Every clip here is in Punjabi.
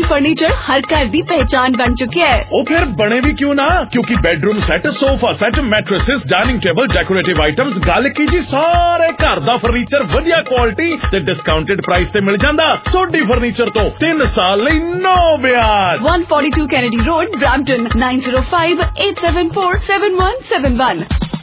फर्नीचर हर घर की पहचान बन चुकी है। ओ फिर बने भी क्यों ना, क्योंकि bedroom set, sofa set, mattresses, dining table, decorative items, गल कीजिए सारे घर दा फर्नीचर वधिया क्वालिटी ते डिस्काउंटेड प्राइस ते मिल जांदा। सोडी फर्नीचर तो 3 साल लई नो ब्याज। 142 कैनेडी रोड, ब्रैम्पटन, 9058747171।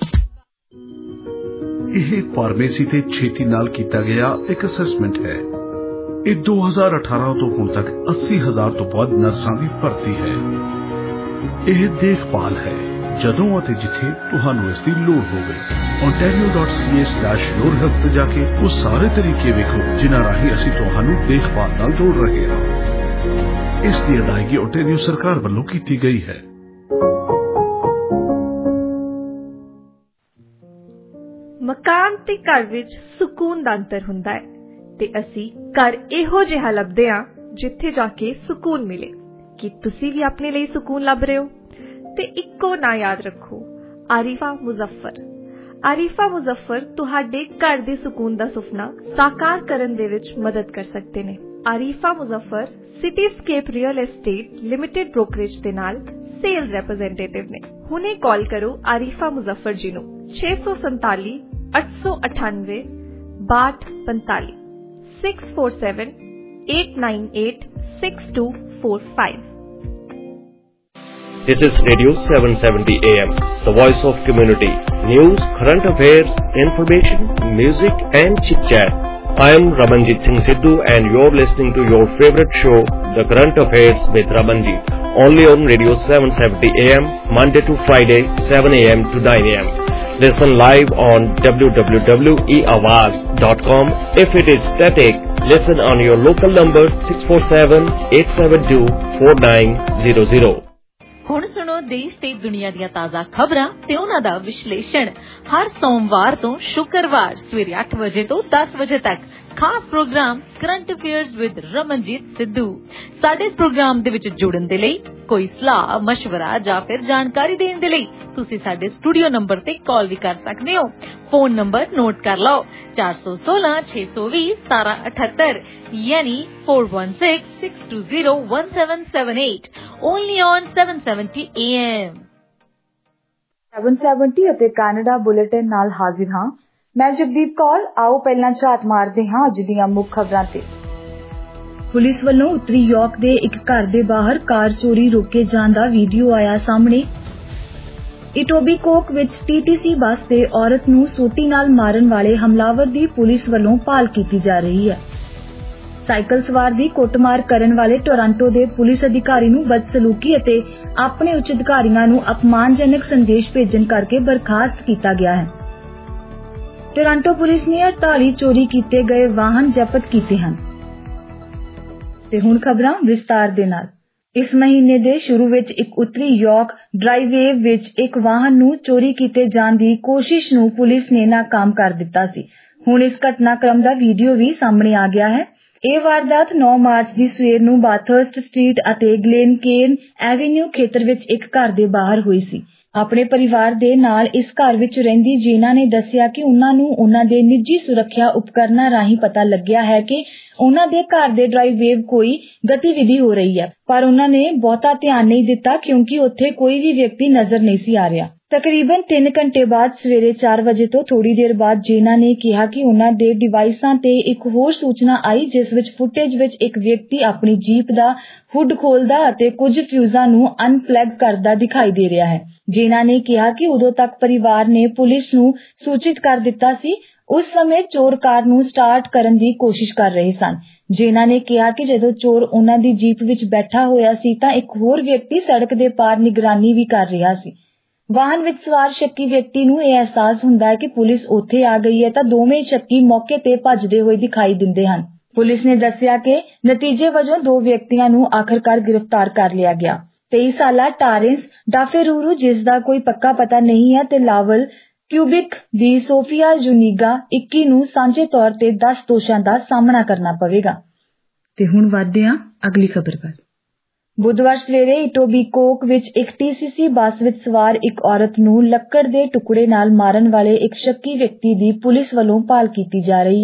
ਇਹ ਫਾਰਮੇਸੀ ਤੇ ਛੇਤੀ ਨਾਲ ਕੀਤਾ ਗਿਆ ਇੱਕ ਅਸੈਸਮੈਂਟ ਹੈ। ਇਹ 2018 ਤੋਂ ਹੁਣ ਤੱਕ 80,000 ਤੋਂ ਵੱਧ ਨਰਸਾਂ ਦੀ ਭਰਤੀ ਹੈ। ਇਹ ਦੇਖਭਾਲ ਹੈ ਜਦੋਂ ਅਤੇ ਜਿੱਥੇ ਤੁਹਾਨੂੰ ਇਸ ਦੀ ਲੋੜ ਹੋਵੇ। ontario.ca/yourhealth ਤੇ ਜਾ ਕੇ ਉਹ ਸਾਰੇ ਤਰੀਕੇ ਵੇਖੋ ਜਿਨ੍ਹਾਂ ਰਾਹੀਂ ਅਸੀਂ ਤੁਹਾਨੂੰ ਦੇਖਭਾਲ ਨਾਲ ਜੋੜ ਰਹੇ ਹਾਂ। ਇਸ ਦੀ ਅਦਾਇਗੀ ontario ਸਰਕਾਰ ਵੱਲੋਂ ਕੀਤੀ ਗਈ ਹੈ। ਮਕਾਨ ਤੇ ਘਰ ਵਿੱਚ ਸਕੂਨ ਦਾ ਅੰਤਰ ਹੁੰਦਾ ਹੈ ਤੇ ਅਸੀਂ ਘਰ ਇਹੋ ਜਿਹਾ ਲੱਭਦੇ ਹਾਂ ਜਿੱਥੇ ਜਾ ਕੇ ਸਕੂਨ ਮਿਲੇ। ਕੀ ਤੁਸੀਂ ਵੀ ਆਪਣੇ ਲਈ ਸਕੂਨ ਲੱਭ ਰਹੇ ਹੋ? ਤੇ ਇੱਕੋ ਨਾਂ ਯਾਦ ਰੱਖੋ, ਆਰਿਫਾ ਮੁਜ਼ੱਫਰ। ਆਰਿਫਾ ਮੁਜ਼ੱਫਰ ਤੁਹਾਡੇ ਘਰ ਦੇ ਸਕੂਨ ਦਾ ਸੁਪਨਾ ਸਾਕਾਰ ਕਰਨ ਦੇ ਵਿੱਚ ਮਦਦ ਕਰ ਸਕਦੇ ਨੇ। Arifa Muzaffar Cityscape Real Estate Limited Brokerage ਦੇ ਨਾਲ ਸੇਲਸ ਰੈਪਰੈਜ਼ੈਂਟੇਟਿਵ ਨੇ। ਹੁਣੇ ਕਾਲ ਕਰੋ ਆਰਿਫਾ ਮੁਜ਼ੱਫਰ ਜੀ ਨੂੰ 647 898 6245 647 898 6245। This is Radio 770 AM, the voice of community. News, current affairs, information, music and chit-chat. I am Ramanjit Singh Sidhu and you're listening to your favorite show, The Current Affairs with Ramanjit, only on Radio 770 AM, Monday to Friday, 7 AM to 9 AM. Listen live on www.eawaz.com. If it is static, listen on your local number 647-872-4900. ਹੁਣ ਸੁਣੋ ਦੇਸ਼ ਤੇ ਦੁਨੀਆ ਦੀਆਂ ਤਾਜ਼ਾ ਖਬਰਾਂ ਤੇ ਉਹਨਾਂ ਦਾ ਵਿਸ਼ਲੇਸ਼ਣ ਹਰ ਸੋਮਵਾਰ ਤੋਂ ਸ਼ੁੱਕਰਵਾਰ ਸਵੇਰੇ 8 ਵਜੇ ਤੋਂ 10 ਵਜੇ ਤੱਕ। ਖਾਸ programme current affairs with Ramanjit Sidhu. ਸਾਡੇ ਇਸ ਪ੍ਰੋਗਰਾਮ ਦੇ ਵਿੱਚ ਜੁੜਨ ਦੇ ਲਈ, ਕੋਈ ਸਲਾਹ, ਮਸ਼ਵਰਾ ਜਾਂ ਫਿਰ ਜਾਣਕਾਰੀ ਦੇਣ ਦੇ ਲਈ ਤੁਸੀਂ ਸਾਡੇ ਸਟੂਡੀਓ ਨੰਬਰ ਤੇ ਕਾਲ ਵੀ ਕਰ ਸਕਦੇ ਹੋ। ਫੋਨ ਨੰਬਰ ਨੋਟ ਕਰ ਲਓ 416-620-1778 ਯਾਨੀ 4166201778 only on 770 AM। 770 ਅਤੇ ਕੈਨੇਡਾ ਬੁਲੇਟਿਨ ਨਾਲ ਹਾਜ਼ਰ ਹਾਂ ਮੈਂ ਜਗਦੀਪ ਕੌਰ। ਆਓ ਪਹਿਲਾਂ ਝਾਤ ਮਾਰਦੇ ਹਾਂ ਅੱਜ ਦੀਆਂ ਮੁੱਖ ਖਬਰਾਂ ਤੇ। ਪੁਲਿਸ ਵੱਲੋਂ ਉੱਤਰੀ ਯਾਰਕ ਦੇ ਇੱਕ ਘਰ ਦੇ ਬਾਹਰ ਕਾਰ ਚੋਰੀ ਰੋਕੇ ਜਾਣ ਦਾ ਵੀਡੀਓ ਆਇਆ ਸਾਹਮਣੇ। ਇਟੋਬੀਕੋਕ ਵਿੱਚ TTC ਬੱਸ ਤੇ ਔਰਤ ਨੂੰ ਸੋਟੀ ਨਾਲ ਮਾਰਨ ਵਾਲੇ ਹਮਲਾਵਰ ਦੀ ਪੁਲਿਸ ਵੱਲੋਂ ਭਾਲ ਕੀਤੀ ਜਾ ਰਹੀ ਹੈ। ਸਾਈਕਲ ਸਵਾਰ ਦੀ ਕੁੱਟਮਾਰ ਕਰਨ ਵਾਲੇ ਟੋਰਾਂਟੋ ਦੇ ਪੁਲਿਸ ਅਧਿਕਾਰੀ ਨੂੰ ਬਦਸਲੂਕੀ ਅਤੇ ਆਪਣੇ ਉੱਚ ਅਧਿਕਾਰੀਆਂ ਨੂੰ ਅਪਮਾਨਜਨਕ ਸੰਦੇਸ਼ ਭੇਜਣ ਕਰਕੇ ਬਰਖਾਸਤ ਕੀਤਾ ਗਿਆ ਹੈ। ਟੋਰਾਂਟੋ ਪੁਲਿਸ ਨੇ 48 ਚੋਰੀ ਕੀਤੇ ਗਏ ਵਾਹਨ ਜ਼ਬਤ ਕੀਤੇ ਹਨ। ਤੇ ਹੁਣ ਖਬਰਾਂ ਵਿਸਤਾਰ ਦੇ ਨਾਲ। ਇਸ ਮਹੀਨੇ ਦੇ ਸ਼ੁਰੂ ਵਿੱਚ ਇੱਕ ਉੱਤਰੀ ਯਾਰਕ ਡਰਾਈਵੇ ਵਿੱਚ ਇੱਕ ਵਾਹਨ ਨੂੰ ਚੋਰੀ ਕੀਤੇ ਜਾਣ ਦੀ ਕੋਸ਼ਿਸ਼ ਨੂੰ ਪੁਲਿਸ ਨੇ ਨਾਕਾਮ ਕਰ ਦਿੱਤਾ ਸੀ। ਹੁਣ ਇਸ ਘਟਨਾਕ੍ਰਮ ਦਾ ਵੀਡੀਓ ਵੀ ਸਾਹਮਣੇ ਆ ਗਿਆ ਹੈ। ਇਹ ਵਾਰਦਾਤ 9 ਮਾਰਚ ਦੀ ਸਵੇਰ ਨੂੰ ਬਾਥਰਸਟ ਸਟਰੀਟ ਅਤੇ ਗਲੇਨਕੇਨ ਐਵੇਨਿਊ ਖੇਤਰ ਵਿੱਚ ਇੱਕ ਘਰ ਦੇ ਬਾਹਰ ਹੋਈ ਸੀ। ਆਪਣੇ ਪਰਿਵਾਰ ਦੇ ਨਾਲ ਇਸ ਘਰ ਵਿੱਚ ਰਹਿੰਦੀ ਜੀਨਾ ਨੇ ਦੱਸਿਆ ਕਿ ਉਹਨਾਂ ਨੂੰ ਉਹਨਾਂ ਦੇ ਨਿੱਜੀ ਸੁਰੱਖਿਆ ਉਪਕਰਨਾਂ ਰਾਹੀਂ ਪਤਾ ਲੱਗਿਆ ਹੈ ਕਿ ਉਹਨਾਂ ਦੇ ਘਰ ਦੇ ਡਰਾਈਵੇਵ ਕੋਈ ਗਤੀਵਿਧੀ ਹੋ ਰਹੀ ਹੈ, ਪਰ ਉਹਨਾਂ ਨੇ ਬਹੁਤਾ ਧਿਆਨ ਨਹੀਂ ਦਿੱਤਾ ਕਿਉਂਕਿ ਉੱਥੇ ਕੋਈ ਵੀ ਵਿਅਕਤੀ ਨਜ਼ਰ ਨਹੀਂ ਸੀ ਆ ਰਿਹਾ। ਤਕਰੀਬਨ 3 ਘੰਟੇ ਬਾਅਦ ਸਵੇਰੇ 4 ਵਜੇ ਤੋਂ ਥੋੜੀ ਦੇਰ ਬਾਅਦ ਜੀਨਾ ਨੇ ਕਿਹਾ ਕਿ ਉਹਨਾਂ ਦੇ ਡਿਵਾਈਸਾਂ ਤੇ ਇੱਕ ਹੋਰ ਸੂਚਨਾ ਆਈ ਜਿਸ ਵਿੱਚ ਫੁਟੇਜ ਵਿੱਚ ਇੱਕ ਵਿਅਕਤੀ ਆਪਣੀ ਜੀਪ ਦਾ ਹੁੱਡ ਖੋਲਦਾ ਅਤੇ ਕੁਝ ਫਿਊਜ਼ਾਂ ਨੂੰ ਅਨਪਲੱਗ ਕਰਦਾ ਦਿਖਾਈ ਦੇ ਰਿਹਾ ਹੈ। ਜੀਨਾ ਨੇ ਕਿਹਾ ਕਿ ਉਦੋਂ ਤੱਕ ਪਰਿਵਾਰ ਨੇ ਪੁਲਿਸ ਨੂੰ ਸੂਚਿਤ ਕਰ ਦਿੱਤਾ ਸੀ। ਉਸ ਸਮੇਂ ਚੋਰ ਕਾਰ ਨੂੰ ਸਟਾਰਟ ਕਰਨ ਦੀ ਕੋਸ਼ਿਸ਼ ਕਰ ਰਹੇ ਸਨ। ਜੀਨਾ ਨੇ ਕਿਹਾ ਕਿ ਜਦੋਂ ਚੋਰ ਉਹਨਾਂ ਦੀ ਜੀਪ ਵਿੱਚ ਬੈਠਾ ਹੋਇਆ ਸੀ ਤਾਂ ਇੱਕ ਹੋਰ ਵਿਅਕਤੀ ਸੜਕ ਦੇ ਪਾਰ ਨਿਗਰਾਨੀ ਵੀ ਕਰ ਰਿਹਾ ਸੀ। ਵਾਹਨ ਵਿੱਚ ਸਵਾਰ ਸ਼ੱਕੀ ਵਿਅਕਤੀ ਨੂੰ ਇਹ ਅਹਿਸਾਸ ਹੁੰਦਾ ਹੈ ਕਿ ਪੁਲਿਸ ਉੱਥੇ ਆ ਗਈ ਹੈ ਤਾਂ ਦੋਵੇਂ ਸ਼ੱਕੀ ਮੌਕੇ ਤੇ ਭੱਜਦੇ ਹੋਏ ਦਿਖਾਈ ਦਿੰਦੇ ਹਨ। ਪੁਲਿਸ ਨੇ ਦੱਸਿਆ ਕਿ ਨਤੀਜੇ ਵਜੋਂ 2 ਵਿਅਕਤੀਆਂ ਨੂੰ ਆਖਰਕਾਰ ਗ੍ਰਿਫਤਾਰ ਕਰ ਲਿਆ ਗਿਆ। 23 ਸਾਲਾ ਟਾਰਿੰਸ ਡਾਫੇਰੂਰੂ, ਜਿਸ ਦਾ ਕੋਈ ਪੱਕਾ ਪਤਾ ਨਹੀਂ ਹੈ, ਤੇ ਲਾਵਲ ਕਿਊਬਿਕ ਦੀ ਸੋਫੀਆ ਜੁਨੀਗਾ 21 ਨੂੰ ਸਾਂਝੇ ਤੌਰ ਤੇ 10 ਦੋਸ਼ਾਂ ਦਾ ਸਾਹਮਣਾ ਕਰਨਾ ਪਵੇਗਾ। ਤੇ ਹੁਣ ਵਧਦੇ ਹਾਂ ਅਗਲੀ ਖਬਰ ਵੱਲ। ਬੁੱਧਵਾਰ ਸਵੇਰੇ ਇਟੋਬੀਕੋਕ ਵਿੱਚ ਇੱਕ TCC ਬੱਸ ਵਿੱਚ ਸਵਾਰ ਇੱਕ ਔਰਤ ਨੂੰ ਲੱਕੜ ਦੇ ਟੁਕੜੇ ਨਾਲ ਮਾਰਨ ਵਾਲੇ ਇੱਕ ਸ਼ੱਕੀ ਵਿਅਕਤੀ ਦੀ ਪੁਲਿਸ ਵੱਲੋਂ ਭਾਲ ਕੀਤੀ ਜਾ ਰਹੀ ਹੈ।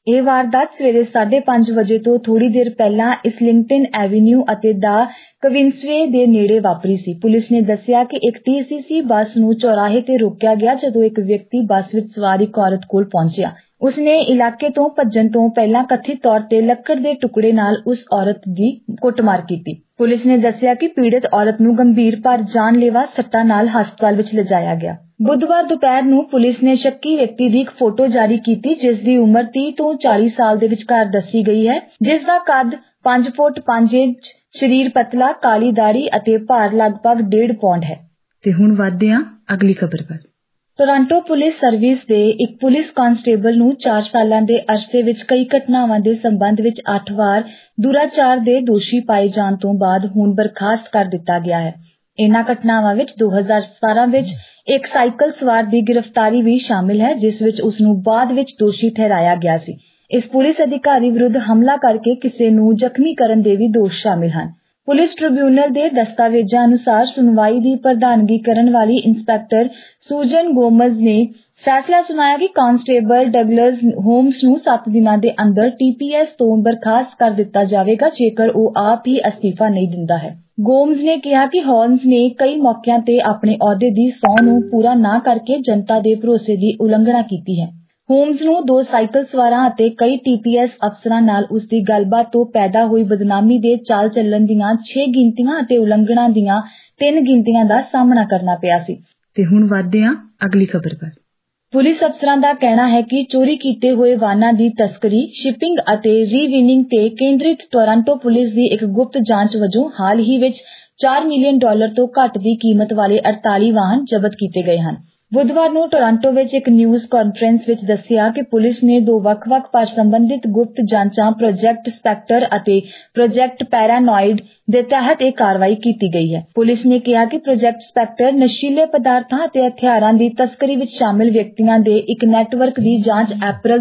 ਇਹ ਵਾਰਦਾਤ ਸਵੇਰੇ 5:30 ਵਜੇ ਤੋਂ ਥੋੜੀ ਦੇਰ ਪਹਿਲਾਂ ਇਸਲਿੰਗਟਨ ਐਵੀਨਿਊ ਅਤੇ ਦਾ ਕਵਿੰਸਵੇ ਦੇ ਨੇੜੇ ਵਾਪਰੀ ਸੀ। ਪੁਲਿਸ ਨੇ ਦੱਸਿਆ ਕਿ ਇੱਕ TCC ਬੱਸ ਨੂੰ ਚੌਰਾਹੇ ਤੇ ਰੋਕਿਆ ਗਿਆ ਜਦੋਂ ਇੱਕ ਵਿਅਕਤੀ ਬੱਸ ਵਿੱਚ ਸਵਾਰ ਇੱਕ ਔਰਤ ਕੋਲ ਪਹੁੰਚਿਆ। ਉਸਨੇ ਇਲਾਕੇ ਤੋਂ ਭੱਜਣ ਤੋਂ ਪਹਿਲਾਂ ਕਥਿਤ ਤੌਰ ਤੇ ਲੱਕੜ ਦੇ ਟੁਕੜੇ ਨਾਲ ਉਸ ਔਰਤ ਦੀ ਕੁੱਟਮਾਰ ਕੀਤੀ। ਪੁਲਿਸ ਨੇ ਦੱਸਿਆ ਕਿ ਪੀੜਤ ਔਰਤ ਨੂੰ ਗੰਭੀਰ ਪਰ ਜਾਨਲੇਵਾ ਸੱਟਾਂ ਨਾਲ ਹਸਪਤਾਲ ਵਿੱਚ ਲਿਜਾਇਆ ਗਿਆ। ਬੁੱਧਵਾਰ ਦੁਪਹਿਰ ਨੂੰ ਪੁਲਿਸ ਨੇ ਸ਼ੱਕੀ ਵਿਅਕਤੀ ਦੀ ਇੱਕ ਫੋਟੋ ਜਾਰੀ ਕੀਤੀ ਜਿਸ ਦੀ ਉਮਰ 30 ਤੋਂ 40 ਸਾਲ ਦੇ ਵਿਚਕਾਰ ਦੱਸੀ ਗਈ ਹੈ, ਜਿਸ ਦਾ ਕੱਦ 5 ਫੁੱਟ 5 ਇੰਚ, ਸਰੀਰ ਪਤਲਾ, ਕਾਲੀ ਦਾੜੀ ਅਤੇ ਭਾਰ ਲਗਭਗ 1.5 ਪੌਂਡ ਹੈ। ਤੇ ਹੁਣ ਵਧਦੇ ਹਾਂ ਅਗਲੀ ਖਬਰ ਵੱਲ। ਟੋਰਾਂਟੋ ਪੁਲਿਸ ਸਰਵਿਸ ਦੇ ਇੱਕ ਪੁਲਿਸ ਕਾਂਸਟੇਬਲ ਨੂੰ 4 ਸਾਲਾਂ ਦੇ ਅਰਸੇ ਵਿੱਚ ਕਈ ਘਟਨਾਵਾਂ ਦੇ ਸੰਬੰਧ ਵਿੱਚ 8 ਵਾਰ ਦੁਰਾਚਾਰ ਦੇ ਦੋਸ਼ੀ ਪਾਏ ਜਾਣ ਤੋਂ ਬਾਅਦ ਹੁਣ ਬਰਖਾਸਤ ਕਰ ਦਿੱਤਾ ਗਿਆ ਹੈ। ਇਨ੍ਹਾਂ ਘਟਨਾਵਾਂ ਵਿੱਚ 2017 ਵਿੱਚ ਇੱਕ ਸਾਈਕਲ ਸਵਾਰ ਦੀ ਗ੍ਰਿਫਤਾਰੀ ਵੀ ਸ਼ਾਮਿਲ ਹੈ, ਜਿਸ ਵਿੱਚ ਉਸ ਨੂੰ ਬਾਅਦ ਵਿੱਚ ਦੋਸ਼ੀ ਠਹਿਰਾਇਆ ਗਿਆ ਸੀ। ਇਸ ਪੁਲਿਸ ਅਧਿਕਾਰੀ ਵਿਰੁੱਧ ਹਮਲਾ ਕਰਕੇ ਕਿਸੇ ਨੂੰ ਜ਼ਖਮੀ ਕਰਨ ਦੇ ਵੀ ਦੋਸ਼ ਸ਼ਾਮਿਲ ਹਨ। ਪੁਲਿਸ ਟ੍ਰਿਬਿਊਨਲ ਦੇ ਦਸਤਾਵੇਜ਼ਾਂ ਅਨੁਸਾਰ ਸੁਣਵਾਈ ਦੀ ਪ੍ਰਧਾਨਗੀ ਕਰਨ ਵਾਲੀ ਇੰਸਪੈਕਟਰ ਸੂਜ਼ਨ ਗੋਮਜ਼ ਨੇ ਫੈਸਲਾ ਸੁਣਾਇਆ ਕਿ ਕਾਂਸਟੇਬਲ ਡਗਲਸ ਹੋਮਸ ਨੂੰ 7 ਦਿਨਾਂ ਦੇ ਅੰਦਰ TPS ਤੋਂ ਬਰਖਾਸਤ ਕਰ ਦਿੱਤਾ ਜਾਵੇਗਾ ਜੇਕਰ ਉਹ ਆਪ ਹੀ ਅਸਤੀਫਾ ਨਹੀਂ ਦਿੰਦਾ ਹੈ। ਗੋਮਜ਼ ਨੇ ਕਿਹਾ ਕਿ ਹੋਮਸ ਨੇ ਕਈ ਮੌਕਿਆਂ ਤੇ ਆਪਣੇ ਅਹੁਦੇ ਦੀ ਸਹੁੰ ਨੂੰ ਪੂਰਾ ਨਾ ਕਰਕੇ ਜਨਤਾ ਦੇ ਭਰੋਸੇ ਦੀ ਉਲੰਘਣਾ ਕੀਤੀ ਹੈ। ਹੋਮਸ ਨੂੰ 2 ਸਾਈਕਲ ਸਵਾਰਾਂ ਅਤੇ ਕਈ TPS ਅਫਸਰਾਂ ਨਾਲ ਉਸ ਦੀ ਗੱਲਬਾਤ ਤੋਂ ਪੈਦਾ ਹੋਈ ਬਦਨਾਮੀ ਦੇ ਚਾਲ ਚੱਲਣ ਦੀਆਂ 6 ਗਿਣਤੀਆਂ ਅਤੇ ਉਲੰਘਣਾ ਦੀਆਂ 3 ਗਿਣਤੀਆਂ ਦਾ ਸਾਹਮਣਾ ਕਰਨਾ ਪਿਆ ਸੀ। ਤੇ ਹੁਣ ਵਧਦੇ ਹਾਂ ਅਗਲੀ ਖਬਰ ਵੱਲ। ਪੁਲਿਸ ਅਫਸਰਾਂ ਦਾ ਕਹਿਣਾ ਹੈ ਕਿ ਚੋਰੀ ਕੀਤੇ ਹੋਏ ਵਾਹਨਾਂ ਦੀ ਤਸਕਰੀ, ਸ਼ਿਪਿੰਗ ਅਤੇ ਰੀਵਿਨਿੰਗ ਤੇ ਕੇਂਦਰਿਤ ਟੋਰਾਂਟੋ ਪੁਲਿਸ ਦੀ ਇੱਕ ਗੁਪਤ ਜਾਂਚ ਵਜੋਂ ਹਾਲ ਹੀ ਵਿੱਚ $4 ਮਿਲੀਅਨ ਤੋਂ ਘੱਟ ਦੀ ਕੀਮਤ ਵਾਲੇ 48 ਵਾਹਨ ਜ਼ਬਤ ਕੀਤੇ ਗਏ ਹਨ। ਬੁੱਧਵਾਰ ਨੂੰ ਟੋਰਾਂਟੋ ਵਿੱਚ ਇੱਕ ਨਿਊਜ਼ ਕਾਨਫਰੰਸ ਵਿੱਚ ਦੱਸਿਆ ਕਿ ਪੁਲਿਸ ਨੇ 2 ਵੱਖ-ਵੱਖ ਪਰ ਸੰਬੰਧਿਤ ਗੁਪਤ ਜਾਂਚਾਂ ਪ੍ਰੋਜੈਕਟ ਸਪੈਕਟਰ ਅਤੇ ਪ੍ਰੋਜੈਕਟ ਪੈਰਾਨੋਇਡ ਦੇ ਤਹਿਤ ਇਹ ਕਾਰਵਾਈ ਕੀਤੀ ਗਈ ਹੈ। ਪੁਲਿਸ ਨੇ ਕਿਹਾ ਕਿ ਪ੍ਰੋਜੈਕਟ ਸਪੈਕਟਰ ਨਸ਼ੀਲੇ ਪਦਾਰਥਾਂ ਅਤੇ ਹਥਿਆਰਾਂ ਦੀ ਤਸਕਰੀ ਵਿੱਚ ਸ਼ਾਮਿਲ ਵਿਅਕਤੀਆਂ ਦੇ ਇੱਕ ਨੈਟਵਰਕ ਦੀ ਜਾਂਚ ਅਪ੍ਰੈਲ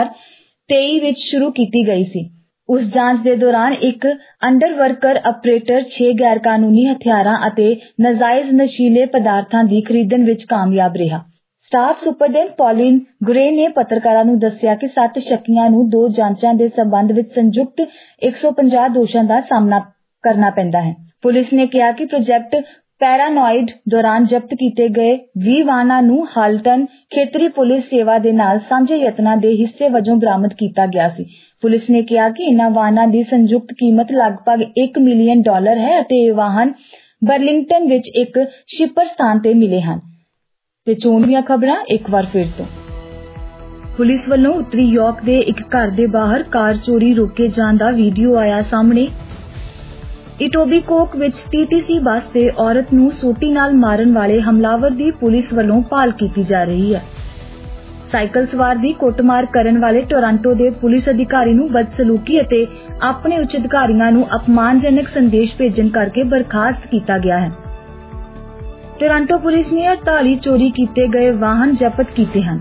2023 ਵਿੱਚ ਸ਼ੁਰੂ ਕੀਤੀ ਗਈ ਸੀ। ਉਸ ਜਾਂਚ ਦੇ ਦੌਰਾਨ ਇੱਕ ਅੰਡਰਵਰਕਰ ਆਪਰੇਟਰ 6 ਗੈਰ-ਕਾਨੂੰਨੀ ਹਥਿਆਰਾਂ ਅਤੇ ਨਾਜਾਇਜ਼ ਨਸ਼ੀਲੇ ਪਦਾਰਥਾਂ ਦੀ ਖਰੀਦਣ ਵਿੱਚ ਕਾਮਯਾਬ ਰਿਹਾ। ਸਟਾਫ ਸੁਪਰਡੈਂਟ ਪੌਲਿਨ ਗਰੇ ਨੇ ਪੱਤਰਕਾਰਾਂ ਨੂੰ ਦੱਸਿਆ ਕਿ 7 ਸ਼ੱਕੀਆਂ ਨੂੰ 2 ਜਾਂਚਾਂ ਦੇ ਸੰਬੰਧ ਵਿੱਚ ਸੰਯੁਕਤ 150 ਦੋਸ਼ਾਂ ਦਾ ਸਾਹਮਣਾ ਕਰਨਾ ਪੈਂਦਾ ਹੈ। ਪੁਲਿਸ ਨੇ ਕਿਹਾ ਕਿ ਪ੍ਰੋਜੈਕਟ ਪੈਰਾਨੋਇਡ ਦੌਰਾਨ ਜ਼ਬਤ ਕੀਤੇ ਗਏ 20 ਵਾਹਨਾਂ ਨੂੰ ਹਾਲਟਨ ਖੇਤਰੀ ਪੁਲਿਸ ਸੇਵਾ ਦੇ ਨਾਲ ਸਾਂਝੇ ਯਤਨਾਂ ਦੇ ਹਿੱਸੇ ਵਜੋਂ ਬਰਾਮਦ ਕੀਤਾ ਗਿਆ ਸੀ। ਪੁਲਿਸ ਨੇ ਕਿਹਾ ਕਿ ਇਨ੍ਹਾਂ ਵਾਹਨਾਂ ਦੀ ਸੰਯੁਕਤ ਕੀਮਤ ਲਗਭਗ $1 ਮਿਲੀਅਨ ਹੈ ਅਤੇ ਇਹ ਵਾਹਨ ਬਰਲਿੰਗਟਨ ਵਿੱਚ ਇੱਕ ਸ਼ਿਪਰ ਸਥਾਨ ਤੇ ਮਿਲੇ ਹਨ। ਤੇ ਚੋਣ ਦੀਆਂ ਖਬਰਾਂ ਇੱਕ ਵਾਰ ਫਿਰ ਤੋਂ। ਪੁਲਿਸ ਵੱਲੋਂ ਉੱਤਰੀ ਯਾਰਕ ਦੇ ਇੱਕ ਘਰ ਦੇ ਬਾਹਰ ਕਾਰ ਚੋਰੀ ਰੋਕੇ ਜਾਣ ਦਾ ਵੀਡੀਓ ਆਇਆ ਸਾਹਮਣੇ। ਇਟੋਬੀਕੋਕ ਵਿੱਚ TTC ਬੱਸ ਤੇ ਔਰਤ ਨੂੰ ਸੋਟੀ ਨਾਲ ਮਾਰਨ ਵਾਲੇ ਹਮਲਾਵਰ ਦੀ ਪੁਲਿਸ ਵੱਲੋਂ ਭਾਲ ਕੀਤੀ ਜਾ ਰਹੀ ਹੈ। ਸਾਈਕਲ ਸਵਾਰ ਦੀ ਕੁੱਟਮਾਰ ਕਰਨ ਵਾਲੇ ਟੋਰਾਂਟੋ ਦੇ ਪੁਲਿਸ ਅਧਿਕਾਰੀ ਨੂੰ ਬਦਸਲੂਕੀ ਅਤੇ ਆਪਣੇ ਉੱਚ ਅਧਿਕਾਰੀਆਂ ਨੂੰ ਅਪਮਾਨਜਨਕ ਸੰਦੇਸ਼ ਭੇਜਣ ਕਰਕੇ ਬਰਖਾਸਤ ਕੀਤਾ ਗਿਆ ਹੈ। ਟੋਰਾਂਟੋ ਪੁਲਿਸ ਨੇ 48 ਚੋਰੀ ਕੀਤੇ ਗਏ ਵਾਹਨ ਜ਼ਬਤ ਕੀਤੇ ਹਨ।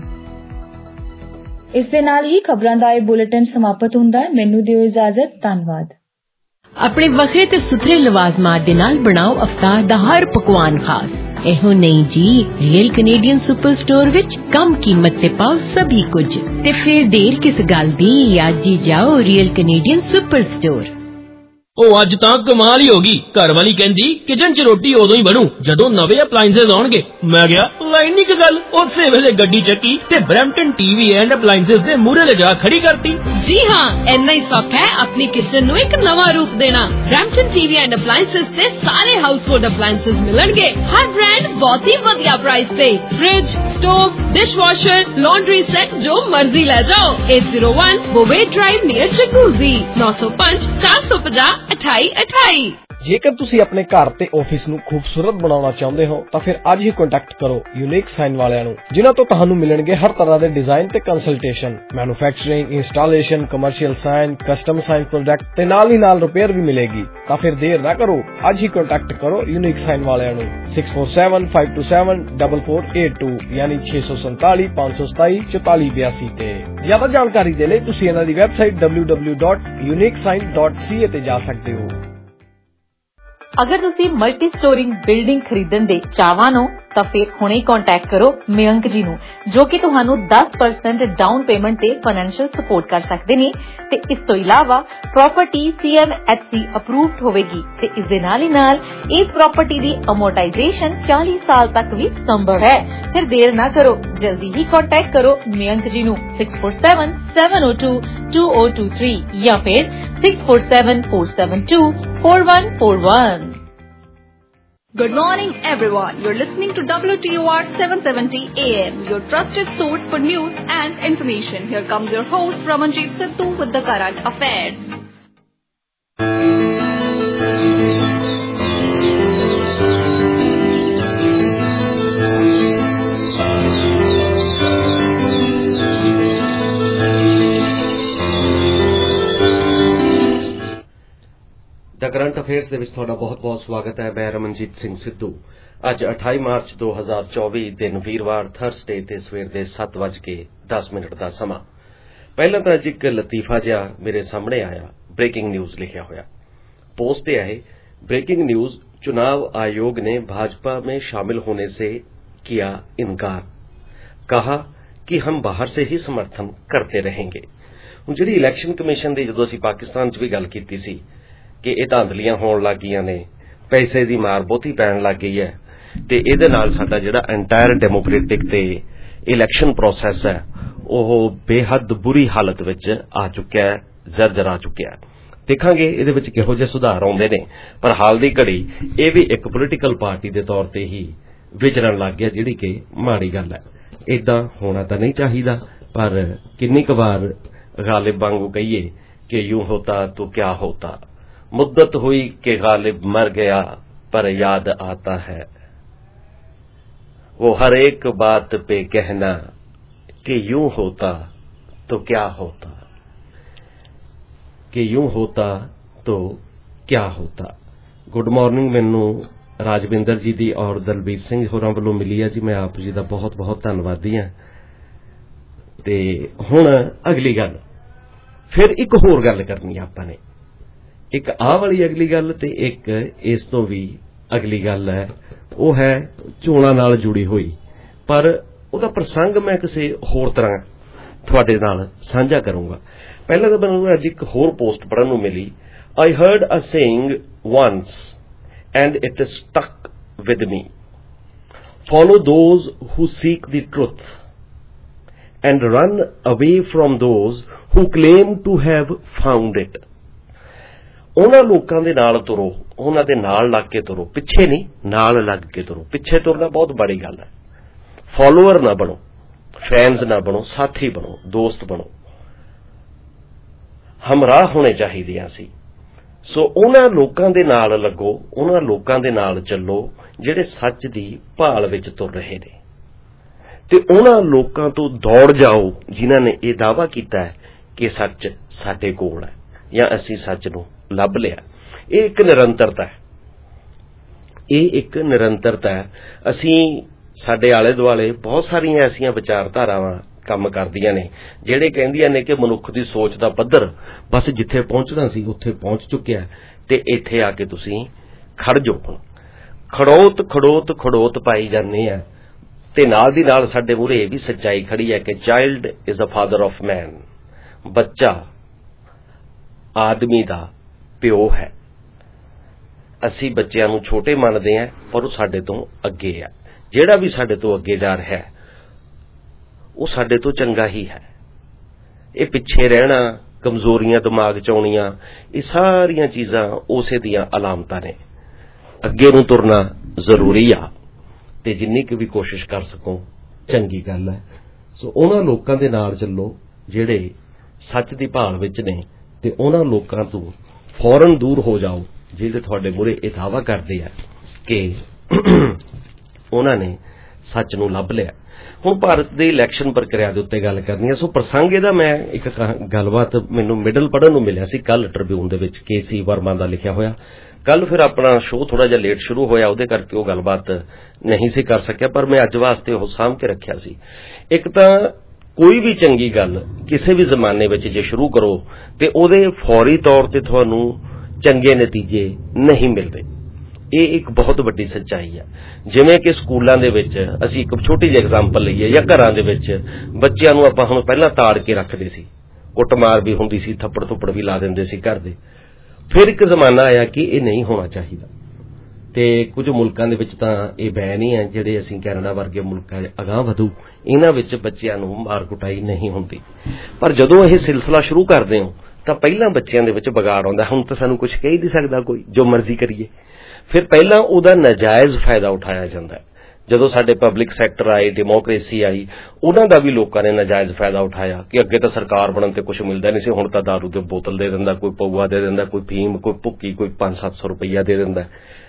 ਇਸ ਦੇ ਨਾਲ ਹੀ ਖਬਰਾਂ ਦਾ ਇਹ ਬੁਲੇਟਿਨ ਸਮਾਪਤ ਹੁੰਦਾ ਹੈ। ਮੈਨੂੰ ਦਿਓ ਇਜਾਜ਼ਤ। ਧੰਨਵਾਦ। ਆਪਣੇ ਵੱਖਰੇ ਤੇ ਸੁਥਰੇ ਲਵਾਜ਼ਮਾਤ ਦੇ ਨਾਲ ਬਣਾਓ ਅਫਤਾਰ ਦਾ ਹਰ ਪਕਵਾਨ ਖਾਸ। ਇਹੋ ਨਹੀਂ ਜੀ, ਰੀਅਲ ਕੈਨੇਡੀਅਨ ਸੁਪਰ ਸਟੋਰ ਵਿੱਚ ਕਮ ਕੀਮਤ ਤੇ ਪਾਓ ਸਭੀ ਕੁਝ। ਤੇ ਫਿਰ ਦੇਰ ਕਿਸ ਗੱਲ ਦੀ, ਅੱਜ ਹੀ ਜਾਓ ਰੀਅਲ ਕੈਨੇਡੀਅਨ ਸੁਪਰ ਸਟੋਰ। ਉਹ ਅੱਜ ਤਾਂ ਕਮਾਲ ਹੀ ਹੋ ਗਈ। ਘਰ ਵਾਲੀ ਕਹਿੰਦੀ ਕਿਚਨ 'ਚ ਰੋਟੀ ਉਦੋਂ ਹੀ ਬਣੂ ਜਦੋਂ ਨਵੇਂ ਅਪਲਾਈਐਂਸਸ ਆਉਣਗੇ। ਮੈਂ ਗਿਆ ਲਾਈਨ ਨਹੀਂ ਕਿ ਗੱਲ, ਉਸੇ ਵੇਲੇ ਗੱਡੀ ਚੱਕੀ ਤੇ ਬਰੈਂਪਟਨ ਟੀਵੀ ਐਂਡ ਅਪਲਾਈਐਂਸਸ ਦੇ ਮੂਹਰੇ ਲਿਜਾ ਖੜੀ ਕਰਤੀ। ਜੀ ਹਾਂ, ਇੰਨਾ ਹੀ ਸੌਖਾ ਹੈ ਆਪਣੀ ਕਿਚਨ ਨੂੰ ਇੱਕ ਨਵਾਂ ਰੂਪ ਦੇਣਾ। ਬਰੈਂਪਟਨ ਟੀਵੀ ਐਂਡ ਅਪਲਾਈਐਂਸਸ ਤੇ ਸਾਰੇ ਹਾਊਸਹੋਲਡ ਅਪਲਾਈਐਂਸਸ ਮਿਲਣਗੇ ਹਰ ਬ੍ਰਾਂਡ ਬਹੁਤ ਹੀ ਵਧੀਆ ਪ੍ਰਾਈਸ ਤੇ। Fridge, stove, dishwasher, laundry set ਜੋ ਮਰਜ਼ੀ ਲੈ ਜਾਓ। 801 ਬੋਵੇ ਡਰਾਈਵ ਨੀਅਰ ਜਕੂਜ਼ੀ 905 450 2828। ਜੇਕਰ ਤੁਸੀਂ ਆਪਣੇ ਘਰ ਤੇ ਆਫਿਸ ਨੂੰ ਖੂਬਸੂਰਤ ਬਣਾਉਣਾ ਚਾਹੁੰਦੇ ਹੋ ਤਾਂ ਫਿਰ ਅੱਜ ਹੀ ਕੰਟੈਕਟ ਕਰੋ ਯੂਨੀਕ ਸਾਈਨ ਵਾਲਿਆਂ ਨੂੰ, ਜਿਨ੍ਹਾਂ ਤੋਂ ਤੁਹਾਨੂੰ ਮਿਲਣਗੇ ਹਰ ਤਰ੍ਹਾਂ ਦੇ ਡਿਜ਼ਾਈਨ ਤੇ consultation, manufacturing, installation, commercial sign, custom sign product ਤੇ ਨਾਲ ਹੀ ਨਾਲ ਰਿਪੇਅਰ ਵੀ ਮਿਲੇਗੀ। ਤਾਂ ਫਿਰ ਦੇਰ ਨਾ ਕਰੋ, ਅੱਜ ਹੀ ਕੰਟੈਕਟ ਕਰੋ ਯੂਨੀਕ ਸਾਈਨ ਵਾਲਿਆਂ ਨੂੰ 6475274482 ਯਾਨੀ 647 527 4482 ਤੇ। ਜ਼ਿਆਦਾ ਜਾਣਕਾਰੀ ਦੇ ਲਈ ਤੁਸੀਂ ਇਹਨਾਂ ਦੀ ਵੈਬਸਾਈਟ www.uniquesign.ca ਤੇ ਜਾ ਸਕਦੇ ਹੋ। ਅਗਰ ਤੁਸੀਂ ਮਲਟੀ ਸਟੋਰਿੰਗ ਬਿਲਡਿੰਗ ਖਰੀਦਣ ਦੇ ਚਾਹਵਾਨ ਹੋ ਤਾਂ ਫਿਰ ਹੁਣੇ ਕੰਟੈਕਟ ਕਰੋ ਮਯੰਕ ਜੀ ਨੂੰ, ਜੋ ਕਿ ਤੁਹਾਨੂੰ 10% ਡਾਊਨ ਪੇਮੈਂਟ ਤੇ ਫਾਈਨੈਂਸ਼ੀਅਲ ਸਪੋਰਟ ਕਰ ਸਕਦੇ ਨੇ ਤੇ ਇਸ ਤੋਂ ਇਲਾਵਾ ਪ੍ਰਾਪਰਟੀ CMHC ਅਪਰੂਵਡ ਹੋਵੇਗੀ ਤੇ ਇਸ ਦੇ ਨਾਲ ਹੀ ਨਾਲ ਇਸ ਪ੍ਰਾਪਰਟੀ ਦੀ ਅਮੋਰਟਾਈਜੇਸ਼ਨ 40 ਸਾਲ ਤੱਕ ਵੀ ਸੰਭਵ ਹੈ। ਫਿਰ ਦੇਰ ਨਾ ਕਰੋ, ਜਲਦੀ ਹੀ ਕੰਟੈਕਟ ਕਰੋ ਮਯੰਕ ਜੀ ਨੂੰ 6477022023 ਜਾਂ ਫਿਰ 6474724141। Good morning, everyone. You're listening to WTOR 770 AM, your trusted source for news and information. Here comes your host, Ramanjit Sidhu, with the current affairs. The current affairs ਦੇ ਵਿੱਚ ਤੁਹਾਡਾ ਬਹੁਤ-ਬਹੁਤ ਸਵਾਗਤ ਹੈ। ਮੈਂ ਰਮਨਜੀਤ ਸਿੰਘ ਸਿੱਧੂ। ਅੱਜ 28 ਮਾਰਚ 2024 ਦਿਨ ਵੀਰਵਾਰ ਥਰਸਡੇ ਤੇ ਸਵੇਰ ਦੇ 7:10 ਦਾ ਸਮਾਂ। ਪਹਿਲਾਂ ਤਾਂ ਅੱਜ ਇੱਕ ਲਤੀਫਾ ਜਿਹਾ ਮੇਰੇ ਸਾਹਮਣੇ ਆਇਆ, ब्रेकिंग न्यूज लिखा हुआ पोस्ट है। ब्रेकिंग न्यूज, चुनाव आयोग ने भाजपा में शामिल होने से किया इनकार, कहा कि हम बाहर से ही समर्थन करते रहेंगे। हुण जिहड़ी इलैक्शन कमीशन की जदों असीं पाकिस्तान च भी गल कीती सी कि ये धांधलियां होण लग गईयां ने, पैसे की मार बहुती पैण लग गई है ते इहदे नाल साडा जिहड़ा एंटायर डेमोक्रेटिक ते इलैक्शन प्रोसैस है ਉਹ बेहद बुरी हालत विच आ चुका है, जर्जर आ चुका है। देखांगे इहदे विच किहो जिहे सुधार आउंदे ने, पर हाल दी घड़ी ਇਹ भी एक पोलीटिकल पार्टी के तौर ते ही विचरण लग गया, जिहड़ी कि माड़ी गल है। इदां होना तां नहीं चाहिदा, पर किन्नी क वार गालिब वांगू कहिए कि यूं होता तो क्या होता, मुद्दत हुई कि गालिब मर गया पर याद आता है, वो हर एक बात पे कहना कि यूं होता तो क्या होता, कि यूं होता तो क्या होता। गुड मॉर्निंग मैनू राजविंदर जी दी और दलबीर सिंह होरां वल्लों मिली है जी, मैं आप जी दा बहुत बहुत धन्नवादी हां। ते हुण अगली गल, फिर एक होर गल करनी आपां ने, एक आ वाली अगली गल ते एक इस तो भी अगली गल है, वो है चोणां नाल जुड़ी हुई, पर ਉਹਦਾ ਪ੍ਰਸੰਗ मैं किसी होर तरह ਤੁਹਾਡੇ ਨਾਲ ਸਾਂਝਾ ਕਰੂੰਗਾ। ਪਹਿਲਾਂ ਤਾਂ ਮੈਨੂੰ ਅੱਜ ਇੱਕ ਹੋਰ ਪੋਸਟ ਪੜ੍ਹਨ ਨੂੰ ਮਿਲੀ। I heard a saying once and it stuck with me, follow those who seek the truth and run away from those who claim to have found it। ਉਹਨਾਂ ਲੋਕਾਂ ਦੇ ਨਾਲ ਤੁਰੋ, ਉਹਨਾਂ ਦੇ ਨਾਲ ਲੱਗ ਕੇ ਤੁਰੋ, ਪਿੱਛੇ ਨਹੀਂ, ਨਾਲ ਲੱਗ ਕੇ ਤੁਰੋ। ਪਿੱਛੇ ਤੁਰਨਾ ਬਹੁਤ ਬੜੀ ਗੱਲ ਹੈ। फॉलोअर ना बनो, फैंस ना बनो, साथी बनो, दोस्त बनो, हमराह होने चाहिए सी। सो उन्हां लोकां दे नाल लगो, उन्हां लोकां दे नाल चलो जिहड़े सच दी भाल विच तुर रहे ने, ते उन्हां लोकां तो दौड़ जाओ जिन्हां ने यह दावा कीता है कि सच साडे कोल है या असीं सच नूं लभ लिया। यह एक निरंतरता है, यह एक निरंतरता है। असीं ਸਾਡੇ ਆਲੇ ਦੁਆਲੇ ਬਹੁਤ ਸਾਰੀਆਂ ਐਸੀਆਂ ਵਿਚਾਰਧਾਰਾਵਾਂ ਕੰਮ ਕਰਦੀਆਂ ਨੇ ਜਿਹੜੇ ਕਹਿੰਦੀਆਂ ਨੇ ਕਿ ਮਨੁੱਖ ਦੀ ਸੋਚ ਦਾ ਪੱਧਰ ਬਸ ਜਿੱਥੇ ਪਹੁੰਚਣਾ ਸੀ ਉੱਥੇ ਪਹੁੰਚ ਚੁੱਕਿਆ ਤੇ ਇੱਥੇ ਆ ਕੇ ਤੁਸੀਂ ਖੜ ਜਾਓ। ਖੜੋਤ ਖੜੋਤ ਖੜੋਤ ਪਾਈ ਜਾਂਦੇ ਆ ਤੇ ਨਾਲ ਦੀ ਨਾਲ ਸਾਡੇ ਮੂਹਰੇ ਇਹ ਵੀ ਸੱਚਾਈ ਖੜੀ ਹੈ ਕਿ child is a father of man, ਬੱਚਾ ਆਦਮੀ ਦਾ ਪਿਓ ਹੈ। ਅਸੀਂ ਬੱਚਿਆਂ ਨੂੰ ਛੋਟੇ ਮੰਨਦੇ ਆ ਪਰ ਉਹ ਸਾਡੇ ਤੋਂ ਅੱਗੇ ਆ। ਜਿਹੜਾ ਵੀ ਸਾਡੇ ਤੋਂ ਅੱਗੇ ਜਾ ਰਿਹਾ ਹੈ ਉਹ ਸਾਡੇ ਤੋਂ ਚੰਗਾ ਹੀ ਹੈ। ਇਹ ਪਿੱਛੇ ਰਹਿਣਾ, ਕਮਜ਼ੋਰੀਆਂ ਦਿਮਾਗ ਚ ਆਉਣੀਆਂ, ਇਹ ਸਾਰੀਆਂ ਚੀਜ਼ਾਂ ਉਸੇ ਦੀਆਂ ਅਲਾਮਤਾਂ ਨੇ। ਅੱਗੇ ਨੂੰ ਤੁਰਨਾ ਜ਼ਰੂਰੀ ਆ ਤੇ ਜਿੰਨੀ ਕੁ ਵੀ ਕੋਸ਼ਿਸ਼ ਕਰ ਸਕੋ ਚੰਗੀ ਗੱਲ ਹੈ। ਸੋ ਉਹਨਾਂ ਲੋਕਾਂ ਦੇ ਨਾਲ ਚੱਲੋ ਜਿਹੜੇ ਸੱਚ ਦੀ ਭਾਲ ਵਿੱਚ ਨੇ ਤੇ ਉਹਨਾਂ ਲੋਕਾਂ ਤੋਂ ਫੌਰਨ ਦੂਰ ਹੋ ਜਾਓ ਜਿਹੜੇ ਤੁਹਾਡੇ ਮੂਹਰੇ ਇਹ ਦਾਅਵਾ ਕਰਦੇ ਆ ਕਿ ਉਹਨਾਂ ਨੇ ਸੱਚ ਨੂੰ ਲੱਭ ਲਿਆ। ਹੁਣ ਭਾਰਤ ਦੇ ਇਲੈਕਸ਼ਨ ਪ੍ਰਕਿਰਿਆ ਦੇ ਉੱਤੇ ਗੱਲ ਕਰਨੀ ਹੈ। ਸੋ ਪ੍ਰਸੰਗ ਇਹਦਾ ਮੈਂ ਇੱਕ ਗੱਲਬਾਤ ਮੈਨੂੰ ਮਿਡਲ ਪੜ੍ਹਨ ਨੂੰ ਮਿਲਿਆ ਸੀ ਕੱਲ ਟ੍ਰਿਬਿਊਨ ਦੇ ਵਿੱਚ, KC ਵਰਮਾ ਦਾ ਲਿਖਿਆ ਹੋਇਆ। ਕੱਲ ਫਿਰ ਆਪਣਾ ਸ਼ੋਅ ਥੋੜਾ ਜਿਹਾ ਲੇਟ ਸ਼ੁਰੂ ਹੋਇਆ, ਉਹਦੇ ਕਰਕੇ ਉਹ ਗੱਲਬਾਤ ਨਹੀਂ ਸੀ ਕਰ ਸਕਿਆ, ਪਰ ਮੈਂ ਅੱਜ ਵਾਸਤੇ ਉਹ ਸਾਂਭ ਕੇ ਰੱਖਿਆ ਸੀ। ਇੱਕ ਤਾਂ ਕੋਈ ਵੀ ਚੰਗੀ ਗੱਲ ਕਿਸੇ ਵੀ ਜ਼ਮਾਨੇ ਵਿੱਚ ਜੇ ਸ਼ੁਰੂ ਕਰੋ ਤੇ ਉਹਦੇ ਫੌਰੀ ਤੌਰ ਤੇ ਤੁਹਾਨੂੰ ਚੰਗੇ ਨਤੀਜੇ ਨਹੀਂ ਮਿਲਦੇ। ਇਹ ਇੱਕ ਬਹੁਤ ਵੱਡੀ ਸੱਚਾਈ ਹੈ। ਜਿਵੇਂ ਕਿ ਸਕੂਲਾਂ ਦੇ ਵਿੱਚ ਅਸੀਂ ਇੱਕ ਛੋਟੀ ਜਿਹੀ ਐਗਜ਼ਾਮਪਲ ਲਈਏ, ਜਾਂ ਘਰਾਂ ਦੇ ਵਿੱਚ ਬੱਚਿਆਂ ਨੂੰ ਆਪਾਂ ਹੁਣ ਪਹਿਲਾਂ ਤਾੜ ਕੇ ਰੱਖਦੇ ਸੀ, ਕੁੱਟਮਾਰ ਵੀ ਹੁੰਦੀ ਸੀ, ਥੱਪੜ ਥੁੱਪੜ ਵੀ ਲਾ ਦਿੰਦੇ ਸੀ ਘਰ ਦੇ। ਫਿਰ ਇੱਕ ਜ਼ਮਾਨਾ ਆਇਆ ਕਿ ਇਹ ਨਹੀਂ ਹੋਣਾ ਚਾਹੀਦਾ, ਤੇ ਕੁਝ ਮੁਲਕਾਂ ਦੇ ਵਿੱਚ ਤਾਂ ਇਹ ਬੈਨ ਹੀ ਹੈ। ਜਿਹੜੇ ਅਸੀਂ ਕੈਨੇਡਾ ਵਰਗੇ ਮੁਲਕਾਂ ਅਗਾਂਹ ਵਧੂ, ਇਹਨਾਂ ਵਿੱਚ ਬੱਚਿਆਂ ਨੂੰ ਮਾਰ ਕੁਟਾਈ ਨਹੀਂ ਹੁੰਦੀ। ਪਰ ਜਦੋਂ ਇਹ ਸਿਲਸਿਲਾ ਸ਼ੁਰੂ ਕਰਦੇ ਹੋ ਤਾਂ ਪਹਿਲਾਂ ਬੱਚਿਆਂ ਦੇ ਵਿੱਚ ਵਿਗਾੜ ਆਉਂਦਾ। ਹੁਣ ਤਾਂ ਸਾਨੂੰ ਕੁਝ ਕਹਿ ਨਹੀਂ ਸਕਦਾ ਕੋਈ, ਜੋ ਮਰਜ਼ੀ ਕਰੀਏ। ਫਿਰ ਪਹਿਲਾਂ ਉਹਦਾ ਨਾਜਾਇਜ਼ ਫਾਇਦਾ ਉਠਾਇਆ ਜਾਂਦਾ। ਜਦੋਂ ਸਾਡੇ ਪਬਲਿਕ ਸੈਕਟਰ ਆਏ, ਡੈਮੋਕ੍ਰੇਸੀ ਆਈ, ਉਹਨਾਂ ਦਾ ਵੀ ਲੋਕਾਂ ਨੇ ਨਾਜਾਇਜ਼ ਫਾਇਦਾ ਉਠਾਇਆ ਕਿ ਅੱਗੇ ਤਾਂ ਸਰਕਾਰ ਬਣਨ ਤੇ ਕੁਝ ਮਿਲਦਾ ਨਹੀਂ ਸੀ, ਹੁਣ ਤਾਂ ਦਾਰੂ ਦੇ ਬੋਤਲ ਦੇ ਦਿੰਦਾ, ਕੋਈ ਪਊਆ ਦੇ ਦਿੰਦਾ, ਕੋਈ ਫੀਮ, ਕੋਈ ਭੁੱਕੀ, ਕੋਈ 500-700 ਰੁਪਈਆ ਦੇ ਦਿੰਦਾ,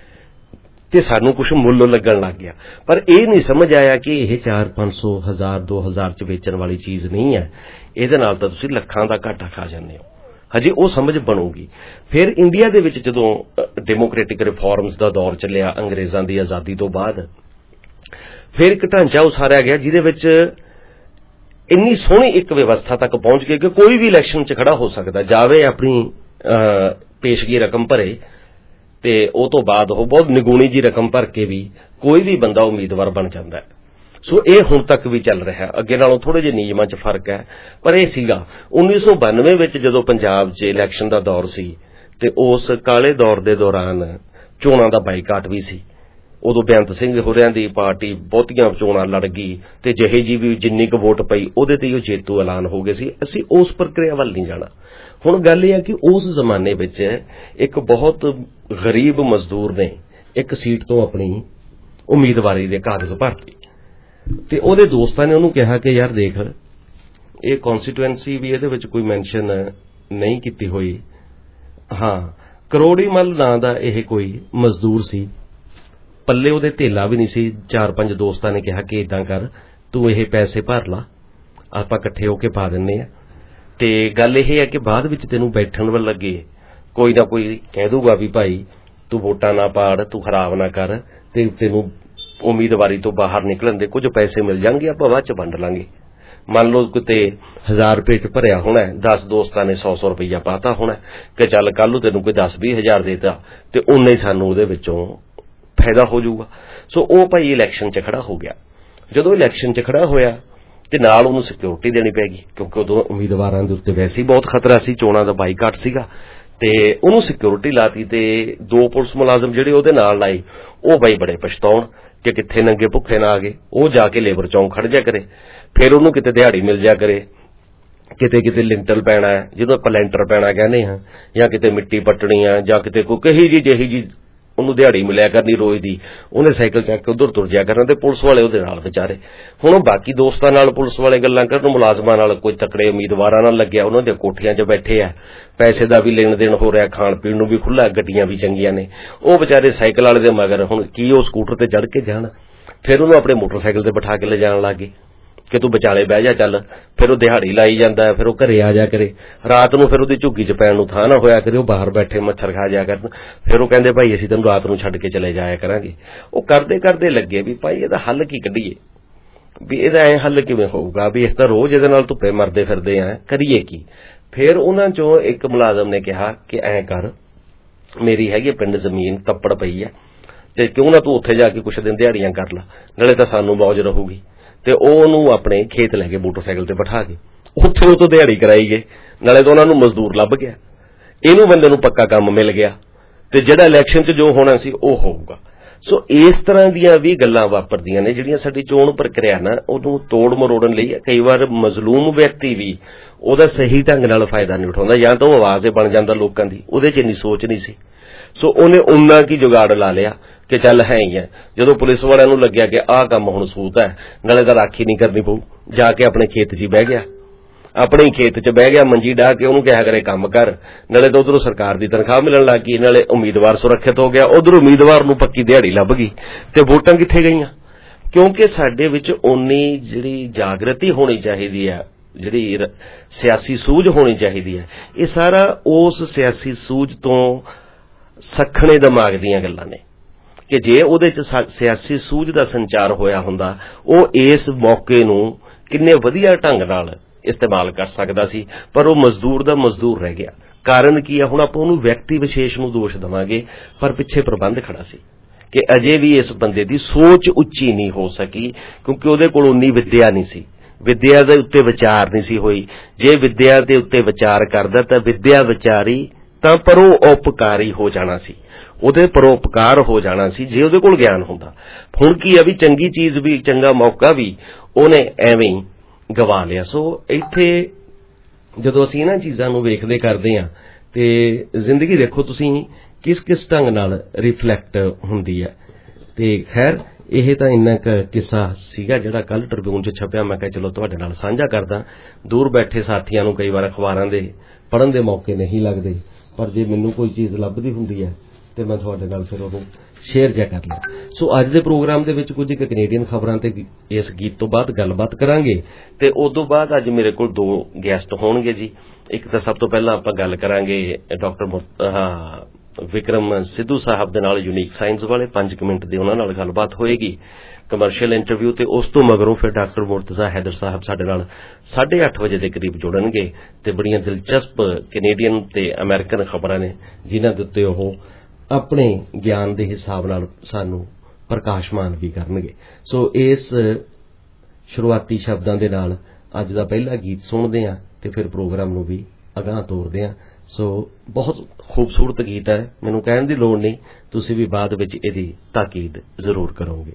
ਤੇ ਸਾਨੂੰ ਕੁਝ ਮੁੱਲ ਲੱਗਣ ਲੱਗ ਗਿਆ। ਪਰ ਇਹ ਨਹੀਂ ਸਮਝ ਆਇਆ ਕਿ ਇਹ 400-500, 1000, 2000 ਚ ਵੇਚਣ ਵਾਲੀ ਚੀਜ਼ ਨਹੀਂ ਹੈ। ਇਹਦੇ ਨਾਲ ਤਾਂ ਤੁਸੀਂ ਲੱਖਾਂ ਦਾ ਘਾਟਾ ਖਾ ਜਾਂਦੇ ਹੋ। ਹਜੇ ਉਹ ਸਮਝ ਬਣੂਗੀ। ਫਿਰ ਇੰਡੀਆ ਦੇ ਵਿੱਚ ਜਦੋਂ ਡੈਮੋਕ੍ਰੈਟਿਕ ਰਿਫਾਰਮਸ ਦਾ ਦੌਰ ਚੱਲਿਆ ਅੰਗਰੇਜ਼ਾਂ ਦੀ ਆਜ਼ਾਦੀ ਤੋਂ ਬਾਅਦ, ਫਿਰ ਇੱਕ ਢਾਂਚਾ ਉਸਾਰਿਆ ਗਿਆ ਜਿਹਦੇ ਵਿੱਚ ਇੰਨੀ ਸੋਹਣੀ ਇੱਕ ਵਿਵਸਥਾ ਤੱਕ ਪਹੁੰਚ ਗਈ ਕਿ ਕੋਈ ਵੀ ਇਲੈਕਸ਼ਨ 'ਚ ਖੜਾ ਹੋ ਸਕਦਾ, ਜਾਵੇ ਆਪਣੀ ਪੇਸ਼ਗੀ ਰਕਮ ਭਰੇ, ਤੇ ਉਹ ਤੋਂ ਬਾਅਦ ਉਹ ਬਹੁਤ ਨਿਗੂਣੀ ਜੀ ਰਕਮ ਭਰ ਕੇ ਵੀ ਕੋਈ ਵੀ ਬੰਦਾ ਉਮੀਦਵਾਰ ਬਣ ਜਾਂਦਾ ਹੈ। ਸੋ ਇਹ ਹੁਣ ਤੱਕ ਵੀ ਚੱਲ ਰਿਹਾ। ਅੱਗੇ ਨਾਲੋਂ ਥੋੜੇ ਜਿਹੇ ਨਿਯਮਾਂ 'ਚ ਫਰਕ ਹੈ, ਪਰ ਇਹ ਸੀਗਾ 1992 ਵਿੱਚ ਜਦੋਂ ਪੰਜਾਬ 'ਚ ਇਲੈਕਸ਼ਨ ਦਾ ਦੌਰ ਸੀ, ਤੇ ਉਸ ਕਾਲੇ ਦੌਰ ਦੇ ਦੌਰਾਨ ਚੋਣਾਂ ਦਾ ਬਾਈਕਾਟ ਵੀ ਸੀ। ਉਦੋਂ ਬੇਅੰਤ ਸਿੰਘ ਹੋਰਿਆਂ ਦੀ ਪਾਰਟੀ ਬਹੁਤੀਆਂ ਚੋਣਾਂ ਲੜ ਗਈ, ਤੇ ਜਿਹੇ ਜੀ ਵੀ ਜਿੰਨੀ ਕੁ ਵੋਟ ਪਈ ਉਹਦੇ ਤੇ ਹੀ ਉਹ ਜੇਤੂ ਐਲਾਨ ਹੋ ਗਏ ਸੀ। ਅਸੀਂ ਉਸ ਪ੍ਰਕਿਰਿਆ ਵੱਲ ਨਹੀਂ ਜਾਣਾ। ਹੁਣ ਗੱਲ ਇਹ ਹੈ ਕਿ ਉਸ ਜ਼ਮਾਨੇ ਵਿੱਚ ਇੱਕ ਬਹੁਤ ਗਰੀਬ ਮਜ਼ਦੂਰ ਨੇ ਇੱਕ ਸੀਟ ਤੋਂ ਆਪਣੀ ਉਮੀਦਵਾਰੀ ਦੇ ਕਾਗਜ਼ ਭਰਤੇ, ਤੇ ਉਹਦੇ ਦੋਸਤਾਂ ਨੇ ਉਹਨੂੰ ਕਿਹਾ ਕਿ ਯਾਰ ਦੇਖ, ਇਹ ਕਨਸਟੀਟੂਐਂਸੀ ਵੀ ਇਹਦੇ ਵਿੱਚ ਕੋਈ ਮੈਂਸ਼ਨ ਨਹੀਂ ਕੀਤੀ ਹੋਈ। ਹਾਂ, ਕਰੋੜੀਮਲ ਨਾਂ ਦਾ ਇਹ ਕੋਈ ਮਜ਼ਦੂਰ ਸੀ, ਪੱਲੇ ਉਹਦੇ ਧੇਲਾ ਵੀ ਨਹੀਂ ਸੀ। 4-5 ਦੋਸਤਾਂ ਨੇ ਕਿਹਾ ਕਿ ਇਦਾਂ ਕਰ, ਤੂੰ ਇਹ ਪੈਸੇ ਭਰ ਲਾ, ਆਪਾਂ ਇਕੱਠੇ ਹੋ ਕੇ ਪਾ ਦਿੰਨੇ ਆ। ਤੇ ਗੱਲ ਇਹ ਹੈ ਕਿ ਬਾਅਦ ਵਿੱਚ ਤੈਨੂੰ ਬੈਠਣ ਵੱਲ ਲੱਗੇ ਕੋਈ ਨਾ ਕੋਈ ਕਹਿ ਦੂਗਾ ਵੀ ਭਾਈ ਤੂੰ ਵੋਟਾਂ ਨਾ ਪਾੜ, ਤੂੰ ਖਰਾਬ ਨਾ ਕਰ, ਤੇ ਤੈਨੂੰ ਉਮੀਦਵਾਰੀ ਤੋਂ ਬਾਹਰ ਨਿਕਲਣ ਦੇ ਕੁਝ ਪੈਸੇ ਮਿਲ ਜਾਣਗੇ, ਆਪਾਂ ਬਾਅਦ ਚ ਵੰਡ ਲਾਂਗੇ। ਮੰਨ ਲਓ ਕਿਤੇ 1000 ਰੁਪਏ ਚ ਭਰਿਆ ਹੋਣਾ, 10 ਦੋਸਤਾਂ ਨੇ 100-100 ਰੁਪਈਆ ਪਾਤਾ ਹੋਣਾ ਕਿ ਚੱਲ ਕੱਲ ਨੂੰ ਤੈਨੂੰ ਕੋਈ 10-20 ਹਜ਼ਾਰ ਦੇਤਾ, ਤੇ ਉਨੇ ਹੀ ਸਾਨੂੰ ਉਹਦੇ ਵਿੱਚੋਂ ਫਾਇਦਾ ਹੋ ਜਾਊਗਾ। ਸੋ ਉਹ ਭਾਈ ਇਲੈਕਸ਼ਨ 'ਚ ਖੜਾ ਹੋ ਗਿਆ। ਜਦੋਂ ਇਲੈਕਸ਼ਨ 'ਚ ਖੜਾ ਹੋਇਆ ਤੇ ਨਾਲ ਉਹਨੂੰ ਸਿਕਿਉਰਿਟੀ ਦੇਣੀ ਪੈ ਗਈ, ਕਿਉਂਕਿ ਉਦੋਂ ਉਮੀਦਵਾਰਾਂ ਦੇ ਉੱਤੇ ਵੈਸੇ ਹੀ ਬਹੁਤ ਖਤਰਾ ਸੀ, ਚੋਣਾਂ ਦਾ ਬਾਈਕਾਟ ਸੀਗਾ, ਤੇ ਉਹਨੂੰ ਸਿਕਿਉਰਿਟੀ ਲਾਤੀ। ਤੇ 2 ਪੁਲਿਸ ਮੁਲਾਜ਼ਮ ਜਿਹੜੇ ਉਹਦੇ ਨਾਲ ਲਾਏ, ਉਹ ਬਾਈ ਬੜੇ ਪਛਤਾਉਣ ਕਿ ਕਿੱਥੇ ਨੰਗੇ ਭੁੱਖੇ ਨਾ ਆ ਗਏ। ਉਹ ਜਾ ਕੇ ਲੇਬਰ ਚੌਂਕ ਖੜ ਜਾ ਕਰੇ, ਫਿਰ ਉਹਨੂੰ ਕਿਤੇ ਦਿਹਾੜੀ ਮਿਲ ਜਾ ਕਰੇ, ਕਿਤੇ ਲਿੰਟਲ ਪੈਣਾ, ਜਿਹਨੂੰ ਆਪਾਂ ਲੈਂਟਰ ਪੈਣਾ ਕਹਿੰਦੇ ਹਾਂ, ਜਾਂ ਕਿਤੇ ਮਿੱਟੀ ਪੱਟਣੀ ਆ, ਜਾਂ ਕਿਤੇ ਕੋਈ ਕਹੀ ਜਿਹੀ ਉਹਨੂੰ ਦਿਹਾੜੀ ਮਿਲਿਆ ਕਰਨੀ ਰੋਜ਼ ਦੀ। ਉਹਨੇ ਸਾਈਕਲ ਚੱਕ ਕੇ ਉਧਰ ਤੁਰ ਜਾ ਕਰਨਾ, ਤੇ ਪੁਲਿਸ ਵਾਲੇ ਉਹਦੇ ਨਾਲ ਵਿਚਾਰੇ। ਹੁਣ ਉਹ ਬਾਕੀ ਦੋਸਤਾਂ ਨਾਲ ਪੁਲਿਸ ਵਾਲੇ ਗੱਲਾਂ ਕਰਨ, ਮੁਲਾਜ਼ਮਾਂ ਨਾਲ, ਕੋਈ ਤਕੜੇ ਉਮੀਦਵਾਰਾਂ ਨਾਲ ਲੱਗਿਆ, ਉਹਨਾਂ ਦੇ ਕੋਠੀਆਂ 'ਚ ਬੈਠੇ ਆ, ਪੈਸੇ ਦਾ ਵੀ ਲੈਣ ਦੇਣ ਹੋ ਰਿਹਾ, ਖਾਣ ਪੀਣ ਨੂੰ ਵੀ ਖੁੱਲ੍ਹਾ, ਗੱਡੀਆਂ ਵੀ ਚੰਗੀਆਂ ਨੇ। ਉਹ ਵਿਚਾਰੇ ਸਾਈਕਲ ਵਾਲੇ ਦੇ ਮਗਰ ਹੁਣ ਕੀ ਉਹ ਸਕੂਟਰ ਤੇ ਚੜ੍ਹ ਕੇ ਜਾਣ, ਫਿਰ ਉਹਨੂੰ ਆਪਣੇ ਮੋਟਰਸਾਈਕਲ ਤੇ ਬਿਠਾ ਕੇ ਲਿਜਾਣ ਲੱਗ ਗਏ ਕਿ ਤੂੰ ਵਿਚਾਲੇ ਬਹਿ ਜਾ ਚੱਲ। ਫਿਰ ਉਹ ਦਿਹਾੜੀ ਲਾਈ ਜਾਂਦਾ, ਫਿਰ ਉਹ ਘਰੇ ਆ ਜਾ ਕਰੇ, ਰਾਤ ਨੂੰ ਫਿਰ ਉਹਦੀ ਝੁੱਗੀ 'ਚ ਪੈਣ ਨੂੰ ਥਾਂ ਨਾ ਹੋਇਆ ਕਰੇ, ਉਹ ਬਾਹਰ ਬੈਠੇ ਮੱਛਰ ਖਾ ਜਾ ਕਰਨ। ਫਿਰ ਉਹ ਕਹਿੰਦੇ ਭਾਈ ਅਸੀਂ ਤੈਨੂੰ ਰਾਤ ਨੂੰ ਛੱਡ ਕੇ ਚਲੇ ਜਾਇਆ ਕਰਾਂਗੇ। ਉਹ ਕਰਦੇ ਲੱਗੇ ਵੀ ਭਾਈ ਇਹਦਾ ਹੱਲ ਕੀ ਕੱਢੀਏ, ਵੀ ਇਹਦਾ ਐ ਹੱਲ ਕਿਵੇਂ ਹੋਊਗਾ, ਵੀ ਇਸ ਤਾਂ ਰੋਜ਼ ਇਹਦੇ ਨਾਲ ਧੁੱਪੇ ਮਰਦੇ ਫਿਰਦੇ ਆ, ਕਰੀਏ ਕੀ। ਫਿਰ ਉਹਨਾਂ 'ਚੋਂ ਇੱਕ ਮੁਲਾਜ਼ਮ ਨੇ ਕਿਹਾ ਕਿ ਐਂ ਕਰ, ਮੇਰੀ ਹੈਗੀ ਪਿੰਡ ਜ਼ਮੀਨ ਤੱਪੜ ਪਈ ਆ, ਤੇ ਕਿਉਂ ਨਾ ਤੂੰ ਉੱਥੇ ਜਾ ਕੇ ਕੁਛ ਦਿਨ ਦਿਹਾੜੀਆਂ ਕਰ ਲਾ, ਨਾਲੇ ਤਾਂ ਸਾਨੂੰ ਮੌਜ ਰਹੂਗੀ। ਤੇ ਉਹ ਉਹਨੂੰ ਆਪਣੇ ਖੇਤ ਲੈ ਕੇ ਮੋਟਰਸਾਈਕਲ ਤੇ ਬਿਠਾ ਕੇ ਉੱਥੇ ਉਹ ਤੋਂ ਦਿਹਾੜੀ ਕਰਾਈ ਗਏ, ਨਾਲੇ ਤਾਂ ਉਹਨਾਂ ਨੂੰ ਮਜ਼ਦੂਰ ਲੱਭ ਗਿਆ, ਇਹਨੂੰ ਬੰਦੇ ਨੂੰ ਪੱਕਾ ਕੰਮ ਮਿਲ ਗਿਆ, ਤੇ ਜਿਹੜਾ ਇਲੈਕਸ਼ਨ 'ਚ ਜੋ ਹੋਣਾ ਸੀ ਉਹ ਹੋਊਗਾ। ਸੋ ਇਸ ਤਰ੍ਹਾਂ ਦੀਆਂ ਵੀ ਗੱਲਾਂ ਵਾਪਰਦੀਆਂ ਨੇ ਜਿਹੜੀਆਂ ਸਾਡੀ ਚੋਣ ਪ੍ਰਕਿਰਿਆ ਨਾ ਉਹਨੂੰ ਤੋੜ ਮਰੋੜਨ ਲਈ। ਕਈ ਵਾਰ ਮਜ਼ਲੂਮ ਵਿਅਕਤੀ ਵੀ ਉਹਦਾ ਸਹੀ ਢੰਗ ਨਾਲ ਫਾਇਦਾ ਨਹੀਂ ਉਠਾਉਂਦਾ, ਜਾਂ ਤਾਂ ਉਹ ਆਵਾਜ਼ ਹੀ ਬਣ ਜਾਂਦਾ ਲੋਕਾਂ ਦੀ, ਉਹਦੇ 'ਚ ਇੰਨੀ ਸੋਚ ਨਹੀਂ ਸੀ। ਸੋ ਉਹਨੇ ਉਨਾ ਕੀ ਜੁਗਾੜ ਲਾ ਲਿਆ ਕਿ ਚੱਲ ਹੈ ਹੀ ਹੈ। ਜਦੋਂ ਪੁਲਿਸ ਵਾਲਿਆਂ ਨੂੰ ਲੱਗਿਆ ਕਿ ਆਹ ਕੰਮ ਹੁਣ ਸੂਤ ਹੈ, ਨਾਲੇ ਤਾਂ ਰਾਖੀ ਨਹੀਂ ਕਰਨੀ ਪਊ, ਜਾ ਕੇ ਆਪਣੇ ਖੇਤ 'ਚ ਹੀ ਬਹਿ ਗਿਆ, ਆਪਣੇ ਹੀ ਖੇਤ 'ਚ ਬਹਿ ਗਿਆ, ਮੰਜੀ ਡਾਹ ਕੇ ਉਹਨੂੰ ਕਿਹਾ ਕਰੇ ਕੰਮ ਕਰ, ਨਾਲੇ ਤਾਂ ਉਧਰੋਂ ਸਰਕਾਰ ਦੀ ਤਨਖਾਹ ਮਿਲਣ ਲੱਗ ਗਈ, ਨਾਲੇ ਉਮੀਦਵਾਰ ਸੁਰੱਖਿਅਤ ਹੋ ਗਿਆ, ਉਧਰ ਉਮੀਦਵਾਰ ਨੂੰ ਪੱਕੀ ਦਿਹਾੜੀ ਲੱਭ ਗਈ, ਤੇ ਵੋਟਾਂ ਕਿੱਥੇ ਗਈਆਂ? ਕਿਉਂਕਿ ਸਾਡੇ ਵਿੱਚ ਓਨੀ ਜਿਹੜੀ ਜਾਗਰਤੀ ਹੋਣੀ ਚਾਹੀਦੀ ਹੈ, ਜਿਹੜੀ ਸਿਆਸੀ ਸੂਝ ਹੋਣੀ ਚਾਹੀਦੀ ਹੈ, ਇਹ ਸਾਰਾ ਉਸ ਸਿਆਸੀ ਸੂਝ ਤੋਂ ਸੱਖਣੇ ਦਿਮਾਗ ਦੀਆਂ ਗੱਲਾਂ ਨੇ ਕਿ ਜੇ ਉਹਦੇ 'ਚ ਸਿਆਸੀ ਸੂਝ ਦਾ ਸੰਚਾਰ ਹੋਇਆ ਹੁੰਦਾ, ਉਹ ਇਸ ਮੌਕੇ ਨੂੰ ਕਿੰਨੇ ਵਧੀਆ ਢੰਗ ਨਾਲ इस्तेमाल कर सकदा सी, पर वो मजदूर दा मजदूर रह गया। कारण की है, हुण आपां उहनूं व्यक्ति विशेष नूं दोष देवांगे, पर पिछे प्रबंध खड़ा सी कि अजे भी इस बंदे दी सोच उच्ची नहीं हो सकी, क्योंकि उहदे कोल उन्नी विद्या नहीं सी, विद्या दे उत्ते विचार नहीं सी होई। जे विद्या दे उत्ते विचार करदा तां विद्या विचारी तां परोपकारी हो जाना सी, ਉਹਦੇ ਪਰਉਪਕਾਰ ਹੋ ਜਾਣਾ ਸੀ ਜੇ ਉਹਦੇ ਕੋਲ ਗਿਆਨ ਹੁੰਦਾ। ਹੁਣ ਕੀ ਆ ਵੀ ਚੰਗੀ ਚੀਜ਼ ਵੀ, ਚੰਗਾ ਮੌਕਾ ਵੀ ਉਹਨੇ ਐਵੇਂ ਹੀ ਗਵਾ ਲਿਆ। ਸੋ ਇੱਥੇ ਜਦੋਂ ਅਸੀਂ ਇਹਨਾਂ ਚੀਜ਼ਾਂ ਨੂੰ ਵੇਖਦੇ ਕਰਦੇ ਹਾਂ ਤੇ ਜ਼ਿੰਦਗੀ ਦੇਖੋ ਤੁਸੀਂ ਕਿਸ ਕਿਸ ਢੰਗ ਨਾਲ ਰਿਫਲੈਕਟ ਹੁੰਦੀ ਹੈ। ਤੇ ਖੈਰ ਇਹ ਤਾਂ ਇੰਨਾ ਕੁ ਕਿੱਸਾ ਸੀਗਾ ਜਿਹੜਾ ਕੱਲ ਟ੍ਰਿਬਿਊਨ 'ਚ ਛਪਿਆ, ਮੈਂ ਕਿਹਾ ਚਲੋ ਤੁਹਾਡੇ ਨਾਲ ਸਾਂਝਾ ਕਰਦਾ। ਦੂਰ ਬੈਠੇ ਸਾਥੀਆਂ ਨੂੰ ਕਈ ਵਾਰ ਅਖਬਾਰਾਂ ਦੇ ਪੜ੍ਹਨ ਦੇ ਮੌਕੇ ਨਹੀਂ ਲੱਗਦੇ, ਪਰ ਜੇ ਮੈਨੂੰ ਕੋਈ ਚੀਜ਼ ਲੱਭਦੀ ਹੁੰਦੀ ਹੈ ਤੇ ਮੈਂ ਤੁਹਾਡੇ ਨਾਲ ਫਿਰ ਉਹਨੂੰ ਸ਼ੇਅਰ ਜਿਹਾ ਕਰ ਲਿਆ। ਸੋ ਅੱਜ ਦੇ ਪ੍ਰੋਗਰਾਮ ਦੇ ਵਿੱਚ ਕੁਝ ਕੈਨੇਡੀਅਨ ਖਬਰਾਂ ਤੇ ਇਸ ਗੀਤ ਤੋਂ ਬਾਅਦ ਗੱਲਬਾਤ ਕਰਾਂਗੇ ਤੇ ਉਦੋਂ ਬਾਅਦ ਅੱਜ ਮੇਰੇ ਕੋਲ 2 ਗੈਸਟ ਹੋਣਗੇ ਜੀ। ਇੱਕ ਤਾਂ ਸਭ ਤੋਂ ਪਹਿਲਾਂ ਆਪਾਂ ਗੱਲ ਕਰਾਂਗੇ ਡਾਕਟਰ ਵਿਕਰਮ ਸਿੱਧੂ ਸਾਹਿਬ ਦੇ ਨਾਲ, ਯੂਨੀਕ ਸਾਇੰਸ ਵਾਲੇ। 5 ਮਿੰਟ ਦੀ ਉਹਨਾਂ ਨਾਲ ਗੱਲਬਾਤ ਹੋਏਗੀ, ਕਮਰਸ਼ੀਅਲ ਇੰਟਰਵਿਊ, ਤੇ ਉਸ ਤੋਂ ਮਗਰੋਂ ਫਿਰ ਡਾਕਟਰ ਮੁਰਤਜ਼ਾ ਹੈਦਰ ਸਾਹਿਬ ਸਾਡੇ ਨਾਲ 8:30 ਵਜੇ ਦੇ ਕਰੀਬ ਜੁੜਨਗੇ ਤੇ ਬੜੀਆਂ ਦਿਲਚਸਪ ਕੈਨੇਡੀਅਨ ਤੇ ਅਮਰੀਕਨ ਖਬਰਾਂ ਨੇ ਜਿਨ੍ਹਾਂ ਦੇ ਉੱਤੇ ਉਹ ਆਪਣੇ ਗਿਆਨ ਦੇ ਹਿਸਾਬ ਨਾਲ ਸਾਨੂੰ ਪ੍ਰਕਾਸ਼ਮਾਨ ਵੀ ਕਰਨਗੇ। ਸੋ ਇਸ ਸ਼ੁਰੂਆਤੀ ਸ਼ਬਦਾਂ ਦੇ ਨਾਲ ਅੱਜ ਦਾ ਪਹਿਲਾ ਗੀਤ ਸੁਣਦੇ ਹਾਂ ਤੇ ਫਿਰ ਪ੍ਰੋਗਰਾਮ ਨੂੰ ਵੀ ਅਗਾਂਹ ਤੋਰਦੇ ਹਾਂ। ਸੋ ਬਹੁਤ ਖੂਬਸੂਰਤ ਗੀਤ ਹੈ, ਮੈਨੂੰ ਕਹਿਣ ਦੀ ਲੋੜ ਨਹੀਂ, ਤੁਸੀਂ ਵੀ ਬਾਅਦ ਵਿੱਚ ਇਹਦੀ ਤਾਕੀਦ ਜ਼ਰੂਰ ਕਰੋਗੇ।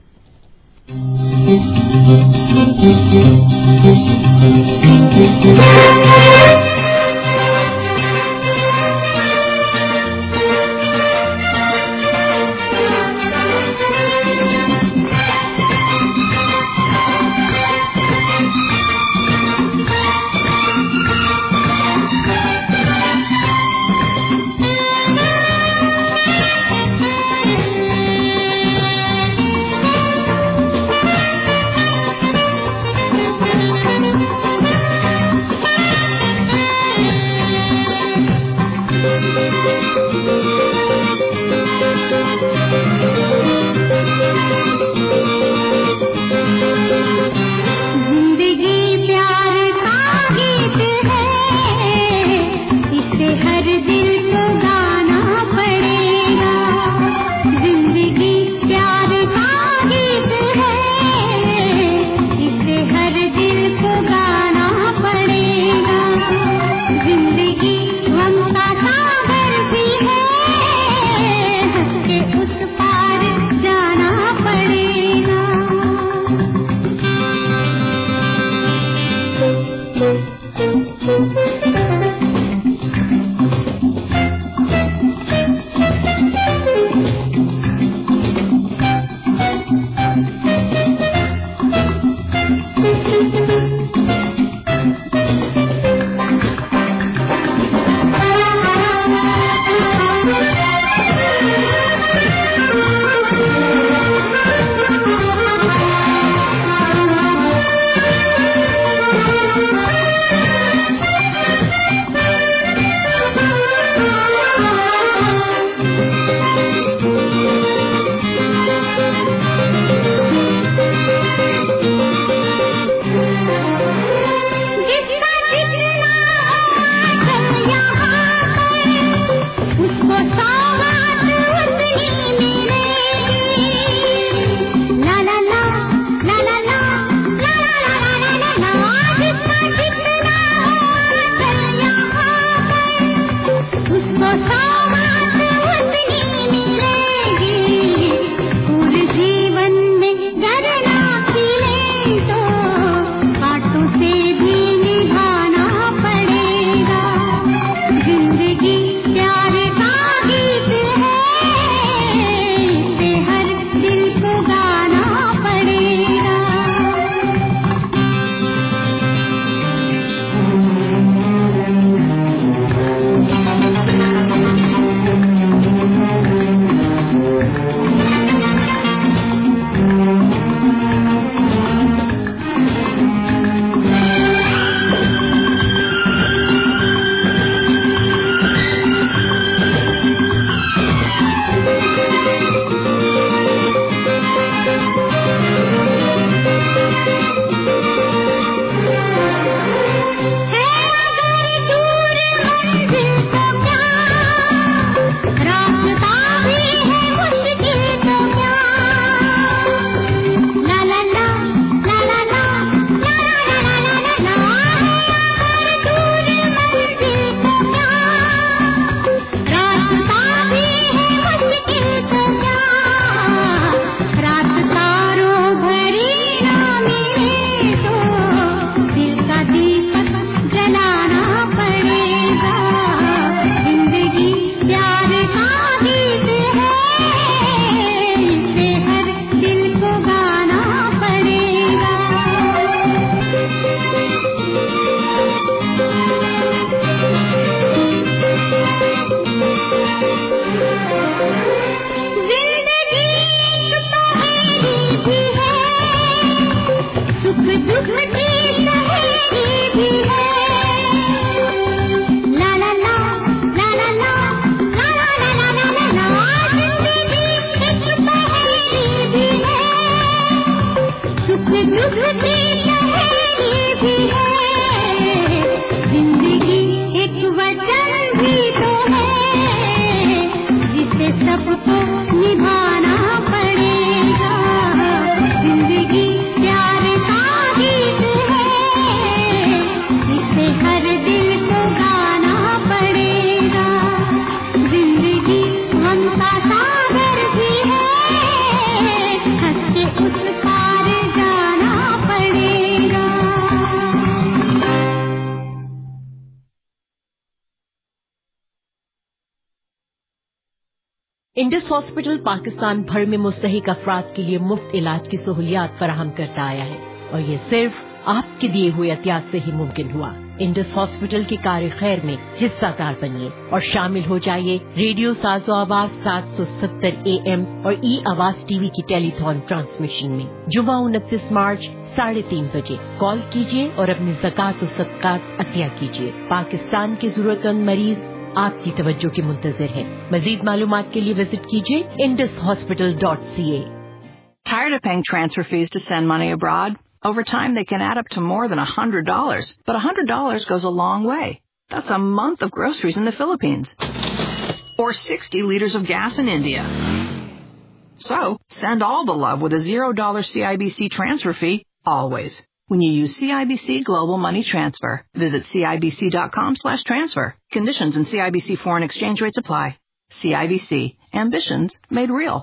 इंडस हॉस्पिटल पाकिस्तान भर में मुस्तहिक अफराद के लिए मुफ्त इलाज की सहूलियात फराहम करता आया है और ये सिर्फ आपके दिए हुए एहतियात से ही मुमकिन हुआ। इंडस हॉस्पिटल के कार्य खैर में हिस्सादार बनिए और शामिल हो जाइए रेडियो साज़ो आवाज 770 AM और ई आवाज टीवी की टेलीथॉन ट्रांसमिशन में जुमा 29 मार्च 3:30 बजे। कॉल कीजिए और अपनी ज़कात और सदकात अतिया कीजिए। पाकिस्तान के जरूरतमंद मरीज आपकी तवज्जो के मुंतजिर है। मजीद मालूमात के लिए विजिट कीजिए indushospital.ca। Tired of paying transfer fees to send money abroad? Over time, they can add up to more than $100. But $100 goes a long way. That's a month of groceries in the Philippines. Or 60 liters of gas in India. So, send all the love with a $0 CIBC transfer fee, always. When you use CIBC Global Money Transfer, visit CIBC.com/transfer. Conditions and CIBC foreign exchange rates apply. CIBC. Ambitions made real.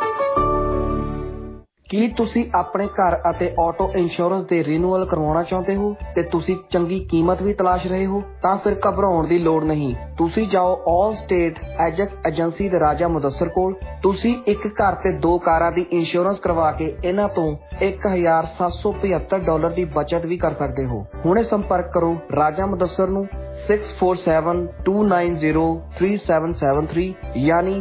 ਕੀ ਤੁਸੀਂ ਆਪਣੇ ਘਰ ਅਤੇ ਆਟੋ ਇੰਸ਼ੋਰੈਂਸ ਦੇ ਰੀਨਿਊਅਲ ਕਰਵਾਉਣਾ ਚਾਹੁੰਦੇ ਹੋ ਤੇ ਤੁਸੀਂ ਚੰਗੀ ਕੀਮਤ ਵੀ ਤਲਾਸ਼ ਰਹੇ ਹੋ? ਤਾਂ ਫਿਰ ਘਬਰਾਉਣ ਦੀ ਲੋੜ ਨਹੀਂ। ਤੁਸੀਂ ਜਾਓ ਆਲ ਸਟੇਟ ਐਜੈਕਟ ਏਜੰਸੀ ਦੇ ਰਾਜਾ ਮੁਦੱਸਰ ਕੋਲ। ਤੁਸੀਂ ਇੱਕ ਘਰ ਤੇ 2 ਕਾਰਾਂ ਦੀ ਇੰਸ਼ੋਰੈਂਸ ਕਰਵਾ ਕੇ ਇਹਨਾਂ ਤੋਂ $1,775 ਦੀ ਬਚਤ ਵੀ ਕਰ ਸਕਦੇ ਹੋ। ਹੁਣੇ ਸੰਪਰਕ ਕਰੋ ਰਾਜਾ ਮੁਦੱਸਰ ਨੂੰ 6472903773 ਯਾਨੀ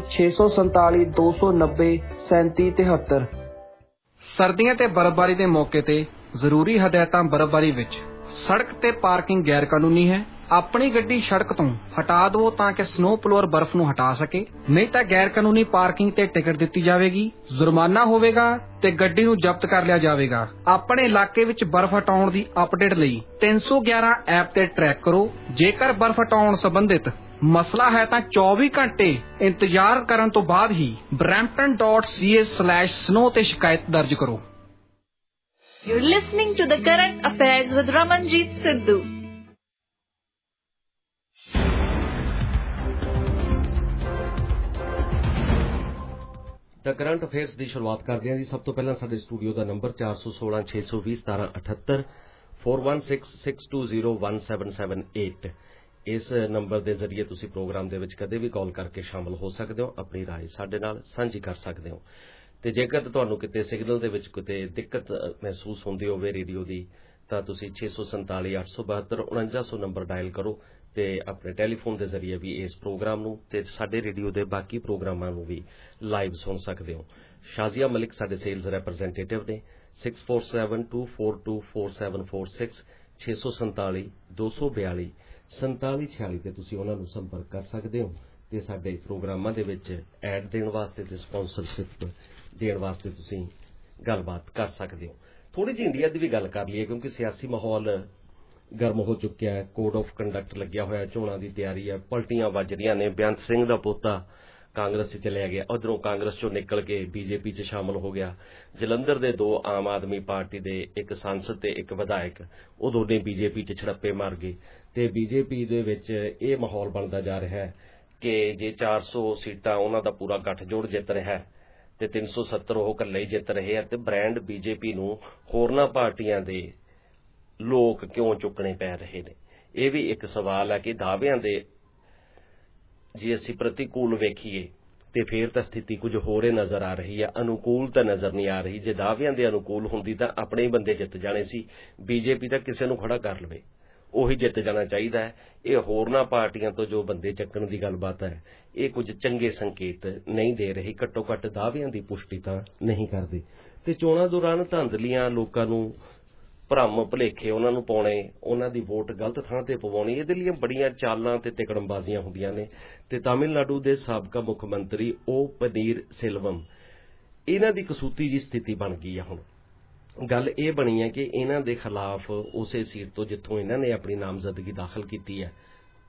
647-290-3773। ਸਰਦੀਆਂ ਤੇ ਬਰਫ਼ਬਾਰੀ ਦੇ ਮੌਕੇ ਤੇ ਜ਼ਰੂਰੀ ਹਦਾਇਤਾਂ ਬਰਫ਼ਬਾਰੀ ਵਿੱਚ ਸੜਕ ਤੇ ਪਾਰਕਿੰਗ ਗੈਰ ਕਾਨੂੰਨੀ ਹੈ। ਆਪਣੀ ਗੱਡੀ ਸੜਕ ਤੋਂ ਹਟਾ ਦਿਓ ਤਾਂ ਕਿ ਸਨੋ ਪਲੋਅਰ ਬਰਫ਼ ਨੂੰ ਹਟਾ ਸਕੇ, ਨਹੀਂ ਤਾਂ ਗੈਰ ਕਾਨੂੰਨੀ ਪਾਰਕਿੰਗ ਤੇ ਟਿਕਟ ਦਿੱਤੀ ਜਾਵੇਗੀ, ਜੁਰਮਾਨਾ ਹੋਵੇਗਾ ਤੇ ਗੱਡੀ ਨੂੰ ਜ਼ਬਤ ਕਰ ਲਿਆ ਜਾਵੇਗਾ। ਆਪਣੇ ਇਲਾਕੇ ਵਿੱਚ ਬਰਫ਼ ਹਟਾਉਣ ਦੀ ਅਪਡੇਟ ਲਈ 311 ਐਪ ਤੇ ਟਰੈਕ ਕਰੋ। ਜੇਕਰ ਬਰਫ਼ ਹਟਾਉਣ ਸੰਬੰਧਿਤ ਮਸਲਾ ਹੈ ਤਾਂ 24 ਘੰਟੇ ਇੰਤਜ਼ਾਰ ਕਰਨ ਤੋਂ ਬਾਅਦ ਹੀ brampton.ca/snow ਤੇ ਸ਼ਿਕਾਇਤ ਦਰਜ ਕਰੋ। You're listening to the Current Affairs with Ramanjit Sidhu. ਤਾਂ ਕਰੰਟ ਅਫੇਅਰਸ ਦੀ ਸ਼ੁਰੂਆਤ ਕਰਦੇ ਹਾਂ ਜੀ। ਸਭ ਤੋਂ ਪਹਿਲਾਂ ਸਾਡੇ ਸਟੂਡੀਓ ਦਾ ਨੰਬਰ 4166201778 4166201778। ਇਸ ਨੰਬਰ ਦੇ ਜ਼ਰੀਏ ਤੁਸੀਂ ਪ੍ਰੋਗਰਾਮ ਦੇ ਵਿੱਚ ਕਦੇ ਵੀ ਕਾਲ ਕਰਕੇ ਸ਼ਾਮਲ ਹੋ ਸਕਦੇ ਹੋ, ਆਪਣੀ ਰਾਏ ਸਾਡੇ ਨਾਲ ਸਾਂਝੀ ਕਰ ਸਕਦੇ ਹੋ। ਤੇ ਜੇਕਰ ਤੁਹਾਨੂੰ ਕਿਤੇ ਸਿਗਨਲ ਦੇ ਵਿੱਚ ਕਿਤੇ ਦਿੱਕਤ ਮਹਿਸੂਸ ਹੁੰਦੀ ਹੋਵੇ ਰੇਡੀਓ ਦੀ ਤਾਂ ਤੁਸੀਂ 647-872-4900 ਨੰਬਰ ਡਾਇਲ ਕਰੋ ਤੇ ਆਪਣੇ ਟੈਲੀਫੋਨ ਦੇ ਜ਼ਰੀਏ ਵੀ ਇਸ ਪ੍ਰੋਗਰਾਮ ਨੂੰ ਤੇ ਸਾਡੇ ਰੇਡੀਓ ਦੇ ਬਾਕੀ ਪ੍ਰੋਗਰਾਮਾਂ ਨੂੰ ਵੀ ਲਾਈਵ ਸੁਣ ਸਕਦੇ ਹੋ। ਸ਼ਾਜ਼ੀਆ ਮਲਿਕ ਸਾਡੇ ਸੇਲਜ਼ ਰੈਪਰੈਜ਼ੈਂਟੇਟਿਵ ਨੇ। 6472444746 647-242-4746 ਤੇ ਤੁਸੀਂ ਉਹਨਾਂ ਨੂੰ ਸੰਪਰਕ ਕਰ ਸਕਦੇ ਹੋ ਤੇ ਸਾਡੇ ਪ੍ਰੋਗਰਾਮਾਂ ਦੇ ਵਿੱਚ ਐਡ ਦੇਣ ਵਾਸਤੇ ਤੇ ਸਪਾਂਸਰਸ਼ਿਪ ਦੇਣ ਵਾਸਤੇ ਤੁਸੀਂ ਗੱਲਬਾਤ ਕਰ ਸਕਦੇ ਹੋ। ਥੋੜੀ ਜਿਹੀ ਇੰਡੀਆ ਦੀ ਵੀ ਗੱਲ ਕਰ ਲਈਏ ਕਿਉਂਕਿ ਸਿਆਸੀ ਮਾਹੌਲ ਗਰਮ ਹੋ ਚੁੱਕਿਆ ਹੈ। ਕੋਡ ਆਫ ਕੰਡਕਟ ਲੱਗਿਆ ਹੋਇਆ, ਚੋਣਾਂ ਦੀ ਤਿਆਰੀ ਹੈ, ਪਲਟੀਆਂ ਵੱਜ ਰਹੀਆਂ ਨੇ। ਬੇਅੰਤ ਸਿੰਘ ਦਾ ਪੋਤਾ ਕਾਂਗਰਸ 'ਚ ਚਲਿਆ ਗਿਆ, ਉਧਰੋਂ ਕਾਂਗਰਸ 'ਚੋਂ ਨਿਕਲ ਕੇ ਬੀਜੇਪੀ 'ਚ ਸ਼ਾਮਲ ਹੋ ਗਿਆ। ਜਲੰਧਰ ਦੇ 2 ਆਮ ਆਦਮੀ ਪਾਰਟੀ ਦੇ ਇੱਕ ਸਾਂਸਦ ਤੇ ਇੱਕ ਵਿਧਾਇਕ ਉਹ ਦੋਨੇ ਬੀਜੇਪੀ 'ਚ ਛੜੱਪੇ ਮਾਰ ਗਏ ਤੇ ਬੀਜੇਪੀ ਦੇ ਵਿੱਚ ਇਹ ਮਾਹੌਲ ਬਣਦਾ ਜਾ ਰਿਹਾ ਹੈ ਕਿ ਜੇ 400 ਸੀਟਾਂ ਉਹਨਾਂ ਦਾ ਪੂਰਾ ਗੱਠਜੋੜ ਜਿੱਤ ਰਿਹਾ ਹੈ ਤੇ 370 ਉਹ ਇਕੱਲੇ ਹੀ ਜਿੱਤ ਰਹੇ ਆ ਤੇ ਬ੍ਰਾਂਡ ਬੀਜੇਪੀ ਨੂੰ ਹੋਰਨਾਂ ਪਾਰਟੀਆਂ ਦੇ ਲੋਕ ਕਿਉਂ ਚੁੱਕਣੇ ਪੈ ਰਹੇ ਨੇ। ਇਹ ਵੀ ਇੱਕ ਸਵਾਲ ਹੈ ਕਿ ਦਾਅਵਿਆਂ ਦੇ ਜੇ ਅਸੀਂ ਪ੍ਰਤੀਕੂਲ ਵੇਖੀਏ ਤੇ ਫੇਰ ਤਾਂ ਸਥਿਤੀ ਕੁਝ ਹੋਰ ਹੀ ਨਜ਼ਰ ਆ ਰਹੀ ਹੈ, ਅਨੁਕੂਲ ਤਾਂ ਨਜ਼ਰ ਨਹੀਂ ਆ ਰਹੀ। ਜੇ ਦਾਅਵਿਆਂ ਦੇ ਅਨੁਕੂਲ ਹੁੰਦੀ ਤਾਂ ਆਪਣੇ ਹੀ ਬੰਦੇ ਜਿੱਤ ਜਾਣੇ ਸੀ। ਬੀਜੇਪੀ ਤਾਂ ਕਿਸੇ ਨੂੰ ਖੜਾ ਕਰ ਲਵੇ ਉਹੀ ਜਿੱਤ ਜਾਣਾ ਚਾਹੀਦਾ ਹੈ। ਇਹ ਹੋਰਨਾਂ ਪਾਰਟੀਆਂ ਤੋਂ ਜੋ ਬੰਦੇ ਚੱਕਣ ਦੀ ਗੱਲਬਾਤ ਹੈ ਇਹ ਕੁਝ ਚੰਗੇ ਸੰਕੇਤ ਨਹੀਂ ਦੇ ਰਹੀ। ਘੱਟੋ ਘੱਟ ਦਾਅਵਿਆਂ ਦੀ ਪੁਸ਼ਟੀ ਤਾਂ ਨਹੀਂ ਕਰਦੇ ਤੇ ਚੋਣਾਂ ਦੌਰਾਨ ਧਾਂਦਲੀਆਂ, ਲੋਕਾਂ ਨੂੰ ਭਰਮ ਭੁਲੇਖੇ ਉਹਨਾਂ ਨੂੰ ਪਾਉਣੇ, ਉਹਨਾਂ ਦੀ ਵੋਟ ਗਲਤ ਥਾਂ ਤੇ ਪਵਾਉਣੀ, ਇਹਦੇ ਲਈ ਬੜੀਆਂ ਚਾਲਾਂ ਤੇ ਤਿਕੜਮਬਾਜ਼ੀਆਂ ਹੁੰਦੀਆਂ ਨੇ। ਤੇ ਤਾਮਿਲਨਾਡੂ ਦੇ ਸਾਬਕਾ ਮੁੱਖ ਮੰਤਰੀ ਓ ਪਨੀਰ ਸੇਲਵਮ ਇਹਨਾਂ ਦੀ ਕਸੂਤੀ ਜੀ ਸਥਿਤੀ ਬਣ ਗਈ ਆ। ਹੁਣ ਗੱਲ ਇਹ ਬਣੀ ਹੈ ਕਿ ਇਹਨਾਂ ਦੇ ਖਿਲਾਫ ਉਸੇ ਸੀਟ ਤੋਂ ਜਿੱਥੋਂ ਇਹਨਾਂ ਨੇ ਆਪਣੀ ਨਾਮਜ਼ਦਗੀ ਦਾਖਲ ਕੀਤੀ ਹੈ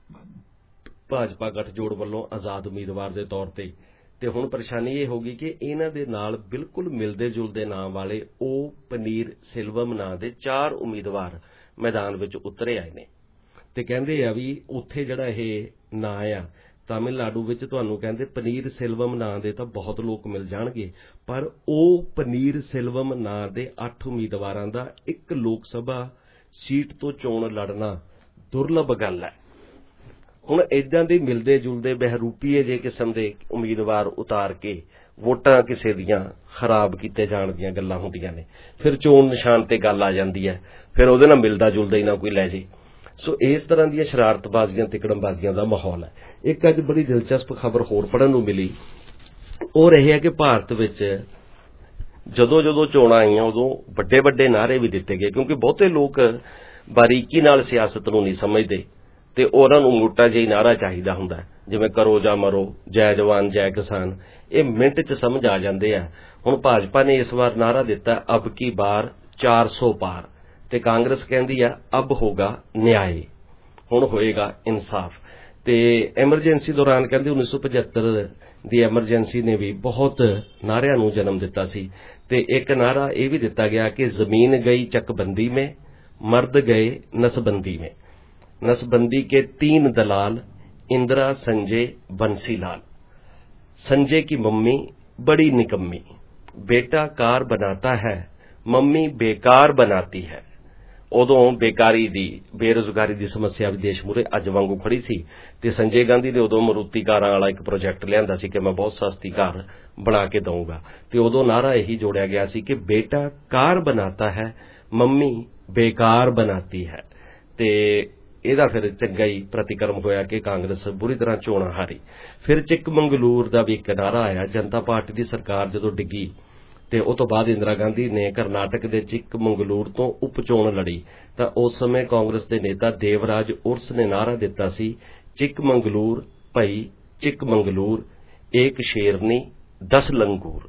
ਭਾਜਪਾ ਗੱਠਜੋੜ ਵੱਲੋਂ ਆਜ਼ਾਦ ਉਮੀਦਵਾਰ ਦੇ ਤੌਰ ਤੇ ਹੁਣ ਪਰੇਸ਼ਾਨੀ ਇਹ ਹੋ ਗਈ ਕਿ ਇਹਨਾਂ ਦੇ ਨਾਲ ਬਿਲਕੁਲ ਮਿਲਦੇ ਜੁਲਦੇ ਨਾਂ ਵਾਲੇ ਓ ਪਨੀਰ ਸੇਲਵਮ ਨਾਂ ਦੇ 4 ਉਮੀਦਵਾਰ ਮੈਦਾਨ ਵਿੱਚ ਉਤਰੇ ਆਏ ਨੇ ਤੇ ਕਹਿੰਦੇ ਆ ਵੀ ਉੱਥੇ ਜਿਹੜਾ ਇਹ ਨਾਂ ਆ ਤਾਮਿਲਨਾਡੂ ਵਿੱਚ ਤੁਹਾਨੂੰ ਕਹਿੰਦੇ ਪਨੀਰ ਸੇਲਵਮ ਨਾਂ ਦੇ ਤਾਂ ਬਹੁਤ ਲੋਕ ਮਿਲ ਜਾਣਗੇ ਪਰ ਉਹ ਪਨੀਰ ਸੇਲਵਮ ਨਾਂ ਦੇ 8 ਉਮੀਦਵਾਰਾਂ ਦਾ ਇੱਕ ਲੋਕ ਸਭਾ ਸੀਟ ਤੋਂ ਚੋਣ ਲੜਨਾ ਦੁਰਲਭ ਗੱਲ ਹੈ। ਹੁਣ ਇਦਾਂ ਦੇ ਮਿਲਦੇ ਜੁਲਦੇ ਬਹਿਰੂਪੀਏ ਜੇ ਕਿਸਮ ਦੇ ਉਮੀਦਵਾਰ ਉਤਾਰ ਕੇ ਵੋਟਾਂ ਕਿਸੇ ਦੀਆਂ ਖਰਾਬ ਕੀਤੇ ਜਾਣ ਦੀਆਂ ਗੱਲਾਂ ਹੁੰਦੀਆਂ ਨੇ। ਫਿਰ ਚੋਣ ਨਿਸ਼ਾਨ ਤੇ ਗੱਲ ਆ ਜਾਂਦੀ ਹੈ, ਫਿਰ ਉਹਦੇ ਨਾਲ ਮਿਲਦਾ ਜੁਲਦਾ ਹੀ ਨਾ ਕੋਈ ਲੈ ਜੇ। ਸੋ ਇਸ ਤਰ੍ਹਾਂ ਦੀਆਂ ਸ਼ਰਾਰਤਬਾਜ਼ੀਆਂ ਤਿਕੜਮਬਾਜ਼ੀਆਂ ਦਾ ਮਾਹੌਲ ਹੈ। ਇੱਕ ਅੱਜ ਬੜੀ ਦਿਲਚਸਪ ਖਬਰ ਹੋਰ ਪੜ੍ਹਨ ਨੂੰ ਮਿਲੀ, ਉਹ ਰਹੀ ਹੈ ਕਿ ਭਾਰਤ ਵਿੱਚ ਜਦੋਂ ਜਦੋਂ ਚੋਣਾਂ ਆਈਆਂ ਉਦੋਂ ਵੱਡੇ ਵੱਡੇ ਨਾਅਰੇ ਵੀ ਦਿੱਤੇ ਗਏ, ਕਿਉਂਕਿ ਬਹੁਤੇ ਲੋਕ ਬਾਰੀਕੀ ਨਾਲ ਸਿਆਸਤ ਨੂੰ ਨਹੀਂ ਸਮਝਦੇ ਤੇ ਉਹਨਾਂ ਨੂੰ ਮੋਟਾ ਜਿਹਾ ਨਾਅਰਾ ਚਾਹੀਦਾ ਹੁੰਦਾ, ਜਿਵੇਂ ਕਰੋ ਜਾਂ ਮਰੋ, ਜੈ ਜਵਾਨ ਜੈ ਕਿਸਾਨ, ਇਹ ਮਿੰਟ 'ਚ ਸਮਝ ਆ ਜਾਂਦੇ ਆ। ਹੁਣ ਭਾਜਪਾ ਨੇ ਇਸ ਵਾਰ ਨਾਅਰਾ ਦਿੱਤਾ ਅਬ ਕੀ ਬਾਰ 400 ਪਾਰ, ਤੇ ਕਾਂਗਰਸ ਕਹਿੰਦੀ ਆ ਅਬ ਹੋਗਾ ਨਿਆਏ, ਹੁਣ ਹੋਏਗਾ ਇਨਸਾਫ। ਤੇ ਐਮਰਜੈਂਸੀ ਦੌਰਾਨ ਕਹਿੰਦੇ 1975 ਦੀ ਐਮਰਜੈਂਸੀ ਨੇ ਵੀ ਬਹੁਤ ਨਾਅਰਿਆਂ ਨੂੰ ਜਨਮ ਦਿੱਤਾ ਸੀ, ਤੇ ਇੱਕ ਨਾਅਰਾ ਇਹ ਵੀ ਦਿੱਤਾ ਗਿਆ ਕਿ ਜ਼ਮੀਨ ਗਈ ਚੱਕਬੰਦੀ में, मर्द गए नसबंदी में, नसबंदी के 3 दलाल, इंदिरा संजय बंसीलाल। संजय की मम्मी बड़ी निकम्मी, बेटा कार बनाता है, मम्मी बेकार बनाती है। ਉਦੋਂ ਬੇਕਾਰੀ ਦੀ ਬੇਰੁਜ਼ਗਾਰੀ ਦੀ ਸਮੱਸਿਆ ਵੀ ਦੇਸ਼ ਮੂਹਰੇ ਅੱਜ ਵਾਂਗੂ ਖੜੀ ਸੀ, ਤੇ ਸੰਜੇ ਗਾਂਧੀ ਨੇ ਉਦੋਂ ਮਰੂਤੀ ਕਾਰਾਂ ਵਾਲਾ ਇੱਕ ਪ੍ਰੋਜੈਕਟ ਲਿਆਂਦਾ ਸੀ ਕਿ ਮੈਂ ਬਹੁਤ ਸਸਤੀ ਕਾਰ ਬਣਾ ਕੇ ਦਊਂਗਾ, ਤੇ ਉਦੋਂ ਨਾਅਰਾ ਇਹੀ ਜੋੜਿਆ ਗਿਆ ਸੀ ਕਿ ਬੇਟਾ ਕਾਰ ਬਣਾਤਾ ਹੈ, ਮੰਮੀ ਬੇਕਾਰ ਬਣਾਤੀ ਹੈ। ਤੇ ਇਹਦਾ ਫਿਰ ਚੰਗਾ ਹੀ ਪ੍ਰਤੀਕਰਮ ਹੋਇਆ ਕਿ ਕਾਂਗਰਸ ਬੁਰੀ ਤਰ੍ਹਾਂ ਚੋਣਾਂ ਹਾਰੀ। ਫਿਰ ਚਿੱਕਮੰਗਲੂਰ ਦਾ ਵੀ ਇੱਕ ਨਾਅਰਾ ਆਇਆ, ਜਨਤਾ ਪਾਰਟੀ ਦੀ ਸਰਕਾਰ ਜਦੋਂ ਡਿੱਗੀ ਤੇ ਉਹ ਤੋਂ ਬਾਅਦ ਇੰਦਰਾ ਗਾਂਧੀ ਨੇ ਕਰਨਾਟਕ ਦੇ ਚਿੱਕਮੰਗਲੂਰ ਤੋਂ ਉਪ ਚੋਣ ਲੜੀ, ਤਾਂ ਉਸ ਸਮੇਂ ਕਾਂਗਰਸ ਦੇ ਨੇਤਾ ਦੇਵਰਾਜ ਉਰਸ ਨੇ ਨਾਅਰਾ ਦਿੱਤਾ ਸੀ ਚਿੱਕਮੰਗਲੂਰ ਭਈ ਚਿੱਕਮੰਗਲੂਰ, ਏਕ ਸ਼ੇਰਨੀ 10 ਲੰਗੂਰ।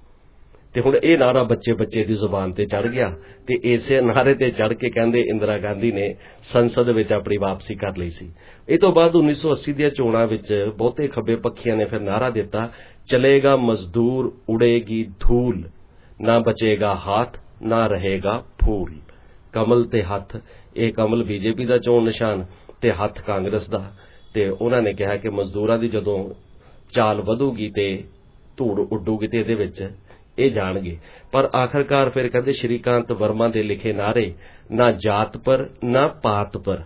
ਤੇ ਹੁਣ ਇਹ ਨਾਅਰਾ ਬੱਚੇ ਬੱਚੇ ਦੀ ਜ਼ੁਬਾਨ ਤੇ ਚੜ ਗਿਆ, ਤੇ ਇਸੇ ਨਾਅਰੇ ਤੇ ਚੜ ਕੇ ਕਹਿੰਦੇ ਇੰਦਰਾ ਗਾਂਧੀ ਨੇ ਸੰਸਦ ਵਿੱਚ ਆਪਣੀ ਵਾਪਸੀ ਕਰ ਲਈ ਸੀ। ਇਹ ਤੋਂ ਬਾਅਦ 1980 ਦੀਆਂ ਚੋਣਾਂ ਵਿੱਚ ਬਹੁਤੇ ਖੱਬੇ ਪੱਖੀਆਂ ਨੇ ਫਿਰ ਨਾਅਰਾ ਦਿੱਤਾ ਚਲੇਗਾ ਮਜ਼ਦੂਰ ਉੜੇਗੀ ਧੂਲ, ਨਾ ਬਚੇਗਾ ਹੱਥ ਨਾ ਰਹੇਗਾ ਫੂਲ। ਕਮਲ ਤੇ ਹੱਥ, ਇਹ ਕਮਲ ਬੀਜੇਪੀ ਦਾ ਚੋਣ ਨਿਸ਼ਾਨ ਤੇ ਹੱਥ ਕਾਂਗਰਸ ਦਾ, ਤੇ ਉਹਨਾਂ ਨੇ ਕਿਹਾ ਕਿ ਮਜ਼ਦੂਰਾਂ ਦੀ ਜਦੋਂ ਚਾਲ ਵਧੂਗੀ ਤੇ ਧੂੜ ਉੱਡੂਗੀ ਤੇ ਇਹਦੇ ਵਿੱਚ ਇਹ ਜਾਣਗੇ। ਪਰ ਆਖਰਕਾਰ ਫਿਰ ਕਹਿੰਦੇ ਸ਼੍ਰੀਕਾਂਤ ਵਰਮਾ ਦੇ ਲਿਖੇ ਨਾਅਰੇ ਨਾ ਜਾਤ ਪਰ ਨਾ ਪਾਤ ਪਰ,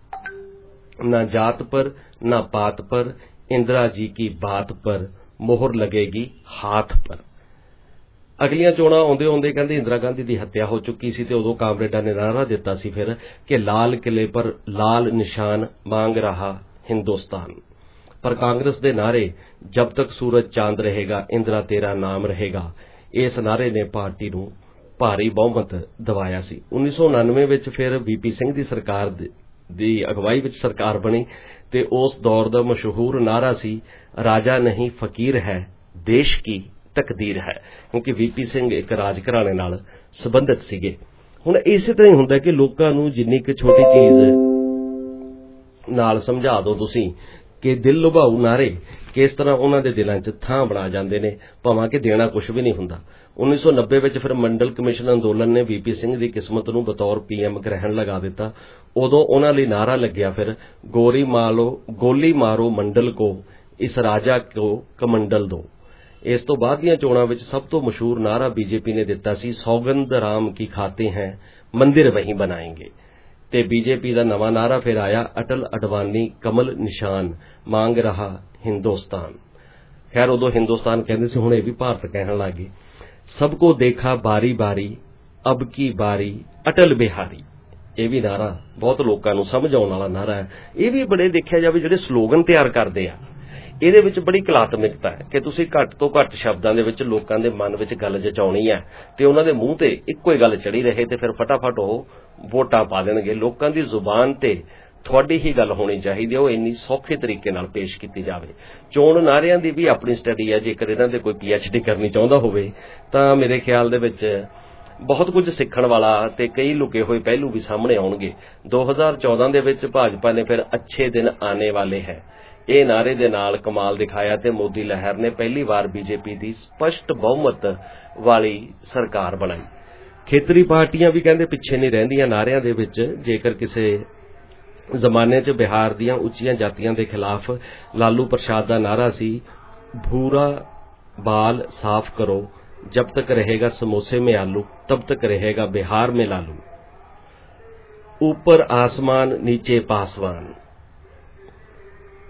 ਨਾ ਜਾਤ पर ना पात पर, इंदिरा जी की बात पर मोहर लगेगी हाथ पर। ਅਗਲੀਆਂ ਚੋਣਾਂ ਆਉਂਦੇ ਆਉਂਦੇ ਕਹਿੰਦੇ ਇੰਦਰਾ ਗਾਂਧੀ ਦੀ ਹੱਤਿਆ ਹੋ ਚੁੱਕੀ ਸੀ, ਤੇ ਉਦੋਂ ਕਾਮਰੇਡਾਂ ਨੇ ਨਾਅਰਾ ਦਿੱਤਾ ਸੀ ਫਿਰ ਕਿ ਲਾਲ ਕਿਲੇ ਪਰ ਲਾਲ ਨਿਸ਼ਾਨ ਮੰਗ ਰਹਾ ਹਿੰਦੁਸਤਾਨ। ਪਰ ਕਾਂਗਰਸ ਦੇ ਨਾਅਰੇ ਜਬ ਤੱਕ ਸੂਰਜ ਚਾਂਦ ਰਹੇਗਾ ਇੰਦਰਾ ਤੇਰਾ ਨਾਮ ਰਹੇਗਾ, ਇਸ ਨਾਅਰੇ ਨੇ ਪਾਰਟੀ ਨੂੰ ਭਾਰੀ ਬਹੁਮਤ ਦਿਵਾਇਆ ਸੀ। 1999 ਵਿੱਚ ਫਿਰ ਵੀਪੀ ਸਿੰਘ ਦੀ ਸਰਕਾਰ ਦੀ ਅਗਵਾਈ ਵਿੱਚ ਸਰਕਾਰ ਬਣੀ, ਤੇ ਉਸ ਦੌਰ ਦਾ ਮਸ਼ਹੂਰ ਨਾਅਰਾ ਸੀ ਰਾਜਾ ਨਹੀਂ ਫਕੀਰ ਹੈ ਦੇਸ਼ ਕੀ ਤਕਦੀਰ ਹੈ, ਕਿਉਂਕਿ ਵੀਪੀ ਸਿੰਘ ਇੱਕ ਰਾਜ ਘਰਾਣੇ ਨਾਲ ਸੰਬੰਧਿਤ ਸੀਗੇ। ਹੁਣ ਇਸੇ ਤਰ੍ਹਾਂ ਹੀ ਹੁੰਦਾ ਕਿ ਲੋਕਾਂ ਨੂੰ ਜਿੰਨੀ ਕੁ ਛੋਟੀ ਚੀਜ਼ ਨਾਲ ਸਮਝਾ ਦਿਓ ਤੁਸੀਂ ਕਿ ਦਿਲ ਲੁਭਾਊ ਨਾਅਰੇ ਕਿਸ ਤਰ੍ਹਾਂ ਉਹਨਾਂ ਦੇ ਦਿਲਾਂ 'ਚ ਥਾਂ ਬਣਾ ਜਾਂਦੇ ਨੇ, ਭਾਵੇਂ ਕਿ ਦੇਣਾ ਕੁਝ ਵੀ ਨਹੀਂ ਹੁੰਦਾ। 1990 ਵਿੱਚ ਫਿਰ ਮੰਡਲ ਕਮਿਸ਼ਨ ਅੰਦੋਲਨ ਨੇ ਵੀਪੀ ਸਿੰਘ ਦੀ ਕਿਸਮਤ ਨੂੰ ਬਤੌਰ ਪੀਐਮ ਗ੍ਰਹਿਣ ਲਗਾ ਦਿੱਤਾ। ਉਦੋਂ ਉਹਨਾਂ ਲਈ ਨਾਅਰਾ ਲੱਗਿਆ ਫਿਰ ਗੋਲੀ ਮਾਰੋ ਮੰਡਲ ਕੋ, ਇਸ ਰਾਜਾ ਕੋ ਕਮੰਡਲ ਦੋ। ਇਸ ਤੋਂ ਬਾਅਦ ਦੀਆਂ ਚੋਣਾਂ ਵਿੱਚ ਸਭ ਤੋਂ ਮਸ਼ਹੂਰ ਨਾਅਰਾ ਬੀਜੇਪੀ ਨੇ ਦਿੱਤਾ ਸੀ ਸੌਗੰਧ ਰਾਮ ਕੀ ਖਾਤੇ ਹੈ ਮੰਦਿਰ ਵਹੀਂ ਬਣਾਏਂਗੇ। ਤੇ ਬੀਜੇਪੀ ਦਾ ਨਵਾਂ ਨਾਅਰਾ ਫਿਰ ਆਇਆ ਅਟਲ ਅਡਵਾਨੀ ਕਮਲ ਨਿਸ਼ਾਨ ਮੰਗ ਰਹਾ ਹਿੰਦੁਸਤਾਨ। ਖੈਰ ਉਦੋਂ ਹਿੰਦੁਸਤਾਨ ਕਹਿੰਦੇ ਸੀ, ਹੁਣ ਇਹ ਵੀ ਭਾਰਤ ਕਹਿਣ ਲੱਗ ਗਏ। ਸਭ ਕੋ ਦੇਖਾ ਬਾਰੀ ਬਾਰੀ ਅਬ ਕੀ ਬਾਰੀ ਅਟਲ ਬਿਹਾਰੀ। ਇਹ ਵੀ ਨਾਅਰਾ ਬਹੁਤ ਲੋਕਾਂ ਨੂੰ ਸਮਝ ਆਉਣ ਵਾਲਾ ਨਾਅਰਾ ਹੈ। ਇਹ ਵੀ ਬੜੇ ਦੇਖਿਆ ਜਾਵੇ ਜਿਹੜੇ ਸਲੋਗਨ ਤਿਆਰ ਕਰਦੇ ਆ, ਇਹਦੇ ਵਿੱਚ ਬੜੀ ਕਲਾਤਮਿਕਤਾ ਹੈ ਕਿ ਤੁਸੀਂ ਘੱਟ ਤੋਂ ਘੱਟ ਸ਼ਬਦਾਂ ਦੇ ਵਿੱਚ ਲੋਕਾਂ ਦੇ ਮਨ ਵਿੱਚ ਗੱਲ ਜਚਾਉਣੀ ਹੈ, ਤੇ ਉਹਨਾਂ ਦੇ ਮੂੰਹ ਤੇ ਇੱਕੋ ਹੀ ਗੱਲ ਚੜੀ ਰਹੇ, ਤੇ ਫਿਰ ਫਟਾਫਟ ਉਹ ਵੋਟਾਂ ਪਾ ਦੇਣਗੇ। ਲੋਕਾਂ ਦੀ ਜ਼ੁਬਾਨ ਤੇ ਤੁਹਾਡੀ ਹੀ ਗੱਲ ਹੋਣੀ ਚਾਹੀਦੀ ਹੈ, ਉਹ ਇੰਨੀ ਸੌਖੇ ਤਰੀਕੇ ਨਾਲ ਪੇਸ਼ ਕੀਤੀ ਜਾਵੇ। ਚੋਣ ਨਾਅਰਿਆਂ ਦੀ ਵੀ ਆਪਣੀ ਸਟੱਡੀ ਹੈ, ਜੇਕਰ ਇਹਨਾਂ ਦੇ ਕੋਈ PhD ਕਰਨੀ ਚਾਹੁੰਦਾ ਹੋਵੇ ਤਾਂ ਮੇਰੇ ਖਿਆਲ ਦੇ ਵਿੱਚ ਬਹੁਤ ਕੁਝ ਸਿੱਖਣ ਵਾਲਾ ਤੇ ਕਈ ਲੁਕੇ ਹੋਏ ਪਹਿਲੂ ਵੀ ਸਾਹਮਣੇ ਆਉਣਗੇ। 2014 ਦੇ ਵਿੱਚ ਭਾਜਪਾ ਨੇ ਫਿਰ ਅੱਛੇ ਦਿਨ ਆਣੇ ਵਾਲੇ ਹੈ ਇਹ ਨਾਅਰੇ ਦੇ ਨਾਲ ਕਮਾਲ ਦਿਖਾਇਆ, ਤੇ ਮੋਦੀ ਲਹਿਰ ਨੇ ਪਹਿਲੀ ਵਾਰ ਬੀਜੇਪੀ ਦੀ ਸਪਸ਼ਟ ਬਹੁਮਤ ਵਾਲੀ ਸਰਕਾਰ ਬਣਾਈ। ਖੇਤਰੀ ਪਾਰਟੀਆਂ ਵੀ ਕਹਿੰਦੇ ਪਿੱਛੇ ਨਹੀਂ ਰਹਿੰਦੀਆਂ ਨਾਅਰਿਆਂ ਦੇ ਵਿੱਚ। ਜੇਕਰ ਕਿਸੇ ਜ਼ਮਾਨੇ 'ਚ ਬਿਹਾਰ ਦੀਆਂ ਉੱਚੀਆਂ ਜਾਤੀਆਂ ਦੇ ਖਿਲਾਫ ਲਾਲੂ ਪ੍ਰਸਾਦ ਦਾ ਨਾਅਰਾ ਸੀ ਭੂਰਾ ਬਾਲ ਸਾਫ਼ ਕਰੋ, जब तक रहेगा समोसे में आलू तब तक रहेगा बिहार में लालू, ऊपर आसमान नीचे पासवान,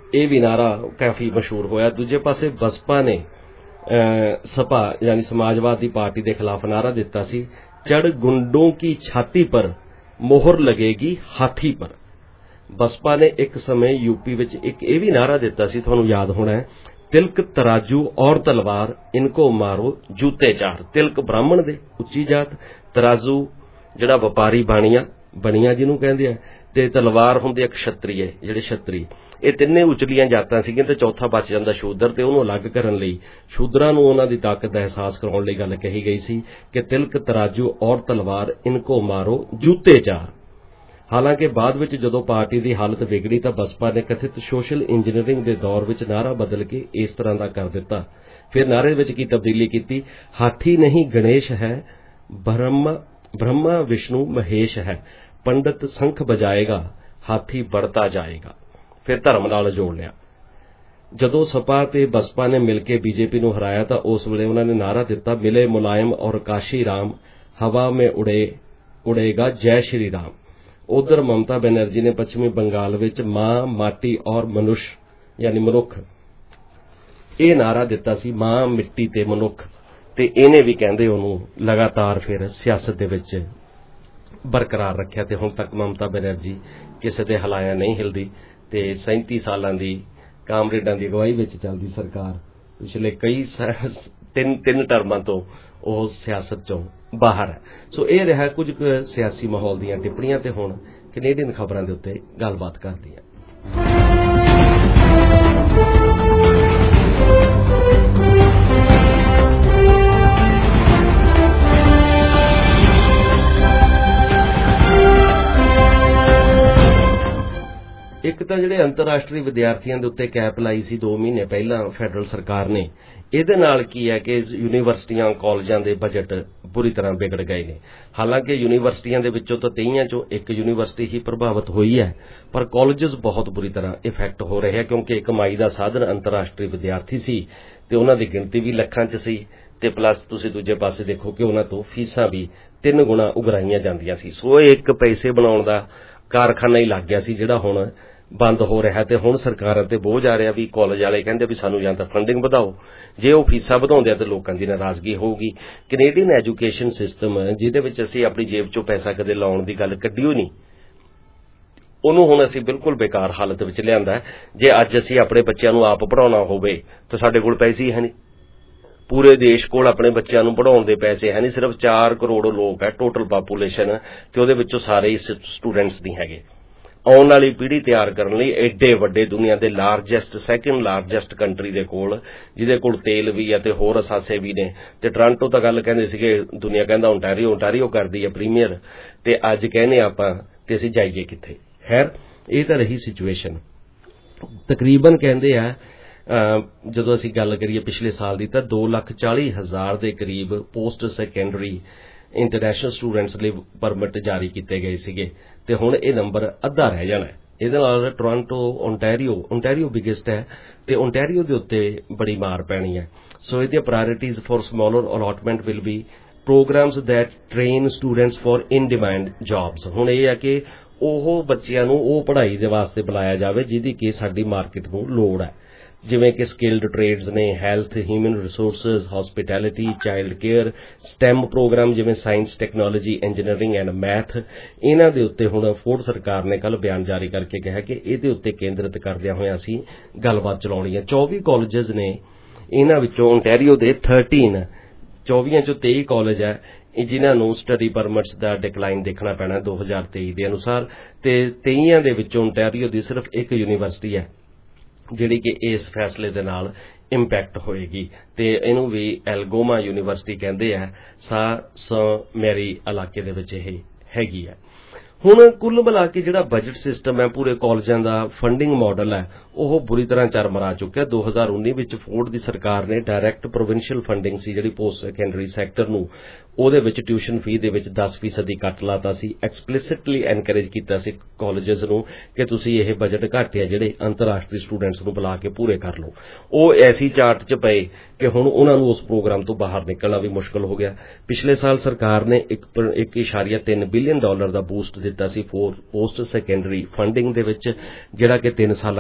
ਇਹ ਵੀ ਨਾਰਾ ਕਾਫੀ ਮਸ਼ਹੂਰ ਹੋਇਆ। ਦੂਜੇ ਪਾਸੇ ਬਸਪਾ ਨੇ सपा यानी समाजवादी पार्टी के खिलाफ नारा दिता सी, चढ़ गुंडों की छाती पर मोहर लगेगी हाथी पर। बसपा ने एक समय यूपी विच एक ये भी नारा दिता सी, तुहानू याद होना है, तिलक तराजू और तलवार इनको मारो जूते चार। तिलक ब्राह्मण दे उच्ची जात, तराजू जिहड़ा व्यापारी बणियां जिन्हों कहंदे आ, ते तलवार हुंदी क्षत्रिय जिहड़े क्षत्रिय, ये तिन्ने उचलियां जातां सीगियां ते चौथा बच जांदा शूदर, ते उहनूं अलग करन लई शूदरां नूं उहनां दी ताकत दा एहसास कराउण लई गल कही गई सी कि तिलक तराजू और तलवार इनको मारो जूते चार। हालांकि बाद विच जदों पार्टी दी हालत बिगड़ी तां बसपा ने कथित सोशल इंजीनियरिंग दे दौर विच नारा बदल के इस तरह दा कर दिता। फिर नारे विच की तब्दीली कीती, हाथी नहीं गणेश है, ब्रह्मा विष्णु महेश है, पंडित शंख बजाएगा हाथी बढ़ता जाएगा। फिर धर्म नाल जोड़ लिया। जदों सपा ते बसपा ने मिलकर बीजेपी नूं हराया तां उस वेले उन्होंने नारा दिता, मिले मुलायम और काशी राम, हवा में उड़ेगा जय श्री राम। उधर ममता बनर्जी ने पश्चिमी बंगाल विच मां, माटी और मनुष्य यानी मनुख ये नारा दिता सी, मां मिट्टी ते मनुख, ते इहने भी कहंदे उहनूं लगातार फिर सियासत दे विच बरकरार रखिया। ते हुण तक ममता बनर्जी किसी दे हलाया नहीं हिलदी ते 37 सालां दी कामरेडां दी अगवाई विच चलदी सरकार पिछले कई ਤਿੰਨ ਟਰਮਾਂ ਤੋਂ ਉਹ ਸਿਆਸਤ ਚੋਂ ਬਾਹਰ ਹੈ। ਸੋ ਇਹ ਰਿਹਾ ਕੁਝ ਸਿਆਸੀ ਮਾਹੌਲ ਦੀਆਂ ਟਿੱਪਣੀਆਂ ਤੇ ਹੁਣ ਕੈਨੇਡੀਅਨ ਖਬਰਾਂ ਦੇ ਉੱਤੇ ਗੱਲਬਾਤ ਕਰਦੀ ਹਾਂ। ਇੱਕ ਤਾਂ ਜਿਹੜੇ ਅੰਤਰਰਾਸ਼ਟਰੀ ਵਿਦਿਆਰਥੀਆਂ ਦੇ ਉੱਤੇ ਕੈਪ ਲਾਈ ਸੀ 2 ਮਹੀਨੇ ਪਹਿਲਾਂ ਫੈਡਰਲ ਸਰਕਾਰ ਨੇ, ਇਹਦੇ ਨਾਲ ਕੀ ਹੈ ਕਿ ਯੂਨੀਵਰਸਿਟੀਆਂ ਕਾਲਜਾਂ ਦੇ ਬਜਟ ਬੁਰੀ ਤਰ੍ਹਾਂ ਵਿਗੜ ਗਏ ਨੇ। ਹਾਲਾਂਕਿ ਯੂਨੀਵਰਸਿਟੀਆਂ ਦੇ ਵਿੱਚੋਂ ਤਾਂ 23 ਚੋਂ ਇੱਕ ਯੂਨੀਵਰਸਿਟੀ ਹੀ ਪ੍ਰਭਾਵਿਤ ਹੋਈ ਹੈ, ਪਰ ਕਾਲਜਸ ਬਹੁਤ ਬੁਰੀ ਤਰ੍ਹਾਂ ਇਫੈਕਟ ਹੋ ਰਹੇ ਹੈ ਕਿਉਂਕਿ ਕਮਾਈ ਦਾ ਸਾਧਨ ਅੰਤਰਰਾਸ਼ਟਰੀ ਵਿਦਿਆਰਥੀ ਸੀ ਤੇ ਉਹਨਾਂ ਦੀ ਗਿਣਤੀ ਵੀ ਲੱਖਾਂ 'ਚ ਸੀ ਤੇ ਪਲੱਸ ਤੁਸੀਂ ਦੂਜੇ ਪਾਸੇ ਦੇਖੋ ਕਿ ਉਹਨਾਂ ਤੋਂ ਫੀਸਾਂ ਵੀ 3 ਗੁਣਾ ਉਗਰਾਈਆਂ ਜਾਂਦੀਆਂ ਸੀ। ਸੋ ਇਹ ਇੱਕ ਪੈਸੇ ਬਣਾਉਣ ਦਾ ਕਾਰਖਾਨਾ ਹੀ ਲੱਗ ਗਿਆ ਸੀ ਜਿਹੜਾ ਹੁਣ ਬੰਦ ਹੋ ਰਿਹਾ ਤੇ ਹੁਣ ਸਰਕਾਰਾਂ ਤੇ ਬੋਝ ਆ ਰਿਹਾ ਵੀ ਕਾਲਜ ਵਾਲੇ ਕਹਿੰਦੇ ਵੀ ਸਾਨੂੰ ਜਾਂ ਤਾਂ ਫੰਡਿੰਗ ਵਧਾਓ, ਜੇ ਉਹ ਫੀਸਾਂ ਵਧਾਉਂਦੇ ਆ ਤਾਂ ਲੋਕਾਂ ਦੀ ਨਾਰਾਜ਼ਗੀ ਹੋਊਗੀ। ਕੈਨੇਡੀਅਨ ਐਜੂਕੇਸ਼ਨ ਸਿਸਟਮ ਜਿਹਦੇ ਵਿੱਚ ਅਸੀਂ ਆਪਣੀ ਜੇਬ ਚੋਂ ਪੈਸਾ ਕਦੇ ਲਾਉਣ ਦੀ ਗੱਲ ਕੱਢਿਓ ਨਹੀਂ, ਉਹਨੂੰ ਹੁਣ ਅਸੀਂ ਬਿਲਕੁਲ ਬੇਕਾਰ ਹਾਲਤ ਵਿੱਚ ਲਿਆਂਦਾ। ਜੇ ਅੱਜ ਅਸੀਂ ਆਪਣੇ ਬੱਚਿਆਂ ਨੂੰ ਆਪ ਪੜ੍ਹਾਉਣਾ ਹੋਵੇ ਤਾਂ ਸਾਡੇ ਕੋਲ ਪੈਸੇ ਹੀ ਹੈ ਨਹੀਂ। ਪੂਰੇ ਦੇਸ਼ ਕੋਲ ਆਪਣੇ ਬੱਚਿਆਂ ਨੂੰ ਪੜ੍ਹਾਉਣ ਦੇ ਪੈਸੇ ਹੈ ਨਹੀਂ। ਸਿਰਫ 4 ਕਰੋੜ ਲੋਕ ਹੈ ਟੋਟਲ ਪਾਪੂਲੇਸ਼ਨ ਤੇ ਉਹਦੇ ਵਿੱਚੋਂ ਸਾਰੇ ਹੀ ਸਟੂਡੈਂਟਸ ਨਹੀਂ ਹੈਗੇ। ਆਉਣ ਵਾਲੀ ਪੀੜ੍ਹੀ ਤਿਆਰ ਕਰਨ ਲਈ ਐਡੇ ਵੱਡੇ ਦੁਨੀਆ ਦੇ ਸੈਕਿੰਡ ਲਾਰਜੈਸਟ ਕੰਟਰੀ ਦੇ ਕੋਲ, ਜਿਹਦੇ ਕੋਲ ਤੇਲ ਵੀ ਹੈ ਤੇ ਹੋਰ ਅਸਾਸੇ ਵੀ ਨੇ, ਤੇ ਟੋਰਾਂਟੋ ਤਾਂ ਗੱਲ ਕਹਿੰਦੇ ਸੀਗੇ ਦੁਨੀਆ ਕਹਿੰਦਾ ਓਨਟਾਰੀਓ ਕਰਦੀ ਹੈ ਪ੍ਰੀਮੀਅਰ, ਤੇ ਅੱਜ ਕਹਿੰਦੇ ਆਪਾਂ ਤੇ ਅਸੀਂ ਜਾਈਏ ਕਿੱਥੇ। ਖੈਰ ਇਹ ਤਾਂ ਰਹੀ ਸਿਚੁਏਸ਼ਨ। ਤਕਰੀਬਨ ਕਹਿੰਦੇ ਆ ਜਦੋਂ ਅਸੀਂ ਗੱਲ ਕਰੀਏ ਪਿਛਲੇ ਸਾਲ ਦੀ ਤਾਂ 2,40,000 ਦੇ ਕਰੀਬ ਪੋਸਟ ਸੈਕੰਡਰੀ ਇੰਟਰਨੈਸ਼ਨਲ ਸਟੂਡੈਂਟਸ ਲਈ ਪਰਮਿਟ ਜਾਰੀ ਕੀਤੇ ਗਏ ਸੀਗੇ ਤੇ ਹੁਣ ਇਹ ਨੰਬਰ ਅੱਧਾ ਰਹਿ ਜਾਣਾ। ਇਹਦੇ ਨਾਲ ਟੋਰਾਂਟੋ ਓਨਟਾਰੀਓ ਬਿਗੇਸਟ ਹੈ ਤੇ ਓਨਟਾਰੀਓ ਦੇ ਉੱਤੇ ਬੜੀ ਮਾਰ ਪੈਣੀ ਹੈ। ਸੋ ਇਹਦੀਆਂ priorities for smaller allotment will be programmes that train students for in demand jobs. ਹੁਣ ਇਹ ਹੈ ਕਿ ਉਹ ਬੱਚਿਆਂ ਨੂੰ ਉਹ ਪੜ੍ਹਾਈ ਦੇ ਵਾਸਤੇ ਬੁਲਾਇਆ ਜਾਵੇ ਜਿਹਦੀ ਕਿ ਸਾਡੀ ਮਾਰਕੀਟ ਨੂੰ ਲੋੜ ਹੈ, ਜਿਵੇਂ ਕਿ ਸਕਿਲਡ ਟ੍ਰੇਡਸ ਨੇ, health, human resources, hospitality, child care, STEM programme ਜਿਵੇਂ science, technology, engineering and math. ਇਹਨਾਂ ਦੇ ਉੱਤੇ ਹੁਣ ਫੋਰਡ ਸਰਕਾਰ ਨੇ ਕੱਲ੍ਹ ਬਿਆਨ ਜਾਰੀ ਕਰਕੇ ਕਿਹਾ ਕਿ ਇਹਦੇ ਉੱਤੇ ਕੇਂਦਰਿਤ ਕਰਦਿਆਂ ਹੋਇਆਂ ਅਸੀਂ ਗੱਲਬਾਤ ਚਲਾਉਣੀ ਹੈ। 24 ਕਾਲਜਸ ਨੇ, ਇਹਨਾਂ ਵਿੱਚੋਂ ਓਨਟਾਰੀਓ ਦੇ 24 ਚੋਂ 23 ਕਾਲਜ ਹੈ ਜਿਨ੍ਹਾਂ ਨੂੰ ਸਟੱਡੀ ਪਰਮਿਟਸ ਦਾ ਡਿਕਲਾਈਨ ਦੇਖਣਾ ਪੈਣਾ 2023 ਦੇ ਅਨੁਸਾਰ, ਤੇ 23 ਦੇ ਵਿੱਚੋਂ ਓਨਟਾਰੀਓ ਦੀ ਸਿਰਫ ਇੱਕ ਯੂਨੀਵਰਸਿਟੀ ਹੈ ਜਿਹੜੀ ਕਿ ਇਸ ਫੈਸਲੇ ਦੇ ਨਾਲ ਇੰਪੈਕਟ ਹੋਏਗੀ ਤੇ ਇਹਨੂੰ ਵੀ ਐਲਗੋਮਾ ਯੂਨੀਵਰਸਿਟੀ ਕਹਿੰਦੇ ਆ। ਮੈਰੀ ਇਲਾਕੇ ਦੇ ਵਿੱਚ ਇਹ ਹੈਗੀ ਹੈ। ਹੁਣ ਕੁੱਲ ਮਿਲਾ ਕੇ ਜਿਹੜਾ ਬਜਟ ਸਿਸਟਮ ਹੈ ਪੂਰੇ ਕਾਲਜਾਂ ਦਾ ਫੰਡਿੰਗ ਮਾਡਲ ਹੈ ਉਹ ਬੁਰੀ ਤਰ੍ਹਾਂ ਚਰਮਰਾ ਚੁੱਕਿਆ। 2019 ਵਿੱਚ ਫੋਰਡ ਦੀ ਸਰਕਾਰ ਨੇ ਡਾਇਰੈਕਟ ਪ੍ਰੋਵਿੰਸ਼ੀਅਲ ਫੰਡਿੰਗ ਸੀ ਜਿਹੜੀ ਪੋਸਟ ਸੈਕੰਡਰੀ ਸੈਕਟਰ ਨੂੰ, ਉਹਦੇ ਵਿੱਚ ਟਿਊਸ਼ਨ ਫੀ ਦੇ ਵਿੱਚ 10% ਕੱਟ ਲਾਤਾ ਸੀ। ਐਕਸਪਲਿਸਿਟਲੀ ਐਨਕਰੇਜ ਕੀਤਾ ਸੀ ਕਾਲਜਸ ਨੂੰ ਕਿ ਤੁਸੀਂ ਇਹ ਬਜਟ ਘੱਟ ਹੈ ਜਿਹੜੇ ਅੰਤਰਰਾਸ਼ਟਰੀ ਸਟੂਡੈਂਟਸ ਨੂੰ ਬੁਲਾ ਕੇ ਪੂਰੇ ਕਰ ਲਓ। ਉਹ ਐਸੀ ਚਾਰਟ 'ਚ ਪਏ ਕਿ ਹੁਣ ਉਹਨਾਂ ਨੂੰ ਉਸ ਪ੍ਰੋਗਰਾਮ ਤੋਂ ਬਾਹਰ ਨਿਕਲਣਾ ਵੀ ਮੁਸ਼ਕਲ ਹੋ ਗਿਆ। ਪਿਛਲੇ ਸਾਲ ਸਰਕਾਰ ਨੇ 1.3 ਬਿਲੀਅਨ ਡਾਲਰ ਦਾ ਬੂਸਟ ਦਿੱਤਾ ਸੀ ਪੋਸਟ ਸੈਕੰਡਰੀ ਫੰਡਿੰਗ ਦੇ ਵਿੱਚ, ਜਿਹੜਾ ਕਿ 3 ਸਾਲਾਂ ਦੇ ਵਿੱਚ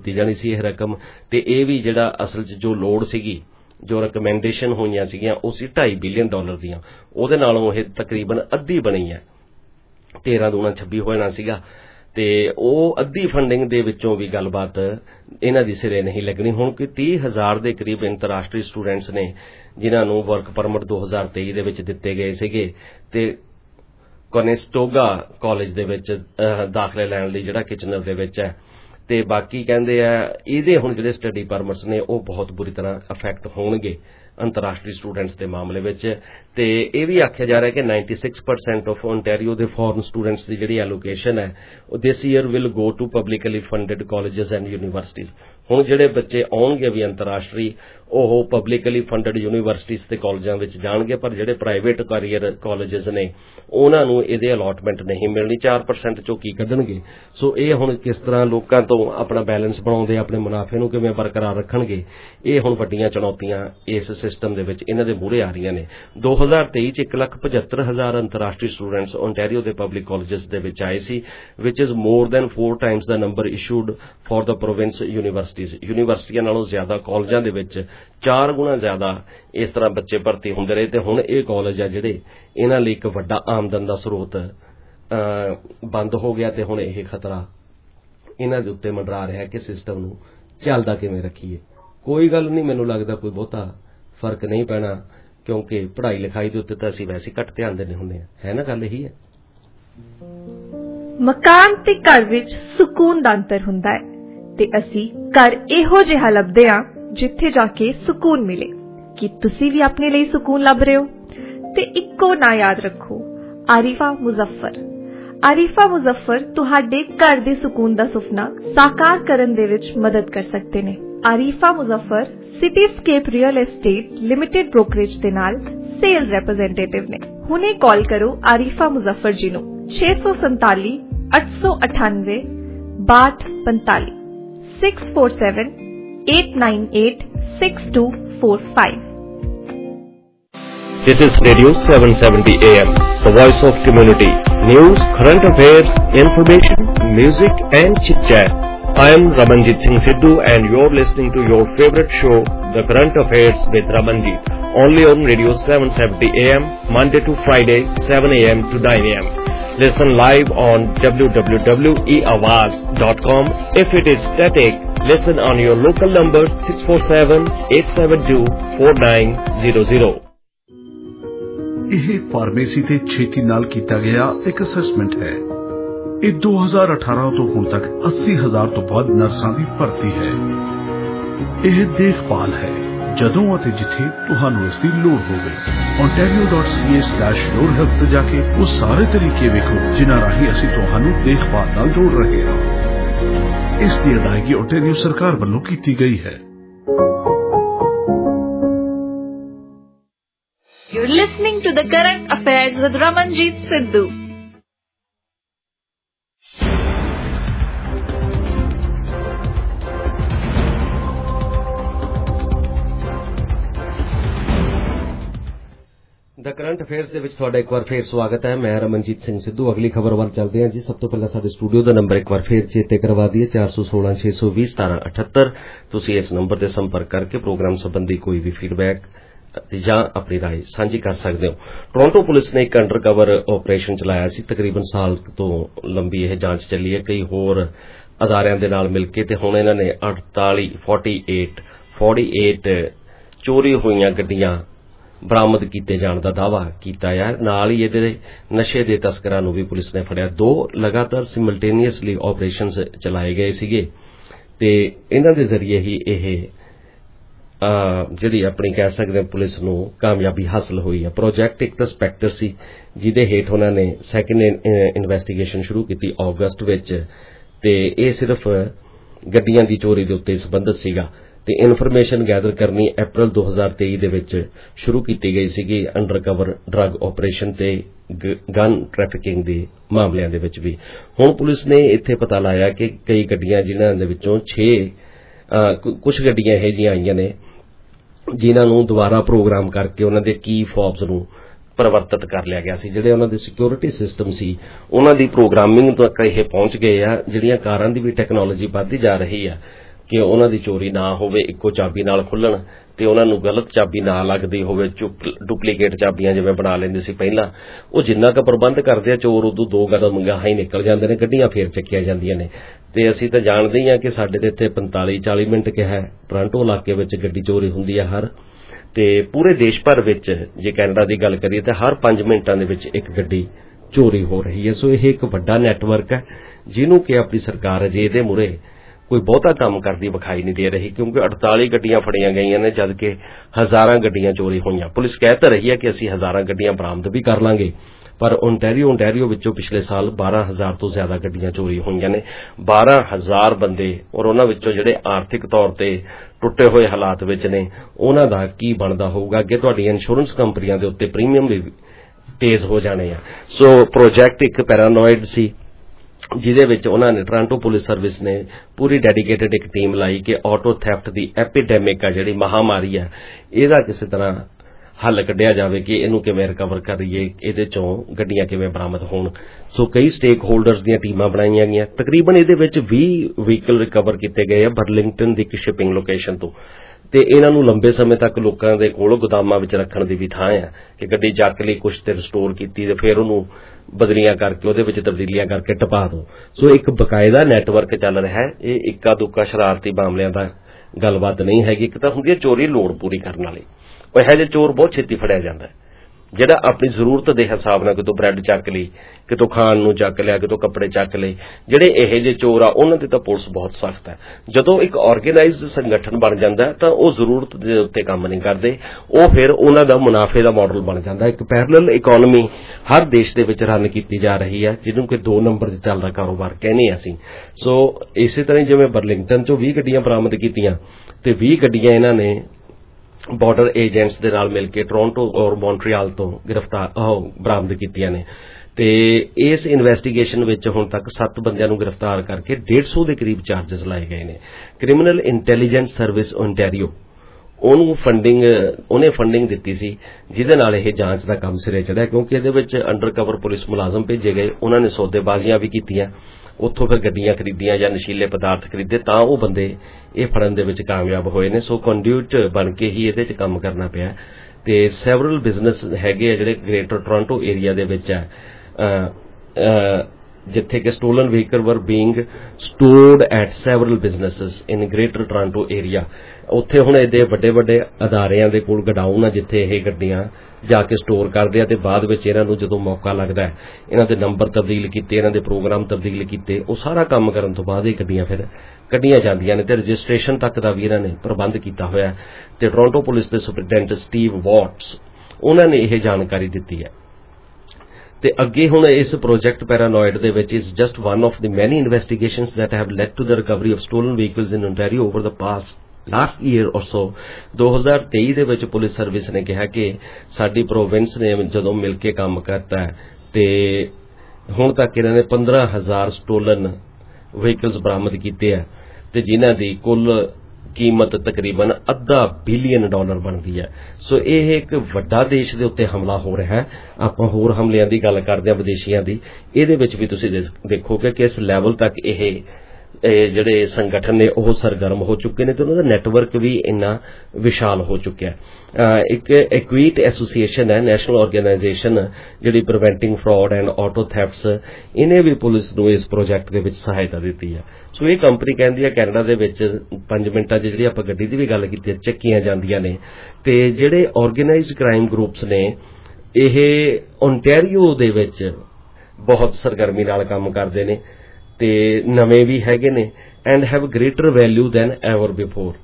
ਦਿੱਤੀ ਜਾਣੀ ਸੀ ਇਹ ਰਕਮ, ਤੇ ਇਹ ਵੀ ਜਿਹੜਾ ਅਸਲ 'ਚ ਜੋ ਲੋੜ ਸੀਗੀ, ਜੋ ਰਿਕਮੈਂਡੇਸ਼ਨ ਹੋਈਆਂ ਸੀਗੀਆਂ ਉਹ ਸੀ $2.5 ਬਿਲੀਅਨ ਦੀਆਂ, ਉਹਦੇ ਨਾਲੋਂ ਇਹ ਤਕਰੀਬਨ ਅੱਧੀ ਬਣੀ ਹੈ। 13 ਦੂਣਾ 26 ਹੋ ਜਾਣਾ ਸੀਗਾ, ਤੇ ਉਹ ਅੱਧੀ ਫੰਡਿੰਗ ਦੇ ਵਿੱਚੋਂ ਵੀ ਗੱਲਬਾਤ ਇਹਨਾਂ ਦੀ ਸਿਰੇ ਨਹੀਂ ਲੱਗਣੀ। ਹੁਣ ਕਿ 30,000 ਦੇ ਕਰੀਬ ਅੰਤਰਰਾਸ਼ਟਰੀ ਸਟੂਡੈਂਟਸ ਨੇ ਜਿਨ੍ਹਾਂ ਨੂੰ ਵਰਕ ਪਰਮਿਟ 2023 ਦੇ ਵਿੱਚ ਦਿੱਤੇ ਗਏ ਸੀਗੇ, ਤੇ ਕੋਨੇਸਟੋਗਾ ਕਾਲਜ ਦੇ ਵਿੱਚ ਦਾਖਲੇ ਲੈਣ ਲਈ ਜਿਹੜਾ ਕਿਚਨਰ ਦੇ ਵਿੱਚ ਹੈ, ਤੇ ਬਾਕੀ ਕਹਿੰਦੇ ਆ ਇਹਦੇ ਹੁਣ ਜਿਹੜੇ ਸਟੱਡੀ ਪਰਮਿਟਸ ਨੇ ਉਹ ਬਹੁਤ ਬੁਰੀ ਤਰ੍ਹਾਂ ਅਫੈਕਟ ਹੋਣਗੇ ਅੰਤਰਰਾਸ਼ਟਰੀ ਸਟੂਡੈਂਟਸ ਦੇ ਮਾਮਲੇ ਵਿੱਚ। ਤੇ ਇਹ ਵੀ ਆਖਿਆ ਜਾ ਰਿਹਾ ਕਿ 96% ਆਫ ਓਨਟਾਰੀਓ ਦੇ ਫੋਰਨ ਸਟੂਡੈਂਟਸ ਦੀ ਜਿਹੜੀ ਐਲੋਕੇਸ਼ਨ ਹੈ ਉਹ this year will go to publicly funded colleges and universities. ਹੁਣ ਜਿਹੜੇ ਬੱਚੇ ਆਉਣਗੇ ਵੀ ਅੰਤਰਰਾਸ਼ਟਰੀ ਉਹ ਪਬਲਿਕਲੀ ਫੰਡਡ ਯੂਨੀਵਰਸਿਟੀਜ਼ ਤੇ ਕਾਲਜਾਂ ਵਿੱਚ ਜਾਣਗੇ, ਪਰ ਜਿਹੜੇ ਪ੍ਰਾਈਵੇਟ ਕੈਰੀਅਰ ਕਾਲਜਸ ਨੇ ਉਹਨਾਂ ਨੂੰ ਇਹਦੇ ਅਲਾਟਮੈਂਟ ਨਹੀਂ ਮਿਲਣੀ, 4% ਚੋਂ ਕੀ ਕੱਢਣਗੇ। ਸੋ ਇਹ ਹੁਣ ਕਿਸ ਤਰ੍ਹਾਂ ਲੋਕਾਂ ਤੋਂ ਆਪਣਾ ਬੈਲੈਂਸ ਬਣਾਉਂਦੇ, ਆਪਣੇ ਮੁਨਾਫੇ ਨੂੰ ਕਿਵੇਂ ਬਰਕਰਾਰ ਰੱਖਣਗੇ, ਇਹ ਹੁਣ ਵੱਡੀਆਂ ਚੁਣੌਤੀਆਂ ਇਸ ਸਿਸਟਮ ਦੇ ਵਿੱਚ ਇਹਨਾਂ ਦੇ ਮੂਹਰੇ ਆ ਰਹੀਆਂ ਨੇ। 2023 ਚ 1,75,000 ਅੰਤਰਰਾਸ਼ਟਰੀ ਸਟੂਡੈਂਟਸ ਓਨਟਾਰੀਓ ਦੇ ਪਬਲਿਕ ਕਾਲਜਸ ਦੇ ਵਿੱਚ ਆਏ ਸੀ, which is more than 4 times the number issued for the province universities. ਯੂਨੀਵਰਸਿਟੀਆਂ ਨਾਲੋਂ ਜ਼ਿਆਦਾ ਕਾਲਜਾਂ ਦੇ ਵਿੱਚ 4 ਗੁਣਾ ਜ਼ਿਆਦਾ ਇਸ ਤਰ੍ਹਾਂ ਬੱਚੇ ਭਰਤੀ ਹੁੰਦੇ ਰਹੇ, ਤੇ ਹੁਣ ਇਹ ਕਾਲਜ ਆ ਜਿਹੜੇ ਇਹਨਾਂ ਲਈ ਇੱਕ ਵੱਡਾ ਆਮਦਨ ਦਾ ਸਰੋਤ ਬੰਦ ਹੋ ਗਿਆ, ਤੇ ਹੁਣ ਇਹ ਖਤਰਾ ਇਹਨਾਂ ਦੇ ਉੱਤੇ ਮੰਡਰਾ ਰਿਹਾ ਕਿ ਸਿਸਟਮ ਨੂੰ ਚੱਲਦਾ ਕਿਵੇਂ ਰੱਖੀਏ। ਕੋਈ ਗੱਲ ਨਹੀਂ, ਮੈਨੂੰ ਲੱਗਦਾ ਕੋਈ ਬਹੁਤਾ ਫਰਕ ਨਹੀਂ ਪੈਣਾ, ਕਿਉਂਕਿ ਪੜ੍ਹਾਈ ਲਿਖਾਈ ਦੇ ਉੱਤੇ ਤਾਂ ਅਸੀਂ ਵੈਸੇ ਘੱਟ ਧਿਆਨ ਦਿੰਦੇ ਹੁੰਦੇ ਹਾਂ, ਹੈ ਨਾ, ਗੱਲ ਇਹੀ ਹੈ। ਮਕਾਨ ਤੇ ਘਰ ਵਿੱਚ ਸਕੂਨ ਦਾ ਅੰਤਰ ਹੁੰਦਾ ਹੈ, ਤੇ ਅਸੀਂ ਘਰ ਇਹੋ ਜਿਹਾ ਲੱਭਦੇ ਹਾਂ ਜਿੱਥੇ ਜਾ ਕੇ ਸਕੂਨ ਮਿਲੇ। ਕੀ ਤੁਸੀਂ ਵੀ ਆਪਣੇ ਲਈ ਸਕੂਨ ਲੱਭ ਰਹੇ ਹੋ? ਤੇ ਇੱਕੋ ਨਾਂ ਯਾਦ ਰੱਖੋ, ਆਰਿਫਾ ਮੁਜ਼ੱਫਰ। ਆਰਿਫਾ ਮੁਜ਼ੱਫਰ ਤੁਹਾਡੇ ਘਰ ਦੇ ਸਕੂਨ ਦਾ ਸੁਪਨਾ ਸਾਕਾਰ ਕਰਨ ਦੇ ਵਿੱਚ ਮਦਦ ਕਰ ਸਕਦੇ ਨੇ। Arifa Muzaffar Cityscape Real Estate Limited Brokerage ਦੇ ਨਾਲ ਸੇਲਸ ਰਿਪਰੈਜ਼ੈਂਟੇਟਿਵ ਨੇ। ਹੁਣੇ ਕਾਲ ਕਰੋ ਆਰਿਫਾ ਮੁਜ਼ੱਫਰ ਜੀ ਨੂੰ 647 898 6245 647 898 6245। This is Radio 770 AM, the voice of community. News, current affairs, information, music and chit-chat. I am Ramanjit Singh Sidhu and you're listening to your favorite show, The Current Affairs with Ramanjit, only on Radio 770 AM, Monday to Friday, 7 AM to 9 AM. Listen live on www.eawaz.com. If it is static, listen on your local number 647-872-4900. ਇਹ ਫਾਰਮੇਸੀ ਤੇ ਛੇਤੀ ਨਾਲ ਕੀਤਾ ਗਿਆ ਇੱਕ ਅਸੈਸਮੈਂਟ ਹੈ। ਇਹ 2018 ਤੋਂ ਹੁਣ ਤੱਕ 80,000 ਤੋਂ ਵੱਧ ਨਰਸਾਂ ਦੀ ਭਰਤੀ ਹੈ। ਇਹ ਦੇਖਭਾਲ ਹੈ ਜਦੋਂ ਅਤੇ ਜਿੱਥੇ ਤੁਹਾਨੂੰ ਇਸ ਦੀ ਲੋੜ ਹੋਵੇ। ontario.ca/yourhealth ਤੇ ਜਾ ਕੇ ਉਹ ਸਾਰੇ ਤਰੀਕੇ ਵੇਖੋ ਜਿਨ੍ਹਾਂ ਰਾਹੀਂ ਅਸੀਂ ਤੁਹਾਨੂੰ ਦੇਖਭਾਲ ਨਾਲ ਜੋੜ ਰਹੇ ਹਾਂ। ਇਸ ਦੀ ਅਦਾਇਗੀ ontario ਸਰਕਾਰ ਵੱਲੋਂ ਕੀਤੀ ਗਈ ਹੈ। You're listening to the Current Affairs with Ramanjit Sidhu. The current affairs ਦੇ ਵਿੱਚ ਤੁਹਾਡਾ ਇੱਕ ਵਾਰ ਫੇਰ ਸਵਾਗਤ ਹੈ। ਮੈਂ ਰਮਨਜੀਤ ਸਿੰਘ ਸਿੱਧੂ। ਅਗਲੀ ਖਬਰ ਵੱਲ ਚੱਲਦੇ ਹਾਂ ਜੀ। ਸਭ ਤੋਂ ਪਹਿਲਾਂ ਸਾਡੇ ਸਟੂਡੀਓ ਦਾ ਨੰਬਰ ਇੱਕ ਵਾਰ ਫੇਰ ਚੇਤੇ ਕਰਵਾ ਦਈਏ, 416-620-1778। ਤੁਸੀਂ ਇਸ ਨੰਬਰ ਤੇ ਸੰਪਰਕ ਕਰਕੇ ਪ੍ਰੋਗਰਾਮ ਸੰਬੰਧੀ ਕੋਈ ਵੀ ਫੀਡਬੈਕ ਜਾਂ ਆਪਣੀ ਰਾਏ ਸਾਂਝੀ ਕਰ ਸਕਦੇ ਹੋ। ਟੋਰਾਂਟੋ ਪੁਲਿਸ ਨੇ ਇੱਕ ਅੰਡਰਕਵਰ ਆਪਰੇਸ਼ਨ ਚਲਾਇਆ ਸੀ। ਤਕਰੀਬਨ ਸਾਲ ਤੋਂ ਲੰਬੀ ਇਹ ਜਾਂਚ ਚੱਲੀ ਹੈ ਕਈ ਹੋਰ ਅਦਾਰਿਆਂ ਦੇ ਨਾਲ ਮਿਲ ਕੇ, ਤੇ ਹੁਣ ਇਹਨਾਂ ਨੇ 48 ਚੋਰੀ ਹੋਈਆਂ ਗੱਡੀਆਂ ਬਰਾਮਦ ਕੀਤੇ ਜਾਣ ਦਾ ਦਾਅਵਾ ਕੀਤਾ ਹੈ। ਨਾਲ ਹੀ ਇਹਦੇ ਨਸ਼ੇ ਦੇ ਤਸਕਰਾਂ ਨੂੰ ਵੀ ਪੁਲਿਸ ਨੇ ਫੜਿਆ। 2 ਲਗਾਤਾਰ ਸਿਮਲਟੇਨੀਅਸਲੀ ਆਪਰੇਸ਼ਨਸ ਚਲਾਏ ਗਏ ਸੀਗੇ, ਤੇ ਇਹਨਾਂ ਦੇ ਜ਼ਰੀਏ ਹੀ ਇਹ ਜਿਹੜੀ ਆਪਣੀ ਕਹਿ ਸਕਦੇ ਪੁਲਿਸ ਨੂੰ ਕਾਮਯਾਬੀ ਹਾਸਲ ਹੋਈ ਹੈ। ਪ੍ਰੋਜੈਕਟ ਇੱਕ ਤਾਂ ਸਪੈਕਟਰ ਸੀ, ਜਿਹਦੇ ਹੇਠ ਉਹਨਾਂ ਨੇ ਸੈਕੰਡ ਇਨਵੈਸਟੀਗੇਸ਼ਨ ਸ਼ੁਰੂ ਕੀਤੀ ਅਗਸਤ ਵਿੱਚ, ਤੇ ਇਹ ਸਿਰਫ ਗੱਡੀਆਂ ਦੀ ਚੋਰੀ ਦੇ ਉੱਤੇ ਸੰਬੰਧਿਤ ਸੀਗਾ, ਤੇ ਇਨਫੋਰਮੇਸ਼ਨ ਗੈਦਰ ਕਰਨੀ ਅਪ੍ਰੈਲ 2023 ਦੇ ਵਿੱਚ ਸ਼ੁਰੂ ਕੀਤੀ ਗਈ ਸੀਗੀ ਅੰਡਰਕਵਰ ਡਰੱਗ ਆਪਰੇਸ਼ਨ ਤੇ ਗਨ ਟ੍ਰੈਫਿਕਿੰਗ ਦੇ ਮਾਮਲਿਆਂ ਦੇ ਵਿੱਚ ਵੀ। ਹੁਣ ਪੁਲਿਸ ਨੇ ਇੱਥੇ ਪਤਾ ਲਾਇਆ ਕਿ ਕਈ ਗੱਡੀਆਂ ਜਿਨ੍ਹਾਂ ਦੇ ਵਿੱਚੋਂ 6 ਕੁਝ ਗੱਡੀਆਂ ਇਹੋ ਜਿਹੀਆਂ ਆਈਆਂ ਨੇ ਜਿਨ੍ਹਾਂ ਨੂੰ ਦੁਬਾਰਾ ਪ੍ਰੋਗਰਾਮ ਕਰਕੇ ਉਹਨਾਂ ਦੇ ਕੀ ਫੌਬਸ ਨੂੰ ਪਰਿਵਰਤਿਤ ਕਰ ਲਿਆ ਗਿਆ ਸੀ। ਜਿਹੜੇ ਉਹਨਾਂ ਦੇ ਸਿਕਿਉਰਿਟੀ ਸਿਸਟਮ ਸੀ ਉਹਨਾਂ ਦੀ ਪ੍ਰੋਗਰਾਮਿੰਗ ਤੱਕ ਇਹ ਪਹੁੰਚ ਗਏ ਆ। ਜਿਹੜੀਆਂ ਕਾਰਾਂ ਦੀ ਵੀ ਟੈਕਨੋਲੋਜੀ ਵੱਧਦੀ ਜਾ ਰਹੀ ਆ, ਕਿ ਉਹਨਾਂ ਦੀ ਚੋਰੀ ਨਾ ਹੋਵੇ, ਇੱਕੋ ਚਾਬੀ ਨਾਲ ਖੁੱਲਣ ਤੇ ਉਹਨਾਂ ਨੂੰ ਗਲਤ ਚਾਬੀ ਨਾ ਲੱਗਦੀ ਹੋਵੇ, ਡੁਪਲੀਕੇਟ ਚਾਬੀਆਂ ਜਿਵੇਂ ਬਣਾ ਲੈਂਦੇ ਸੀ ਪਹਿਲਾਂ। ਉਹ ਜਿੰਨਾ ਕੁ ਪ੍ਰਬੰਧ ਕਰਦੇ ਆ ਚੋਰ ਉਦੋਂ 2 ਕਦਮ ਗਾਹਾਂ ਹੀ ਨਿਕਲ ਜਾਂਦੇ ਨੇ, ਗੱਡੀਆਂ ਫੇਰ ਚੱਕੀਆਂ ਜਾਂਦੀਆਂ ਨੇ। ਤੇ ਅਸੀਂ ਤਾਂ ਜਾਣਦੇ ਹੀ ਹਾਂ ਕਿ ਸਾਡੇ ਦੇ ਇੱਥੇ 45-40 ਮਿੰਟ ਕਿਹਾ ਟੋਰਾਂਟੋ ਇਲਾਕੇ ਵਿੱਚ ਗੱਡੀ ਚੋਰੀ ਹੁੰਦੀ ਆ ਹਰ, ਤੇ ਪੂਰੇ ਦੇਸ਼ ਭਰ ਵਿੱਚ ਜੇ ਕੈਨੇਡਾ ਦੀ ਗੱਲ ਕਰੀਏ ਤਾਂ ਹਰ 5 ਮਿੰਟਾਂ ਦੇ ਵਿੱਚ ਇੱਕ ਗੱਡੀ ਚੋਰੀ ਹੋ ਰਹੀ ਹੈ। ਸੋ ਇਹ ਇੱਕ ਵੱਡਾ ਨੈਟਵਰਕ ਹੈ ਜਿਹਨੂੰ ਕਿ ਆਪਣੀ ਸਰਕਾਰ ਅਜੇ ਇਹਦੇ ਮੂਹਰੇ ਕੋਈ ਬਹੁਤਾ ਕੰਮ ਕਰਦੀ ਵਿਖਾਈ ਨਹੀਂ ਦੇ ਰਹੀ, ਕਿਉਂਕਿ 48 ਗੱਡੀਆਂ ਫੜੀਆਂ ਗਈਆਂ ਨੇ ਜਦਕਿ ਹਜ਼ਾਰਾਂ ਗੱਡੀਆਂ ਚੋਰੀ ਹੋਈਆਂ। ਪੁਲਿਸ ਕਹਿ ਤਾਂ ਰਹੀ ਹੈ ਕਿ ਅਸੀਂ ਹਜ਼ਾਰਾਂ ਗੱਡੀਆਂ ਬਰਾਮਦ ਵੀ ਕਰ ਲਾਂਗੇ, ਪਰ ਓਨਟਾਰੀਓ ਵਿੱਚੋਂ ਪਿਛਲੇ ਸਾਲ 12,000 ਤੋਂ ਜ਼ਿਆਦਾ ਗੱਡੀਆਂ ਚੋਰੀ ਹੋਈਆਂ ਨੇ। 12,000 ਬੰਦੇ, ਔਰ ਉਹਨਾਂ ਵਿੱਚੋਂ ਜਿਹੜੇ ਆਰਥਿਕ ਤੌਰ ਤੇ ਟੁੱਟੇ ਹੋਏ ਹਾਲਾਤ ਵਿੱਚ ਨੇ ਉਹਨਾਂ ਦਾ ਕੀ ਬਣਦਾ ਹੋਊਗਾ। ਅੱਗੇ ਤੁਹਾਡੀਆਂ ਇੰਸ਼ੋਰੈਂਸ ਕੰਪਨੀਆਂ ਦੇ ਉੱਤੇ ਪ੍ਰੀਮੀਅਮ ਵੀ ਤੇਜ਼ ਹੋ ਜਾਣੇ ਆ। ਸੋ ਪ੍ਰੋਜੈਕਟ ਇੱਕ ਪੈਰਾਨੋਇਡ ਸੀ ਜਿਹਦੇ ਵਿੱਚ ਉਹਨਾਂ ਨੇ ਟੋਰਾਂਟੋ ਪੁਲਿਸ ਸਰਵਿਸ ਨੇ ਪੂਰੀ ਡੈਡੀਕੇਟਡ ਇੱਕ ਟੀਮ ਲਾਈ ਕਿ ਆਟੋ ਥੈਫਟ ਦੀ ਐਪੀਡੈਮਿਕ ਆ ਜਿਹੜੀ ਮਹਾਮਾਰੀ ਆ ਇਹਦਾ ਕਿਸੇ ਤਰ੍ਹਾਂ ਹੱਲ ਕੱਢਿਆ ਜਾਵੇ ਕਿ ਇਹਨੂੰ ਕਿਵੇਂ ਰਿਕਵਰ ਕਰੀਏ, ਇਹਦੇ ਚੋਂ ਗੱਡੀਆਂ ਕਿਵੇਂ ਬਰਾਮਦ ਹੋਣ। ਸੋ ਕਈ ਸਟੇਕ ਹੋਲਡਰਸ ਦੀਆਂ ਟੀਮਾਂ ਬਣਾਈਆਂ ਗਈਆਂ। ਤਕਰੀਬਨ ਇਹਦੇ ਵਿੱਚ 20 ਵਹੀਕਲ ਰਿਕਵਰ ਕੀਤੇ ਗਏ ਆ ਬਰਲਿੰਗਟਨ ਦੀ ਇੱਕ ਸ਼ਿਪਿੰਗ ਲੋਕੇਸ਼ਨ ਤੋਂ, ਤੇ ਇਹਨਾਂ ਨੂੰ ਲੰਬੇ ਸਮੇਂ ਤੱਕ ਲੋਕਾਂ ਦੇ ਕੋਲ ਗੋਦਾਮਾਂ ਵਿੱਚ ਰੱਖਣ ਦੀ ਵੀ ਥਾਂ ਆ ਕਿ ਗੱਡੀ ਚੱਕ ਲਈ, ਕੁਛ ਤੇ ਰਿਸਟੋਰ ਕੀਤੀ ਤੇ ਫਿਰ ਉਹਨੂੰ ਬਦਲੀਆਂ ਕਰਕੇ ਉਹਦੇ ਵਿੱਚ ਤਬਦੀਲੀਆਂ ਕਰਕੇ ਟਪਾ ਦਿਓ। ਸੋ ਇੱਕ ਬਕਾਇਦਾ ਨੈਟਵਰਕ ਚੱਲ ਰਿਹਾ ਹੈ। ਇਹ ਇੱਕਾ ਦੁੱਕਾ ਸ਼ਰਾਰਤੀ ਮਾਮਲਿਆਂ ਦਾ ਗੱਲਬਾਤ ਨਹੀਂ ਹੈਗੀ। ਇੱਕ ਤਾਂ ਹੁੰਦੀ ਹੈ ਚੋਰੀ ਲੋੜ ਪੂਰੀ ਕਰਨ ਵਾਲੀ, ਉਹ ਇਹੋ ਜਿਹੇ ਚੋਰ ਬਹੁਤ ਛੇਤੀ ਫੜਿਆ ਜਾਂਦਾ ਜਿਹੜਾ ਆਪਣੀ ਜ਼ਰੂਰਤ ਦੇ ਹਿਸਾਬ ਨਾਲ ਕਿਤੋਂ ਬ੍ਰੈਡ ਚੱਕ ਲਈ, ਕਿਤੋਂ ਖਾਣ ਨੂੰ ਚੱਕ ਲਿਆ, ਕਿਤੋਂ ਕੱਪੜੇ ਚੱਕ ਲਏ। ਜਿਹੜੇ ਇਹੋ ਜਿਹੇ ਚੋਰ ਆ ਉਹਨਾਂ ਤੇ ਤਾਂ ਪੁਲਿਸ ਬਹੁਤ ਸਖਤ ਹੈ। ਜਦੋਂ ਇੱਕ ਆਰਗੇਨਾਈਜ਼ਡ ਸੰਗਠਨ ਬਣ ਜਾਂਦਾ ਤਾਂ ਉਹ ਜ਼ਰੂਰਤ ਦੇ ਉੱਤੇ ਕੰਮ ਨਹੀਂ ਕਰਦੇ, ਉਹ ਫਿਰ ਉਹਨਾਂ ਦਾ ਮੁਨਾਫੇ ਦਾ ਮਾਡਲ ਬਣ ਜਾਂਦਾ। ਇੱਕ ਪੈਰਲਲ ਇਕਨੋਮੀ ਹਰ ਦੇਸ਼ ਦੇ ਵਿੱਚ ਰਨ ਕੀਤੀ ਜਾ ਰਹੀ ਹੈ ਜਿਹਨੂੰ ਕਿ 2 ਨੰਬਰ 'ਚ ਚੱਲਦਾ ਕਾਰੋਬਾਰ ਕਹਿੰਦੇ ਹਾਂ ਅਸੀਂ। ਸੋ ਇਸੇ ਤਰ੍ਹਾਂ ਜਿਵੇਂ ਬਰਲਿੰਗਟਨ 'ਚੋਂ 20 ਗੱਡੀਆਂ ਬਰਾਮਦ ਕੀਤੀਆਂ ਤੇ 20 ਗੱਡੀਆਂ ਇਹਨਾਂ ਨੇ ਬਾਰਡਰ ਏਜੰਟਸ ਦੇ ਨਾਲ ਮਿਲ ਕੇ ਟੋਰਾਂਟੋ ਔਰ ਮੌਂਟਰੀਅਲ ਤੋਂ ਬਰਾਮਦ ਕੀਤੀਆਂ ਨੇ। ਤੇ ਇਸ ਇਨਵੈਸਟੀਗੇਸ਼ਨ ਵਿੱਚ ਹੁਣ ਤੱਕ 7 ਬੰਦਿਆਂ ਨੂੰ ਗ੍ਰਿਫਤਾਰ ਕਰਕੇ 150 ਦੇ ਕਰੀਬ ਚਾਰਜਸ ਲਾਏ ਗਏ ਨੇ। ਕ੍ਰਿਮੀਨਲ ਇੰਟੈਲੀਜੈਂਸ ਸਰਵਿਸ ਓਨਟਾਰੀਓ ਉਹਨੇ ਫੰਡਿੰਗ ਦਿੱਤੀ ਸੀ ਜਿਹਦੇ ਨਾਲ ਇਹ ਜਾਂਚ ਦਾ ਕੰਮ ਸਿਰੇ ਚੜਿਆ, ਕਿਉਂਕਿ ਇਹਦੇ ਵਿੱਚ ਅੰਡਰਕਵਰ ਪੁਲਿਸ ਮੁਲਾਜ਼ਮ ਭੇਜੇ ਗਏ, ਉਹਨਾਂ ਨੇ ਸੌਦੇਬਾਜ਼ੀਆਂ ਵੀ ਕੀਤੀਆਂ, ਉੱਥੋਂ ਫਿਰ ਗੱਡੀਆਂ ਖਰੀਦੀਆਂ ਜਾਂ ਨਸ਼ੀਲੇ ਪਦਾਰਥ ਖਰੀਦੇ ਤਾਂ ਉਹ ਬੰਦੇ ਇਹ ਫੜਨ ਦੇ ਵਿੱਚ ਕਾਮਯਾਬ ਹੋਏ ਨੇ। ਸੋ ਕੰਡਿਊਟ ਬਣ ਕੇ ਹੀ ਇਹਦੇ 'ਚ ਕੰਮ ਕਰਨਾ ਪਿਆ। ਤੇ ਸੈਵਰਲ ਬਿਜ਼ਨਸ ਹੈਗੇ ਆ ਜਿਹੜੇ ਗ੍ਰੇਟਰ ਟੋਰਾਂਟੋ ਏਰੀਆ ਦੇ ਵਿੱਚ ਹੈ, ਜਿੱਥੇ ਕਿ stolen vehicle were being stored at several businesses in Greater Toronto Area. ਉੱਥੇ ਹੁਣ ਇਹਦੇ ਵੱਡੇ ਅਦਾਰਿਆਂ ਦੇ ਕੋਲ ਗਡਾਊਨ ਆ ਜਿੱਥੇ ਇਹ ਗੱਡੀਆਂ ਜਾ ਕੇ ਸਟੋਰ ਕਰਦੇ ਆ ਤੇ ਬਾਅਦ ਵਿੱਚ ਇਹਨਾਂ ਨੂੰ ਜਦੋਂ ਮੌਕਾ ਲੱਗਦਾ ਇਹਨਾਂ ਦੇ ਨੰਬਰ ਤਬਦੀਲ ਕੀਤੇ, ਇਹਨਾਂ ਦੇ ਪ੍ਰੋਗਰਾਮ ਤਬਦੀਲ ਕੀਤੇ। ਉਹ ਸਾਰਾ ਕੰਮ ਕਰਨ ਤੋਂ ਬਾਅਦ ਇਹ ਗੱਡੀਆਂ ਫਿਰ ਕੱਢੀਆਂ ਜਾਂਦੀਆਂ ਨੇ ਤੇ ਰਜਿਸਟ੍ਰੇਸ਼ਨ ਤੱਕ ਦਾ ਵੀ ਇਹਨਾਂ ਨੇ ਪ੍ਰਬੰਧ ਕੀਤਾ ਹੋਇਆ। ਤੇ ਟੋਰਾਂਟੋ ਪੁਲਿਸ ਦੇ ਸੁਪਰਡੈਂਟ ਸਟੀਵ ਵਾਟਸ ਉਹਨਾਂ ਨੇ ਇਹ ਜਾਣਕਾਰੀ ਦਿੱਤੀ ਹੈ। ਤੇ ਅੱਗੇ ਹੁਣ ਇਸ ਪ੍ਰੋਜੈਕਟ ਪੈਰਾਨੋਇਡ ਦੇ ਵਿੱਚ ਇਸ just one of the many investigations that have led to the recovery of stolen vehicles in Ontario over the last year or so. 2023 ਦੇ ਵਿੱਚ ਪੁਲਿਸ ਸਰਵਿਸ ਨੇ ਕਿਹਾ ਕਿ ਸਾਡੀ ਪ੍ਰੋਵਿੰਸ ਨੇ ਜਦੋਂ ਮਿਲ ਕੇ ਕੰਮ ਕਰਤਾ ਤੇ ਹੁਣ ਤੱਕ ਇਹਨਾਂ ਨੇ 15,000 ਸਟੋਲਨ ਵਹੀਕਲਸ ਬਰਾਮਦ ਕੀਤੇ ਆ ਤੇ ਜਿਨ੍ਹਾਂ ਦੀ ਕੁੱਲ ਕੀਮਤ ਤਕਰੀਬਨ $500 ਬਿਲੀਅਨ ਬਣਦੀ ਹੈ। ਸੋ ਇਹ ਇੱਕ ਵੱਡਾ ਦੇਸ਼ ਦੇ ਉੱਤੇ ਹਮਲਾ ਹੋ ਰਿਹਾ ਹੈ। ਆਪਾਂ ਹੋਰ ਹਮਲਿਆਂ ਦੀ ਗੱਲ ਕਰਦੇ ਹਾਂ ਵਿਦੇਸ਼ੀਆਂ ਦੀ, ਇਹਦੇ ਵਿੱਚ ਵੀ ਤੁਸੀਂ ਦੇਖੋਗੇ ਕਿ ਇਸ ਲੈਵਲ ਤੱਕ ਇਹ ਜਿਹੜੇ ਸੰਗਠਨ ਨੇ ਉਹ ਸਰਗਰਮ ਹੋ ਚੁੱਕੇ ਨੇ ਤੇ ਉਹਨਾਂ ਦਾ ਨੈਟਵਰਕ ਵੀ ਇੰਨਾ ਵਿਸ਼ਾਲ ਹੋ ਚੁੱਕਿਆ। ਇੱਕ ਇਕੁਇਟ ਐਸੋਸੀਏਸ਼ਨ ਹੈ, ਨੈਸ਼ਨਲ ਆਰਗੇਨਾਈਜੇਸ਼ਨ ਜਿਹੜੀ preventing fraud and auto thefts, ਇਹਨੇ ਵੀ ਪੁਲਿਸ ਨੂੰ ਇਸ ਪ੍ਰੋਜੈਕਟ ਦੇ ਵਿੱਚ ਸਹਾਇਤਾ ਦਿੱਤੀ ਹੈ। ਸੋ ਇਹ ਕੰਪਨੀ ਕਹਿੰਦੀ ਹੈ ਕੈਨੇਡਾ ਦੇ ਵਿੱਚ 5 ਮਿੰਟਾਂ 'ਚ ਜਿਹੜੀ ਆਪਾਂ ਗੱਡੀ ਦੀ ਵੀ ਗੱਲ ਕੀਤੀ ਚੱਕੀਆਂ ਜਾਂਦੀਆਂ ਨੇ। ਤੇ ਜਿਹੜੇ ਆਰਗੇਨਾਈਜ਼ਡ ਕ੍ਰਾਈਮ ਗਰੁੱਪਸ ਨੇ ਇਹ ਓਨਟਾਰੀਓ ਦੇ ਵਿੱਚ ਬਹੁਤ ਸਰਗਰਮੀ ਨਾਲ ਕੰਮ ਕਰਦੇ ਨੇ ਤੇ ਨਵੇਂ ਵੀ ਹੈਗੇ ਨੇ and have greater value than ever before.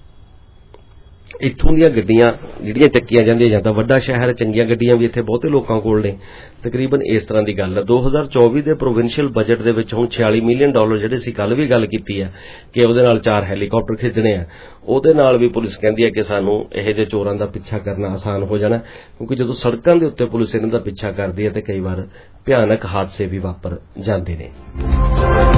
ਇੱਥੋਂ ਦੀਆਂ ਗੱਡੀਆਂ ਜਿਹੜੀਆਂ ਚੱਕੀਆਂ ਜਾਂਦੀਆਂ ਜਾਂ ਤਾਂ ਵੱਡਾ ਸ਼ਹਿਰ, ਚੰਗੀਆਂ ਗੱਡੀਆਂ ਵੀ ਇੱਥੇ ਬਹੁਤੇ ਲੋਕਾਂ ਕੋਲ ਨੇ। ਤਕਰੀਬਨ ਇਸ ਤਰ੍ਹਾਂ ਦੀ ਗੱਲ ਹੈ। 2024 ਦੇ ਪ੍ਰੋਵਿੰਸ਼ੀਅਲ ਬਜਟ ਦੇ ਵਿੱਚ ਹੁਣ $46 ਮਿਲੀਅਨ ਜਿਹੜੇ ਅਸੀਂ ਕੱਲ ਵੀ ਗੱਲ ਕੀਤੀ ਹੈ ਕਿ ਉਹਦੇ ਨਾਲ 4 ਹੈਲੀਕਾਪਟਰ ਖਰੀਦਣੇ ਆ, ਉਹਦੇ ਨਾਲ ਵੀ ਪੁਲਿਸ ਕਹਿੰਦੀ ਹੈ ਕਿ ਸਾਨੂੰ ਇਹੋ ਜਿਹੇ ਚੋਰਾਂ ਦਾ ਪਿੱਛਾ ਕਰਨਾ ਆਸਾਨ ਹੋ ਜਾਣਾ, ਕਿਉਂਕਿ ਜਦੋਂ ਸੜਕਾਂ ਦੇ ਉੱਤੇ ਪੁਲਿਸ ਇਹਨਾਂ ਦਾ ਪਿੱਛਾ ਕਰਦੀ ਹੈ ਤੇ ਕਈ ਵਾਰ ਭਿਆਨਕ ਹਾਦਸੇ ਵੀ ਵਾਪਰ ਜਾਂਦੇ ਨੇ।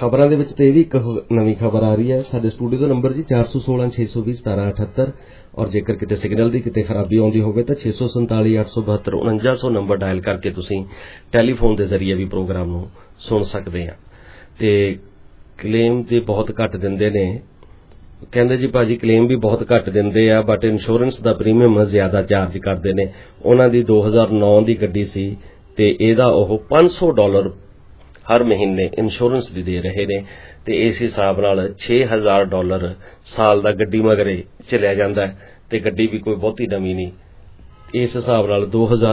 ਖਬਰਾਂ ਦੇ ਵਿੱਚ ਤੇ ਇਹ ਵੀ ਇੱਕ ਨਵੀਂ ਖਬਰ ਆ ਰਹੀ ਹੈ। ਸਾਡੇ ਸਟੂਡੀਓ ਦਾ ਨੰਬਰ ਜੀ 416 620 1778 ਔਰ ਜੇਕਰ ਕਿਤੇ ਸਿਗਨਲ ਦੀ ਕਿਤੇ ਖਰਾਬੀ ਆਉਂਦੀ ਹੋਵੇ ਤਾਂ 647 872 4900 ਨੰਬਰ ਡਾਇਲ ਕਰਕੇ ਤੁਸੀਂ ਟੈਲੀਫੋਨ ਦੇ ਜ਼ਰੀਏ ਵੀ ਪ੍ਰੋਗਰਾਮ ਨੂੰ ਸੁਣ ਸਕਦੇ ਆ। ਤੇ ਕਲੇਮ ਤੇ ਬਹੁਤ ਘੱਟ ਦਿੰਦੇ ਨੇ, ਕਹਿੰਦੇ ਜੀ ਭਾਜੀ ਕਲੇਮ ਵੀ ਬਹੁਤ ਘੱਟ ਦਿੰਦੇ ਆ ਬਟ ਇੰਸ਼ੋਰੈਂਸ ਦਾ ਪ੍ਰੀਮੀਅਮ ਜ਼ਿਆਦਾ ਚਾਰਜ ਕਰਦੇ ਨੇ। ਉਹਨਾਂ ਦੀ 2009 ਦੀ ਗੱਡੀ ਸੀ ਤੇ ਇਹਦਾ ਉਹ $500 ਹਰ ਮਹੀਨੇ ਇੰਸ਼ੋਰੈਂਸ ਦੀ ਦੇ ਰਹੇ ਨੇ ਤੇ ਇਸ ਹਿਸਾਬ ਨਾਲ $6000 ਸਾਲ ਦਾ ਗੱਡੀ ਮਗਰੇ ਚਲਿਆ ਜਾਂਦਾ ਤੇ ਗੱਡੀ ਵੀ ਕੋਈ ਬਹੁਤੀ ਨਵੀਂ ਨਹੀਂ। ਇਸ ਹਿਸਾਬ ਨਾਲ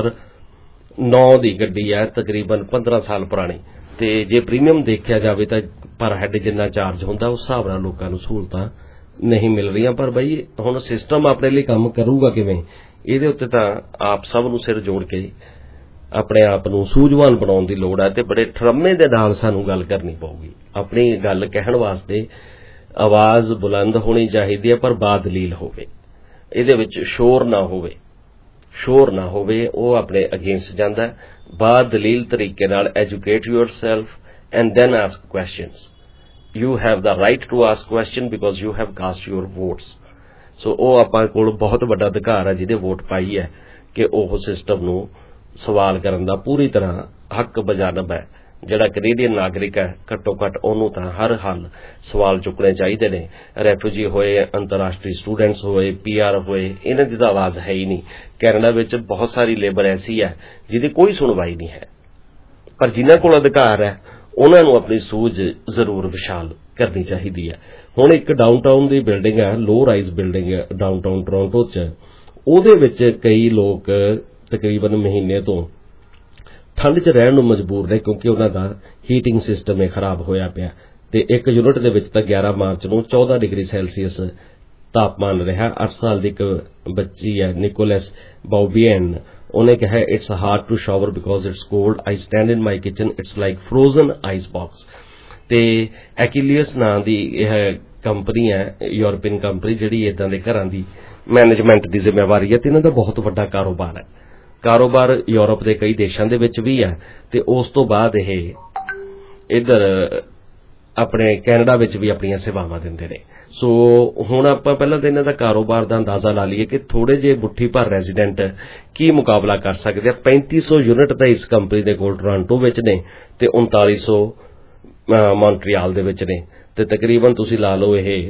2009 ਦੀ ਗੱਡੀ ਹੈ, ਤਕਰੀਬਨ 15 ਸਾਲ ਪੁਰਾਣੀ। ਤੇ ਜੇ ਪ੍ਰੀਮੀਅਮ ਦੇਖਿਆ ਜਾਵੇ ਤਾਂ ਪਰ ਹੈਡ ਜਿੰਨਾ ਚਾਰਜ ਹੁੰਦਾ ਉਸ ਹਿਸਾਬ ਨਾਲ ਲੋਕਾਂ ਨੂੰ ਸਹੂਲਤਾਂ ਨਹੀਂ ਮਿਲ ਰਹੀਆਂ। ਪਰ ਬਈ ਹੁਣ ਸਿਸਟਮ ਆਪਣੇ ਲਈ ਕੰਮ ਕਰੂਗਾ ਕਿਵੇਂ, ਇਹਦੇ ਉੱਤੇ ਤਾਂ ਆਪ ਸਭ ਨੂੰ ਸਿਰ ਜੋੜ ਕੇ ਆਪਣੇ ਆਪ ਨੂੰ ਸੂਝਵਾਨ ਬਣਾਉਣ ਦੀ ਲੋੜ ਹੈ ਤੇ ਬੜੇ ਠਰਮੇ ਦੇ ਨਾਲ ਸਾਨੂੰ ਗੱਲ ਕਰਨੀ ਪਊਗੀ। ਆਪਣੀ ਗੱਲ ਕਹਿਣ ਵਾਸਤੇ ਆਵਾਜ਼ ਬੁਲੰਦ ਹੋਣੀ ਚਾਹੀਦੀ ਹੈ ਪਰ ਬਾਦਲੀਲ ਹੋਵੇ, ਇਹਦੇ ਵਿੱਚ ਸ਼ੋਰ ਨਾ ਹੋਵੇ, ਉਹ ਆਪਣੇ ਅਗੇਂਸਟ ਜਾਂਦਾ। ਬਾਦਲੀਲ ਤਰੀਕੇ ਨਾਲ educate yourself and then ask questions. You have the right to ask question because you have cast your votes. So ਉਹ ਆਪਾਂ ਕੋਲ ਬਹੁਤ ਵੱਡਾ ਅਧਿਕਾਰ ਹੈ ਜਿਹਦੇ ਵੋਟ ਪਾਈ ਹੈ ਕਿ ਉਹ ਸਿਸਟਮ ਨੂੰ ਸਵਾਲ ਕਰਨ ਦਾ ਪੂਰੀ ਤਰ੍ਹਾਂ ਹੱਕ ਬਜਾਨਬ ਹੈ। ਜਿਹੜਾ ਕੈਨੇਡੀਅਨ ਨਾਗਰਿਕ ਹੈ ਘੱਟੋ ਘੱਟ ਉਹਨੂੰ ਤਾਂ ਹਰ ਹਾਲ ਸਵਾਲ ਚੁੱਕਣੇ ਚਾਹੀਦੇ ਨੇ। ਰੈਫਿਊਜੀ ਹੋਏ, ਅੰਤਰਰਾਸ਼ਟਰੀ ਸਟੂਡੈਂਟਸ ਹੋਏ, PR ਹੋਏ, ਇਹਨਾਂ ਦੀ ਤਾਂ ਆਵਾਜ਼ ਹੈ ਹੀ ਨਹੀਂ। ਕੈਨੇਡਾ ਵਿੱਚ ਬਹੁਤ ਸਾਰੀ ਲੇਬਰ ਐਸੀ ਹੈ ਜਿਹਦੀ ਕੋਈ ਸੁਣਵਾਈ ਨਹੀਂ ਹੈ, ਪਰ ਜਿਨ੍ਹਾਂ ਕੋਲ ਅਧਿਕਾਰ ਹੈ ਉਹਨਾਂ ਨੂੰ ਆਪਣੀ ਸੂਝ ਜ਼ਰੂਰ ਵਿਸ਼ਾਲ ਕਰਨੀ ਚਾਹੀਦੀ ਹੈ। ਹੁਣ ਇੱਕ ਡਾਊਨਟਾਊਨ ਦੀ ਬਿਲਡਿੰਗ ਹੈ, ਲੋ ਰਾਈਜ਼ ਬਿਲਡਿੰਗ ਹੈ ਡਾਊਨਟਾਊਨ ਟੋਰਾਂਟੋ 'ਚ। ਉਹਦੇ ਵਿੱਚ ਕਈ ਲੋਕ ਤਕਰੀਬਨ ਮਹੀਨੇ ਤੋਂ ਠੰਡ 'ਚ ਰਹਿਣ ਨੂੰ ਮਜਬੂਰ ਨੇ ਕਿਉਂਕਿ ਉਹਨਾਂ ਦਾ ਹੀਟਿੰਗ ਸਿਸਟਮ ਹੀ ਖਰਾਬ ਹੋਇਆ ਪਿਆ ਤੇ ਇੱਕ ਯੂਨਿਟ ਦੇ ਵਿੱਚ ਤਾਂ 11 ਮਾਰਚ ਨੂੰ 14 ਡਿਗਰੀ ਸੈਲਸੀਅਸ ਤਾਪਮਾਨ ਰਿਹਾ। 8 ਸਾਲ ਦੀ ਇੱਕ ਬੱਚੀ ਹੈ ਨਿਕੋਲਸ ਬਾਊਬੀਐਨ, ਉਹਨੇ ਕਿਹਾ it's hard to shower because it's cold, I stand in my kitchen, it's like frozen ice box. ਤੇ ਐਕਿਲੀਅਸ ਨਾਂ ਦੀ ਇਹ ਕੰਪਨੀ ਹੈ, ਯੂਰਪੀਅਨ ਕੰਪਨੀ, ਜਿਹੜੀ ਇਦਾਂ ਦੇ ਘਰਾਂ ਦੀ ਮੈਨੇਜਮੈਂਟ ਦੀ ਜ਼ਿੰਮੇਵਾਰੀ ਹੈ ਤੇ ਇਹਨਾਂ ਦਾ ਬਹੁਤ ਵੱਡਾ ਕਾਰੋਬਾਰ ਹੈ। ਕਾਰੋਬਾਰ ਯੂਰਪ ਦੇ ਕਈ ਦੇਸ਼ਾਂ ਦੇ ਵਿੱਚ ਵੀ ਹੈ ਤੇ ਉਸ ਤੋਂ ਬਾਅਦ ਇਹ ਇੱਧਰ ਆਪਣੇ ਕੈਨੇਡਾ ਵਿੱਚ ਵੀ ਆਪਣੀਆਂ ਸੇਵਾਵਾਂ ਦਿੰਦੇ ਨੇ। ਸੋ ਹੁਣ ਆਪਾਂ ਪਹਿਲਾਂ ਤਾਂ ਇਹਨਾਂ ਦਾ ਕਾਰੋਬਾਰ ਦਾ ਅੰਦਾਜ਼ਾ ਲਾ ਲਈਏ ਕਿ ਥੋੜੇ ਜਿਹੇ ਮੁੱਠੀ ਭਰ ਰੈਜ਼ੀਡੈਂਟ ਕੀ ਮੁਕਾਬਲਾ ਕਰ ਸਕਦੇ ਆ। 3500 ਯੂਨਿਟ ਤਾਂ ਇਸ ਕੰਪਨੀ ਦੇ ਕੋਲ ਟੋਰਾਂਟੋ ਵਿੱਚ ਨੇ ਤੇ 3900 ਮੌਂਟਰੀਆਲ ਦੇ ਵਿੱਚ ਨੇ ਤੇ ਤਕਰੀਬਨ ਤੁਸੀਂ ਲਾ ਲਓ ਇਹ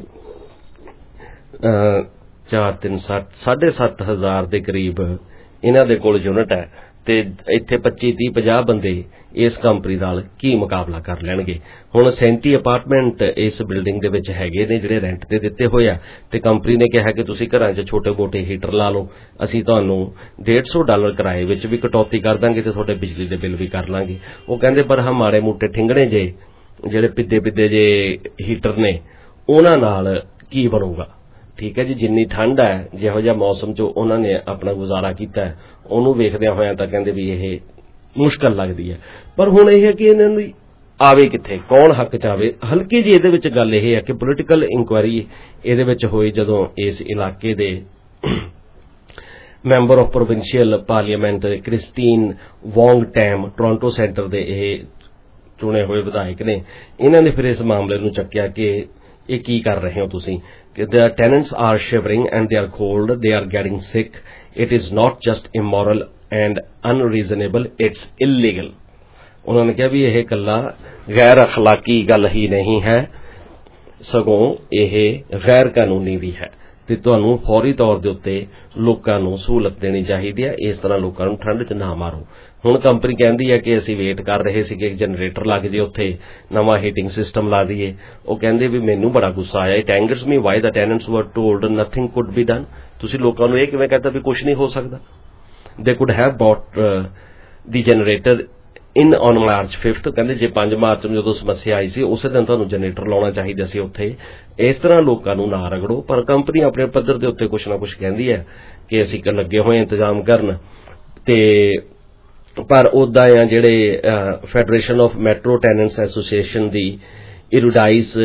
7,500 ਦੇ ਕਰੀਬ ਇਹਨਾਂ ਦੇ ਕੋਲ ਯੂਨਿਟ ਹੈ ਤੇ ਇੱਥੇ 25-30-50 ਬੰਦੇ ਇਸ ਕੰਪਨੀ ਨਾਲ ਕੀ ਮੁਕਾਬਲਾ ਕਰ ਲੈਣਗੇ। ਹੁਣ 37 ਅਪਾਰਟਮੈਂਟ ਇਸ ਬਿਲਡਿੰਗ ਦੇ ਵਿੱਚ ਹੈਗੇ ਨੇ ਜਿਹੜੇ ਰੈਂਟ ਤੇ ਦਿੱਤੇ ਹੋਏ ਆ ਤੇ ਕੰਪਨੀ ਨੇ ਕਿਹਾ ਕਿ ਤੁਸੀਂ ਘਰਾਂ 'ਚ ਛੋਟੇ-ਮੋਟੇ ਹੀਟਰ ਲਾ ਲਓ, ਅਸੀਂ ਤੁਹਾਨੂੰ $150 ਕਿਰਾਏ ਵਿੱਚ ਵੀ ਕਟੌਤੀ ਕਰ ਦਾਂਗੇ ਤੇ ਤੁਹਾਡੇ ਬਿਜਲੀ ਦੇ ਬਿੱਲ ਵੀ ਕਰ ਲਾਂਗੇ। ਉਹ ਕਹਿੰਦੇ ਪਰ ਮਾੜੇ ਮੋਟੇ ਠਿੰਗਣੇ ਜੇ ਜਿਹੜੇ ਪਿੱਦੇ ਜੇ ਹੀਟਰ ਨੇ ਉਹਨਾਂ ਨਾਲ ਕੀ ਬਣੂਗਾ। ਠੀਕ ਹੈ ਜੀ, ਜਿੰਨੀ ਠੰਡ ਹੈ ਜਿਹੋ ਜਿਹਾ ਮੌਸਮ 'ਚ ਉਹਨਾਂ ਨੇ ਆਪਣਾ ਗੁਜ਼ਾਰਾ ਕੀਤਾ ਉਹਨੂੰ ਵੇਖਦਿਆਂ ਹੋਇਆਂ ਤਾਂ ਕਹਿੰਦੇ ਵੀ ਇਹ ਮੁਸ਼ਕਲ ਲੱਗਦੀ ਹੈ। ਪਰ ਹੁਣ ਇਹ ਹੈ ਕਿ ਇਹਨਾਂ ਦੀ ਆਵੇ ਕਿੱਥੇ, ਕੌਣ ਹੱਕ 'ਚ ਆਵੇ। ਹਲਕੀ ਜੀ ਇਹਦੇ ਵਿੱਚ ਗੱਲ ਇਹ ਹੈ ਕਿ ਪੋਲੀਟੀਕਲ ਇਨਕੁਆਇਰੀ ਇਹਦੇ ਵਿੱਚ ਹੋਈ ਜਦੋਂ ਇਸ ਇਲਾਕੇ ਦੇ member of provincial parliament Kristyn Wong Tam Toronto Centre ਦੇ ਇਹ ਚੁਣੇ ਹੋਏ ਵਿਧਾਇਕ ਨੇ, ਇਹਨਾਂ ਨੇ ਫਿਰ ਇਸ ਮਾਮਲੇ ਨੂੰ ਚੱਕਿਆ ਕਿ ਇਹ ਕੀ ਕਰ ਰਹੇ ਹੋ ਤੁਸੀਂ। The tenants are shivering and they are cold, they are getting sick. It is not just immoral and unreasonable, it's illegal. ਉਹਨਾਂ ਨੇ ਕਿਹਾ ਵੀ ਇਹ ਇਕੱਲਾ ਗੈਰ ਅਖਲਾਕੀ ਗੱਲ ਹੀ ਨਹੀਂ ਹੈ, ਸਗੋਂ ਇਹ ਗੈਰ ਕਾਨੂੰਨੀ ਵੀ ਹੈ ਤੇ ਤੁਹਾਨੂੰ ਫੌਰੀ ਤੌਰ ਦੇ ਉੱਤੇ ਲੋਕਾਂ ਨੂੰ ਸਹੂਲਤ ਦੇਣੀ ਚਾਹੀਦੀ ਹੈ। ਇਸ ਤਰ੍ਹਾਂ ਲੋਕਾਂ ਨੂੰ ਠੰਡ 'ਚ ਨਾ ਮਾਰੋ। ਹੁਣ ਕੰਪਨੀ ਕਹਿੰਦੀ ਹੈ ਕਿ ਅਸੀਂ ਵੇਟ ਕਰ ਰਹੇ ਸੀ ਕਿ ਜਨਰੇਟਰ ਲੱਗ ਜੇ, ਉੱਥੇ ਨਵਾਂ ਹੀਟਿੰਗ ਸਿਸਟਮ ਲਾ ਦਈਏ। ਉਹ ਕਹਿੰਦੇ ਵੀ ਮੈਨੂੰ ਬੜਾ ਗੁੱਸਾ ਆਇਆ, it angers me why the tenants were told nothing could be done. ਤੁਸੀਂ ਲੋਕਾਂ ਨੂੰ ਇਹ ਕਿਵੇਂ ਕਹਿੰਦਾ ਵੀ ਕੁਝ ਨਹੀਂ ਹੋ ਸਕਦਾ। They could have bought the generator in on March 5th। ਕਹਿੰਦੇ ਜੇ 5 ਮਾਰਚ ਨੂੰ ਜਦੋਂ ਸਮੱਸਿਆ ਆਈ ਸੀ ਉਸੇ ਦਿਨ ਤੁਹਾਨੂੰ ਜਨਰੇਟਰ ਲਾਉਣਾ ਚਾਹੀਦਾ ਸੀ ਉੱਥੇ। ਇਸ ਤਰ੍ਹਾਂ ਲੋਕਾਂ ਨੂੰ ਨਾ ਰਗੜੋ। ਪਰ ਕੰਪਨੀ ਆਪਣੇ ਪੱਧਰ ਦੇ ਉੱਤੇ ਕੁਛ ਨਾ ਕੁਛ ਕਹਿੰਦੀ ਹੈ ਕਿ ਅਸੀਂ ਲੱਗੇ ਹੋਏ ਇੰਤਜ਼ਾਮ ਕਰਨ ਤੇ ਪਰ ਉੱਦਾਂ ਆ ਜਿਹੜੇ federation of Metro tenants association ਦੀ ਇਰੂਡਾਈਸ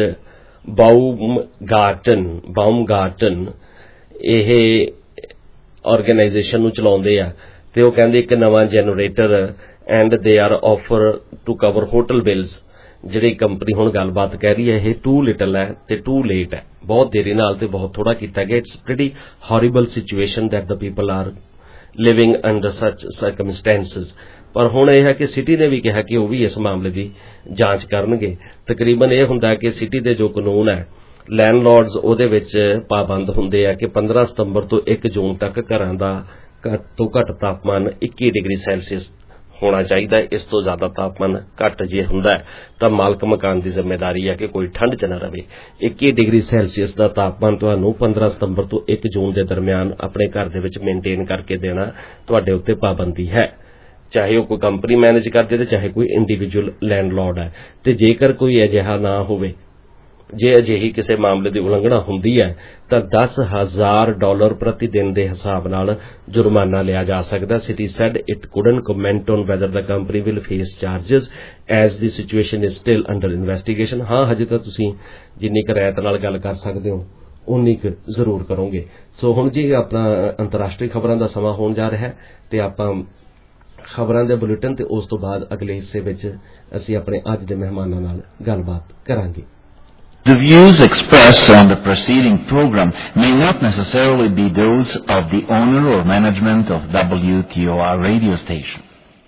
ਬਾਊਮਗਾਰਟਨ ਇਹ ਆਰਗੇਨਾਈਜੇਸ਼ਨ ਨੂੰ ਚਲਾਉਂਦੇ ਆ ਤੇ ਉਹ ਕਹਿੰਦੇ ਇੱਕ ਨਵਾਂ generator and they are offer to cover hotel bills ਜਿਹੜੀ ਕੰਪਨੀ ਹੁਣ ਗੱਲਬਾਤ ਕਹਿ ਰਹੀ ਹੈ ਇਹ ਟੂ ਲਿਟਲ ਹੈ ਤੇ ਟੂ ਲੇਟ ਹੈ, ਬਹੁਤ ਦੇਰੀ ਨਾਲ ਤੇ ਬਹੁਤ ਥੋੜਾ ਕੀਤਾ ਗਿਆ। It's pretty horrible situation that the people are living under such circumstances. ਪਰ ਹੁਣ ਇਹ ਹੈ ਕਿ ਸਿਟੀ ਨੇ ਵੀ ਕਿਹਾ ਕਿ ਉਹ ਵੀ ਇਸ ਮਾਮਲੇ ਦੀ ਜਾਂਚ ਕਰਨਗੇ। ਤਕਰੀਬਨ ਇਹ ਹੁੰਦਾ ਕਿ ਸਿਟੀ ਦੇ ਜੋ ਕਾਨੂੰਨ ਹੈ ਲੈਂਡਲॉर्ड्स ਉਹਦੇ ਵਿੱਚ ਪਾਬੰਦ ਹੁੰਦੇ ਆ ਕਿ 15 ਸਤੰਬਰ ਤੋਂ 1 ਜੂਨ ਤੱਕ ਘਰਾਂ ਦਾ ਘੱਟ ਤੋਂ ਘੱਟ ਤਾਪਮਾਨ 21 ਡਿਗਰੀ ਸੈਲਸੀਅਸ ਹੋਣਾ ਚਾਹੀਦਾ ਹੈ। ਇਸ ਤੋਂ ਜ਼ਿਆਦਾ ਤਾਪਮਾਨ ਘੱਟ ਜੇ ਹੁੰਦਾ ਹੈ ਤਾਂ ਮਾਲਕ ਮਕਾਨ ਦੀ ਜ਼ਿੰਮੇਵਾਰੀ ਹੈ ਕਿ ਕੋਈ ਠੰਡ 'ਚ ਨਾ ਰਹੇ। 21 ਡਿਗਰੀ ਸੈਲਸੀਅਸ ਦਾ ਤਾਪਮਾਨ ਤੁਹਾਨੂੰ 15 ਸਤੰਬਰ ਤੋਂ 1 ਜੂਨ ਦੇ ਦਰਮਿਆਨ ਆਪਣੇ ਘਰ ਦੇ ਵਿੱਚ ਮੇਨਟੇਨ ਕਰਕੇ ਦੇਣਾ ਤੁਹਾਡੇ ਉੱਤੇ ਪਾਬੰਦੀ ਹੈ, ਚਾਹੇ ਉਹ ਕੋਈ ਕੰਪਨੀ ਮੈਨੇਜ ਕਰਦੇ ਤੇ ਚਾਹੇ ਕੋਈ ਇੰਡੀਵਿਜੂਅਲ ਲੈਂਡਲॉर्ड ਹੈ। ਤੇ ਜੇਕਰ ਕੋਈ ਅਜਿਹਾ ਨਾ ਹੋਵੇ, ਜੇ ਅਜਿਹੀ ਕਿਸੇ ਮਾਮਲੇ ਦੀ ਉਲੰਘਣਾ ਹੁੰਦੀ ਹੈ ਤਾਂ $10,000 ਪ੍ਰਤੀ ਦਿਨ ਦੇ ਹਿਸਾਬ ਨਾਲ ਜੁਰਮਾਨਾ ਲਿਆ ਜਾ ਸਕਦਾ। City said it couldn't comment on whether the company will face charges as the situation is still under investigation. ਹਾਂ, ਹਜੇ ਤਾਂ ਤੁਸੀਂ ਜਿੰਨੀ ਕੁ ਰਾਇਤ ਨਾਲ ਗੱਲ ਕਰ ਸਕਦੇ ਹੋ ਉਨੀ ਕੁ ਜ਼ਰੂਰ ਕਰੋਗੇ। ਸੋ ਹੁਣ ਜੀ ਆਪਣਾ ਅੰਤਰਰਾਸ਼ਟਰੀ ਖਬਰਾਂ ਦਾ ਸਮਾਂ ਹੋਣ ਜਾ ਰਿਹਾ ਹੈ ਤੇ ਆਪਾਂ ਖਬਰਾਂ ਦੇ ਬੁਲੇਟਿਨ ਤੇ ਉਸ ਤੋਂ ਬਾਅਦ ਅਗਲੇ ਹਿੱਸੇ ਵਿੱਚ ਅਸੀਂ ਆਪਣੇ ਅੱਜ ਦੇ ਮਹਿਮਾਨਾਂ ਨਾਲ ਗੱਲਬਾਤ ਕਰਾਂਗੇ। The views expressed on the preceding program may not necessarily be those of the owner or management of WTOR radio station.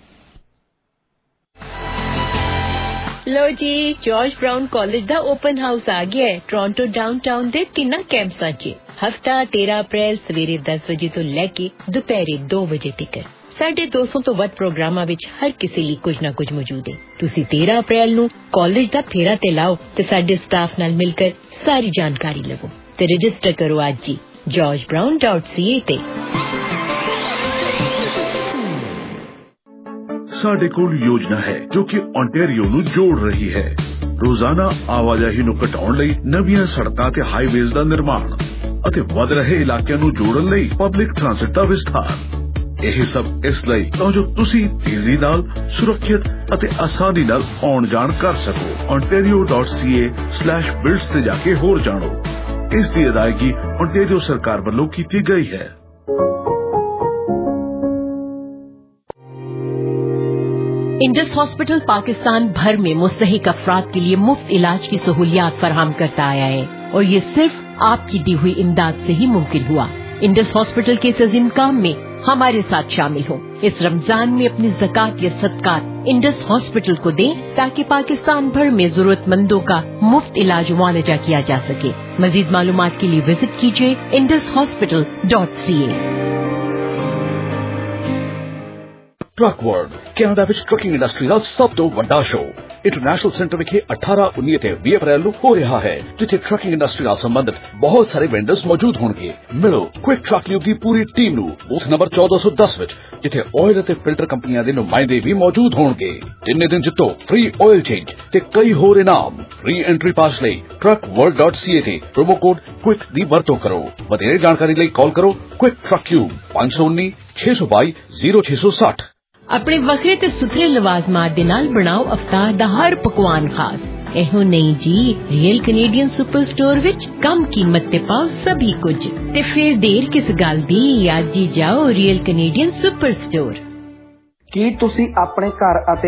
ਲੋ ਜੀ, ਜਾਰਜ ਬਰਾਊਨ ਕਾਲਜ ਦਾ ਓਪਨ ਹਾਊਸ ਆ ਗਿਆ ਹੈ ਟੋਰਾਂਟੋ ਡਾਊਨਟਾਊਨ ਦੇ 3 ਕੈਂਪਸਾਂ 'ਚ। ਹਫਤਾ 13 ਅਪ੍ਰੈਲ ਸਵੇਰੇ 10 ਵਜੇ ਤੋਂ ਲੈ ਕੇ ਦੁਪਹਿਰੇ 2 ਵਜੇ ਤੱਕ 250 ਤੋਂ ਵੱਧ ਪ੍ਰੋਗਰਾਮਾਂ ਵਿੱਚ ਹਰ ਕਿਸੇ ਲਈ ਕੁਝ ਨਾ ਕੁਝ ਮੌਜੂਦ ਹੈ। ਤੁਸੀਂ 13 ਅਪ੍ਰੈਲ ਨੂੰ ਕਾਲਜ ਦਾ ਫੇਰਾ ਤੇ ਲਾਓ ਤੇ ਸਾਡੇ ਸਟਾਫ ਨਾਲ ਮਿਲ ਕੇ ਸਾਰੀ ਜਾਣਕਾਰੀ ਲਵੋ ਤੇ ਰਜਿਸਟਰ ਕਰੋ ਅੱਜ ਹੀ georgebrown.ca ਤੇ। ਸਾਡੇ ਕੋਲ ਯੋਜਨਾ ਹੈ ਜੋ ਕਿ ਓਨਟਾਰੀਓ ਨੂੰ ਜੋੜ ਰਹੀ ਹੈ। ਰੋਜ਼ਾਨਾ ਆਵਾਜਾਈ ਨੂੰ ਘਟਾਉਣ ਲਈ ਨਵੀਆਂ ਸੜਕਾਂ ਤੇ ਹਾਈਵੇਜ਼ ਦਾ ਨਿਰਮਾਣ ਅਤੇ ਵਧ ਰਹੇ ਇਲਾਕਿਆਂ ਨੂੰ ਜੋੜਨ ਲਈ ਪਬਲਿਕ ਟ੍ਰਾਂਸਪੋਰਟ ਦਾ ਵਿਸਥਾਰ। ਇਹ ਸਭ ਇਸ ਲਈ ਤਾਂ ਜੋ ਤੁਸੀਂ ਤੇਜ਼ੀ ਨਾਲ, ਸੁਰੱਖਿਅਤ ਅਤੇ ਆਸਾਨੀ ਨਾਲ ਆਉਣ ਜਾਣ ਕਰ ਸਕੋ। ontario.ca/builds ਤੇ ਜਾ ਕੇ ਹੋਰ ਜਾਣੋ। ਇਸ ਦੀ ਅਦਾਇਗੀ ਓਨਟਾਰੀਓ ਸਰਕਾਰ ਵੱਲੋਂ ਕੀਤੀ ਗਈ ਹੈ। इंडस हॉस्पिटल पाकिस्तान भर में मुस्तहिक अफराद के लिए मुफ्त इलाज की सहूलियात फराहम करता आया है और ये सिर्फ आपकी दी हुई इमदाद से ही मुमकिन हुआ। इंडस हॉस्पिटल के इस अजीम काम में हमारे साथ शामिल हो। इस रमजान में अपनी ज़कात या सदकात इंडस हॉस्पिटल को दें ताकि पाकिस्तान भर में जरूरतमंदों का मुफ्त इलाज मुआलजा किया जा सके। मजीद मालूमात के लिए विजिट कीजिए indushospital.ca। ट्रक वर्ल्ड ਕੈਨੇਡਾ ਵਿੱਚ ਟਰੱਕਿੰਗ ਇੰਡਸਟਰੀ ਦਾ ਸਭ ਤੋਂ ਵੱਡਾ ਸ਼ੋਅ ਇੰਟਰਨੈਸ਼ਨਲ ਸੈਂਟਰ ਵਿਖੇ 18, 19 ਤੇ 20 ਅਪ੍ਰੈਲ ਨੂੰ ਹੋ ਰਿਹਾ ਹੈ, ਜਿੱਥੇ ਟਰੱਕਿੰਗ ਇੰਡਸਟਰੀ ਨਾਲ ਸੰਬੰਧਿਤ ਬਹੁਤ ਸਾਰੇ ਵੈਂਡਰਸ ਮੌਜੂਦ ਹੋਣਗੇ। ਮਿਲੋ ਕੁਇਕ ਟਰੱਕ ਲਿਵ ਦੀ ਪੂਰੀ ਟੀਮ ਨੂੰ ਬੂਥ ਨੰਬਰ 1410 ਵਿੱਚ, ਜਿੱਥੇ ਆਇਲ ਅਤੇ ਫਿਲਟਰ ਕੰਪਨੀਆਂ ਦੇ ਨੁਮਾਇੰਦੇ ਵੀ ਮੌਜੂਦ ਹੋਣਗੇ। ਤਿੰਨੇ ਦਿਨ ਜਿੱਤੋ ਫ੍ਰੀ ਆਇਲ ਚੇਂਜ ਤੇ ਕਈ ਹੋਰ ਇਨਾਮ। ਫ੍ਰੀ ਐਂਟਰੀ ਪਾਸ ਲਈ truckworld.ca ਤੇ ਪ੍ਰੋਮੋ ਕੋਡ ਕੁਇਕ ਦੀ ਵਰਤੋਂ ਕਰੋ। ਵਧੇਰੇ ਜਾਣਕਾਰੀ ਲਈ ਕਾਲ ਕਰੋ ਕੁਇਕ ਟਰੱਕ ਲਿਵ 519 622 0660। अपने वखरे ते सुथरे लवाजमात दे नाल बनाओ अफ्तार दा हर पकवान खास। एहो नहीं जी, रियल कैनेडियन सुपर स्टोर विच कम कीमत ते पाओ सभी कुछ ते फिर देर किस गल दी, आज ही जाओ रियल कैनेडियन सुपर स्टोर। ਕੀ ਤੁਸੀਂ ਆਪਣੇ ਘਰ ਅਤੇ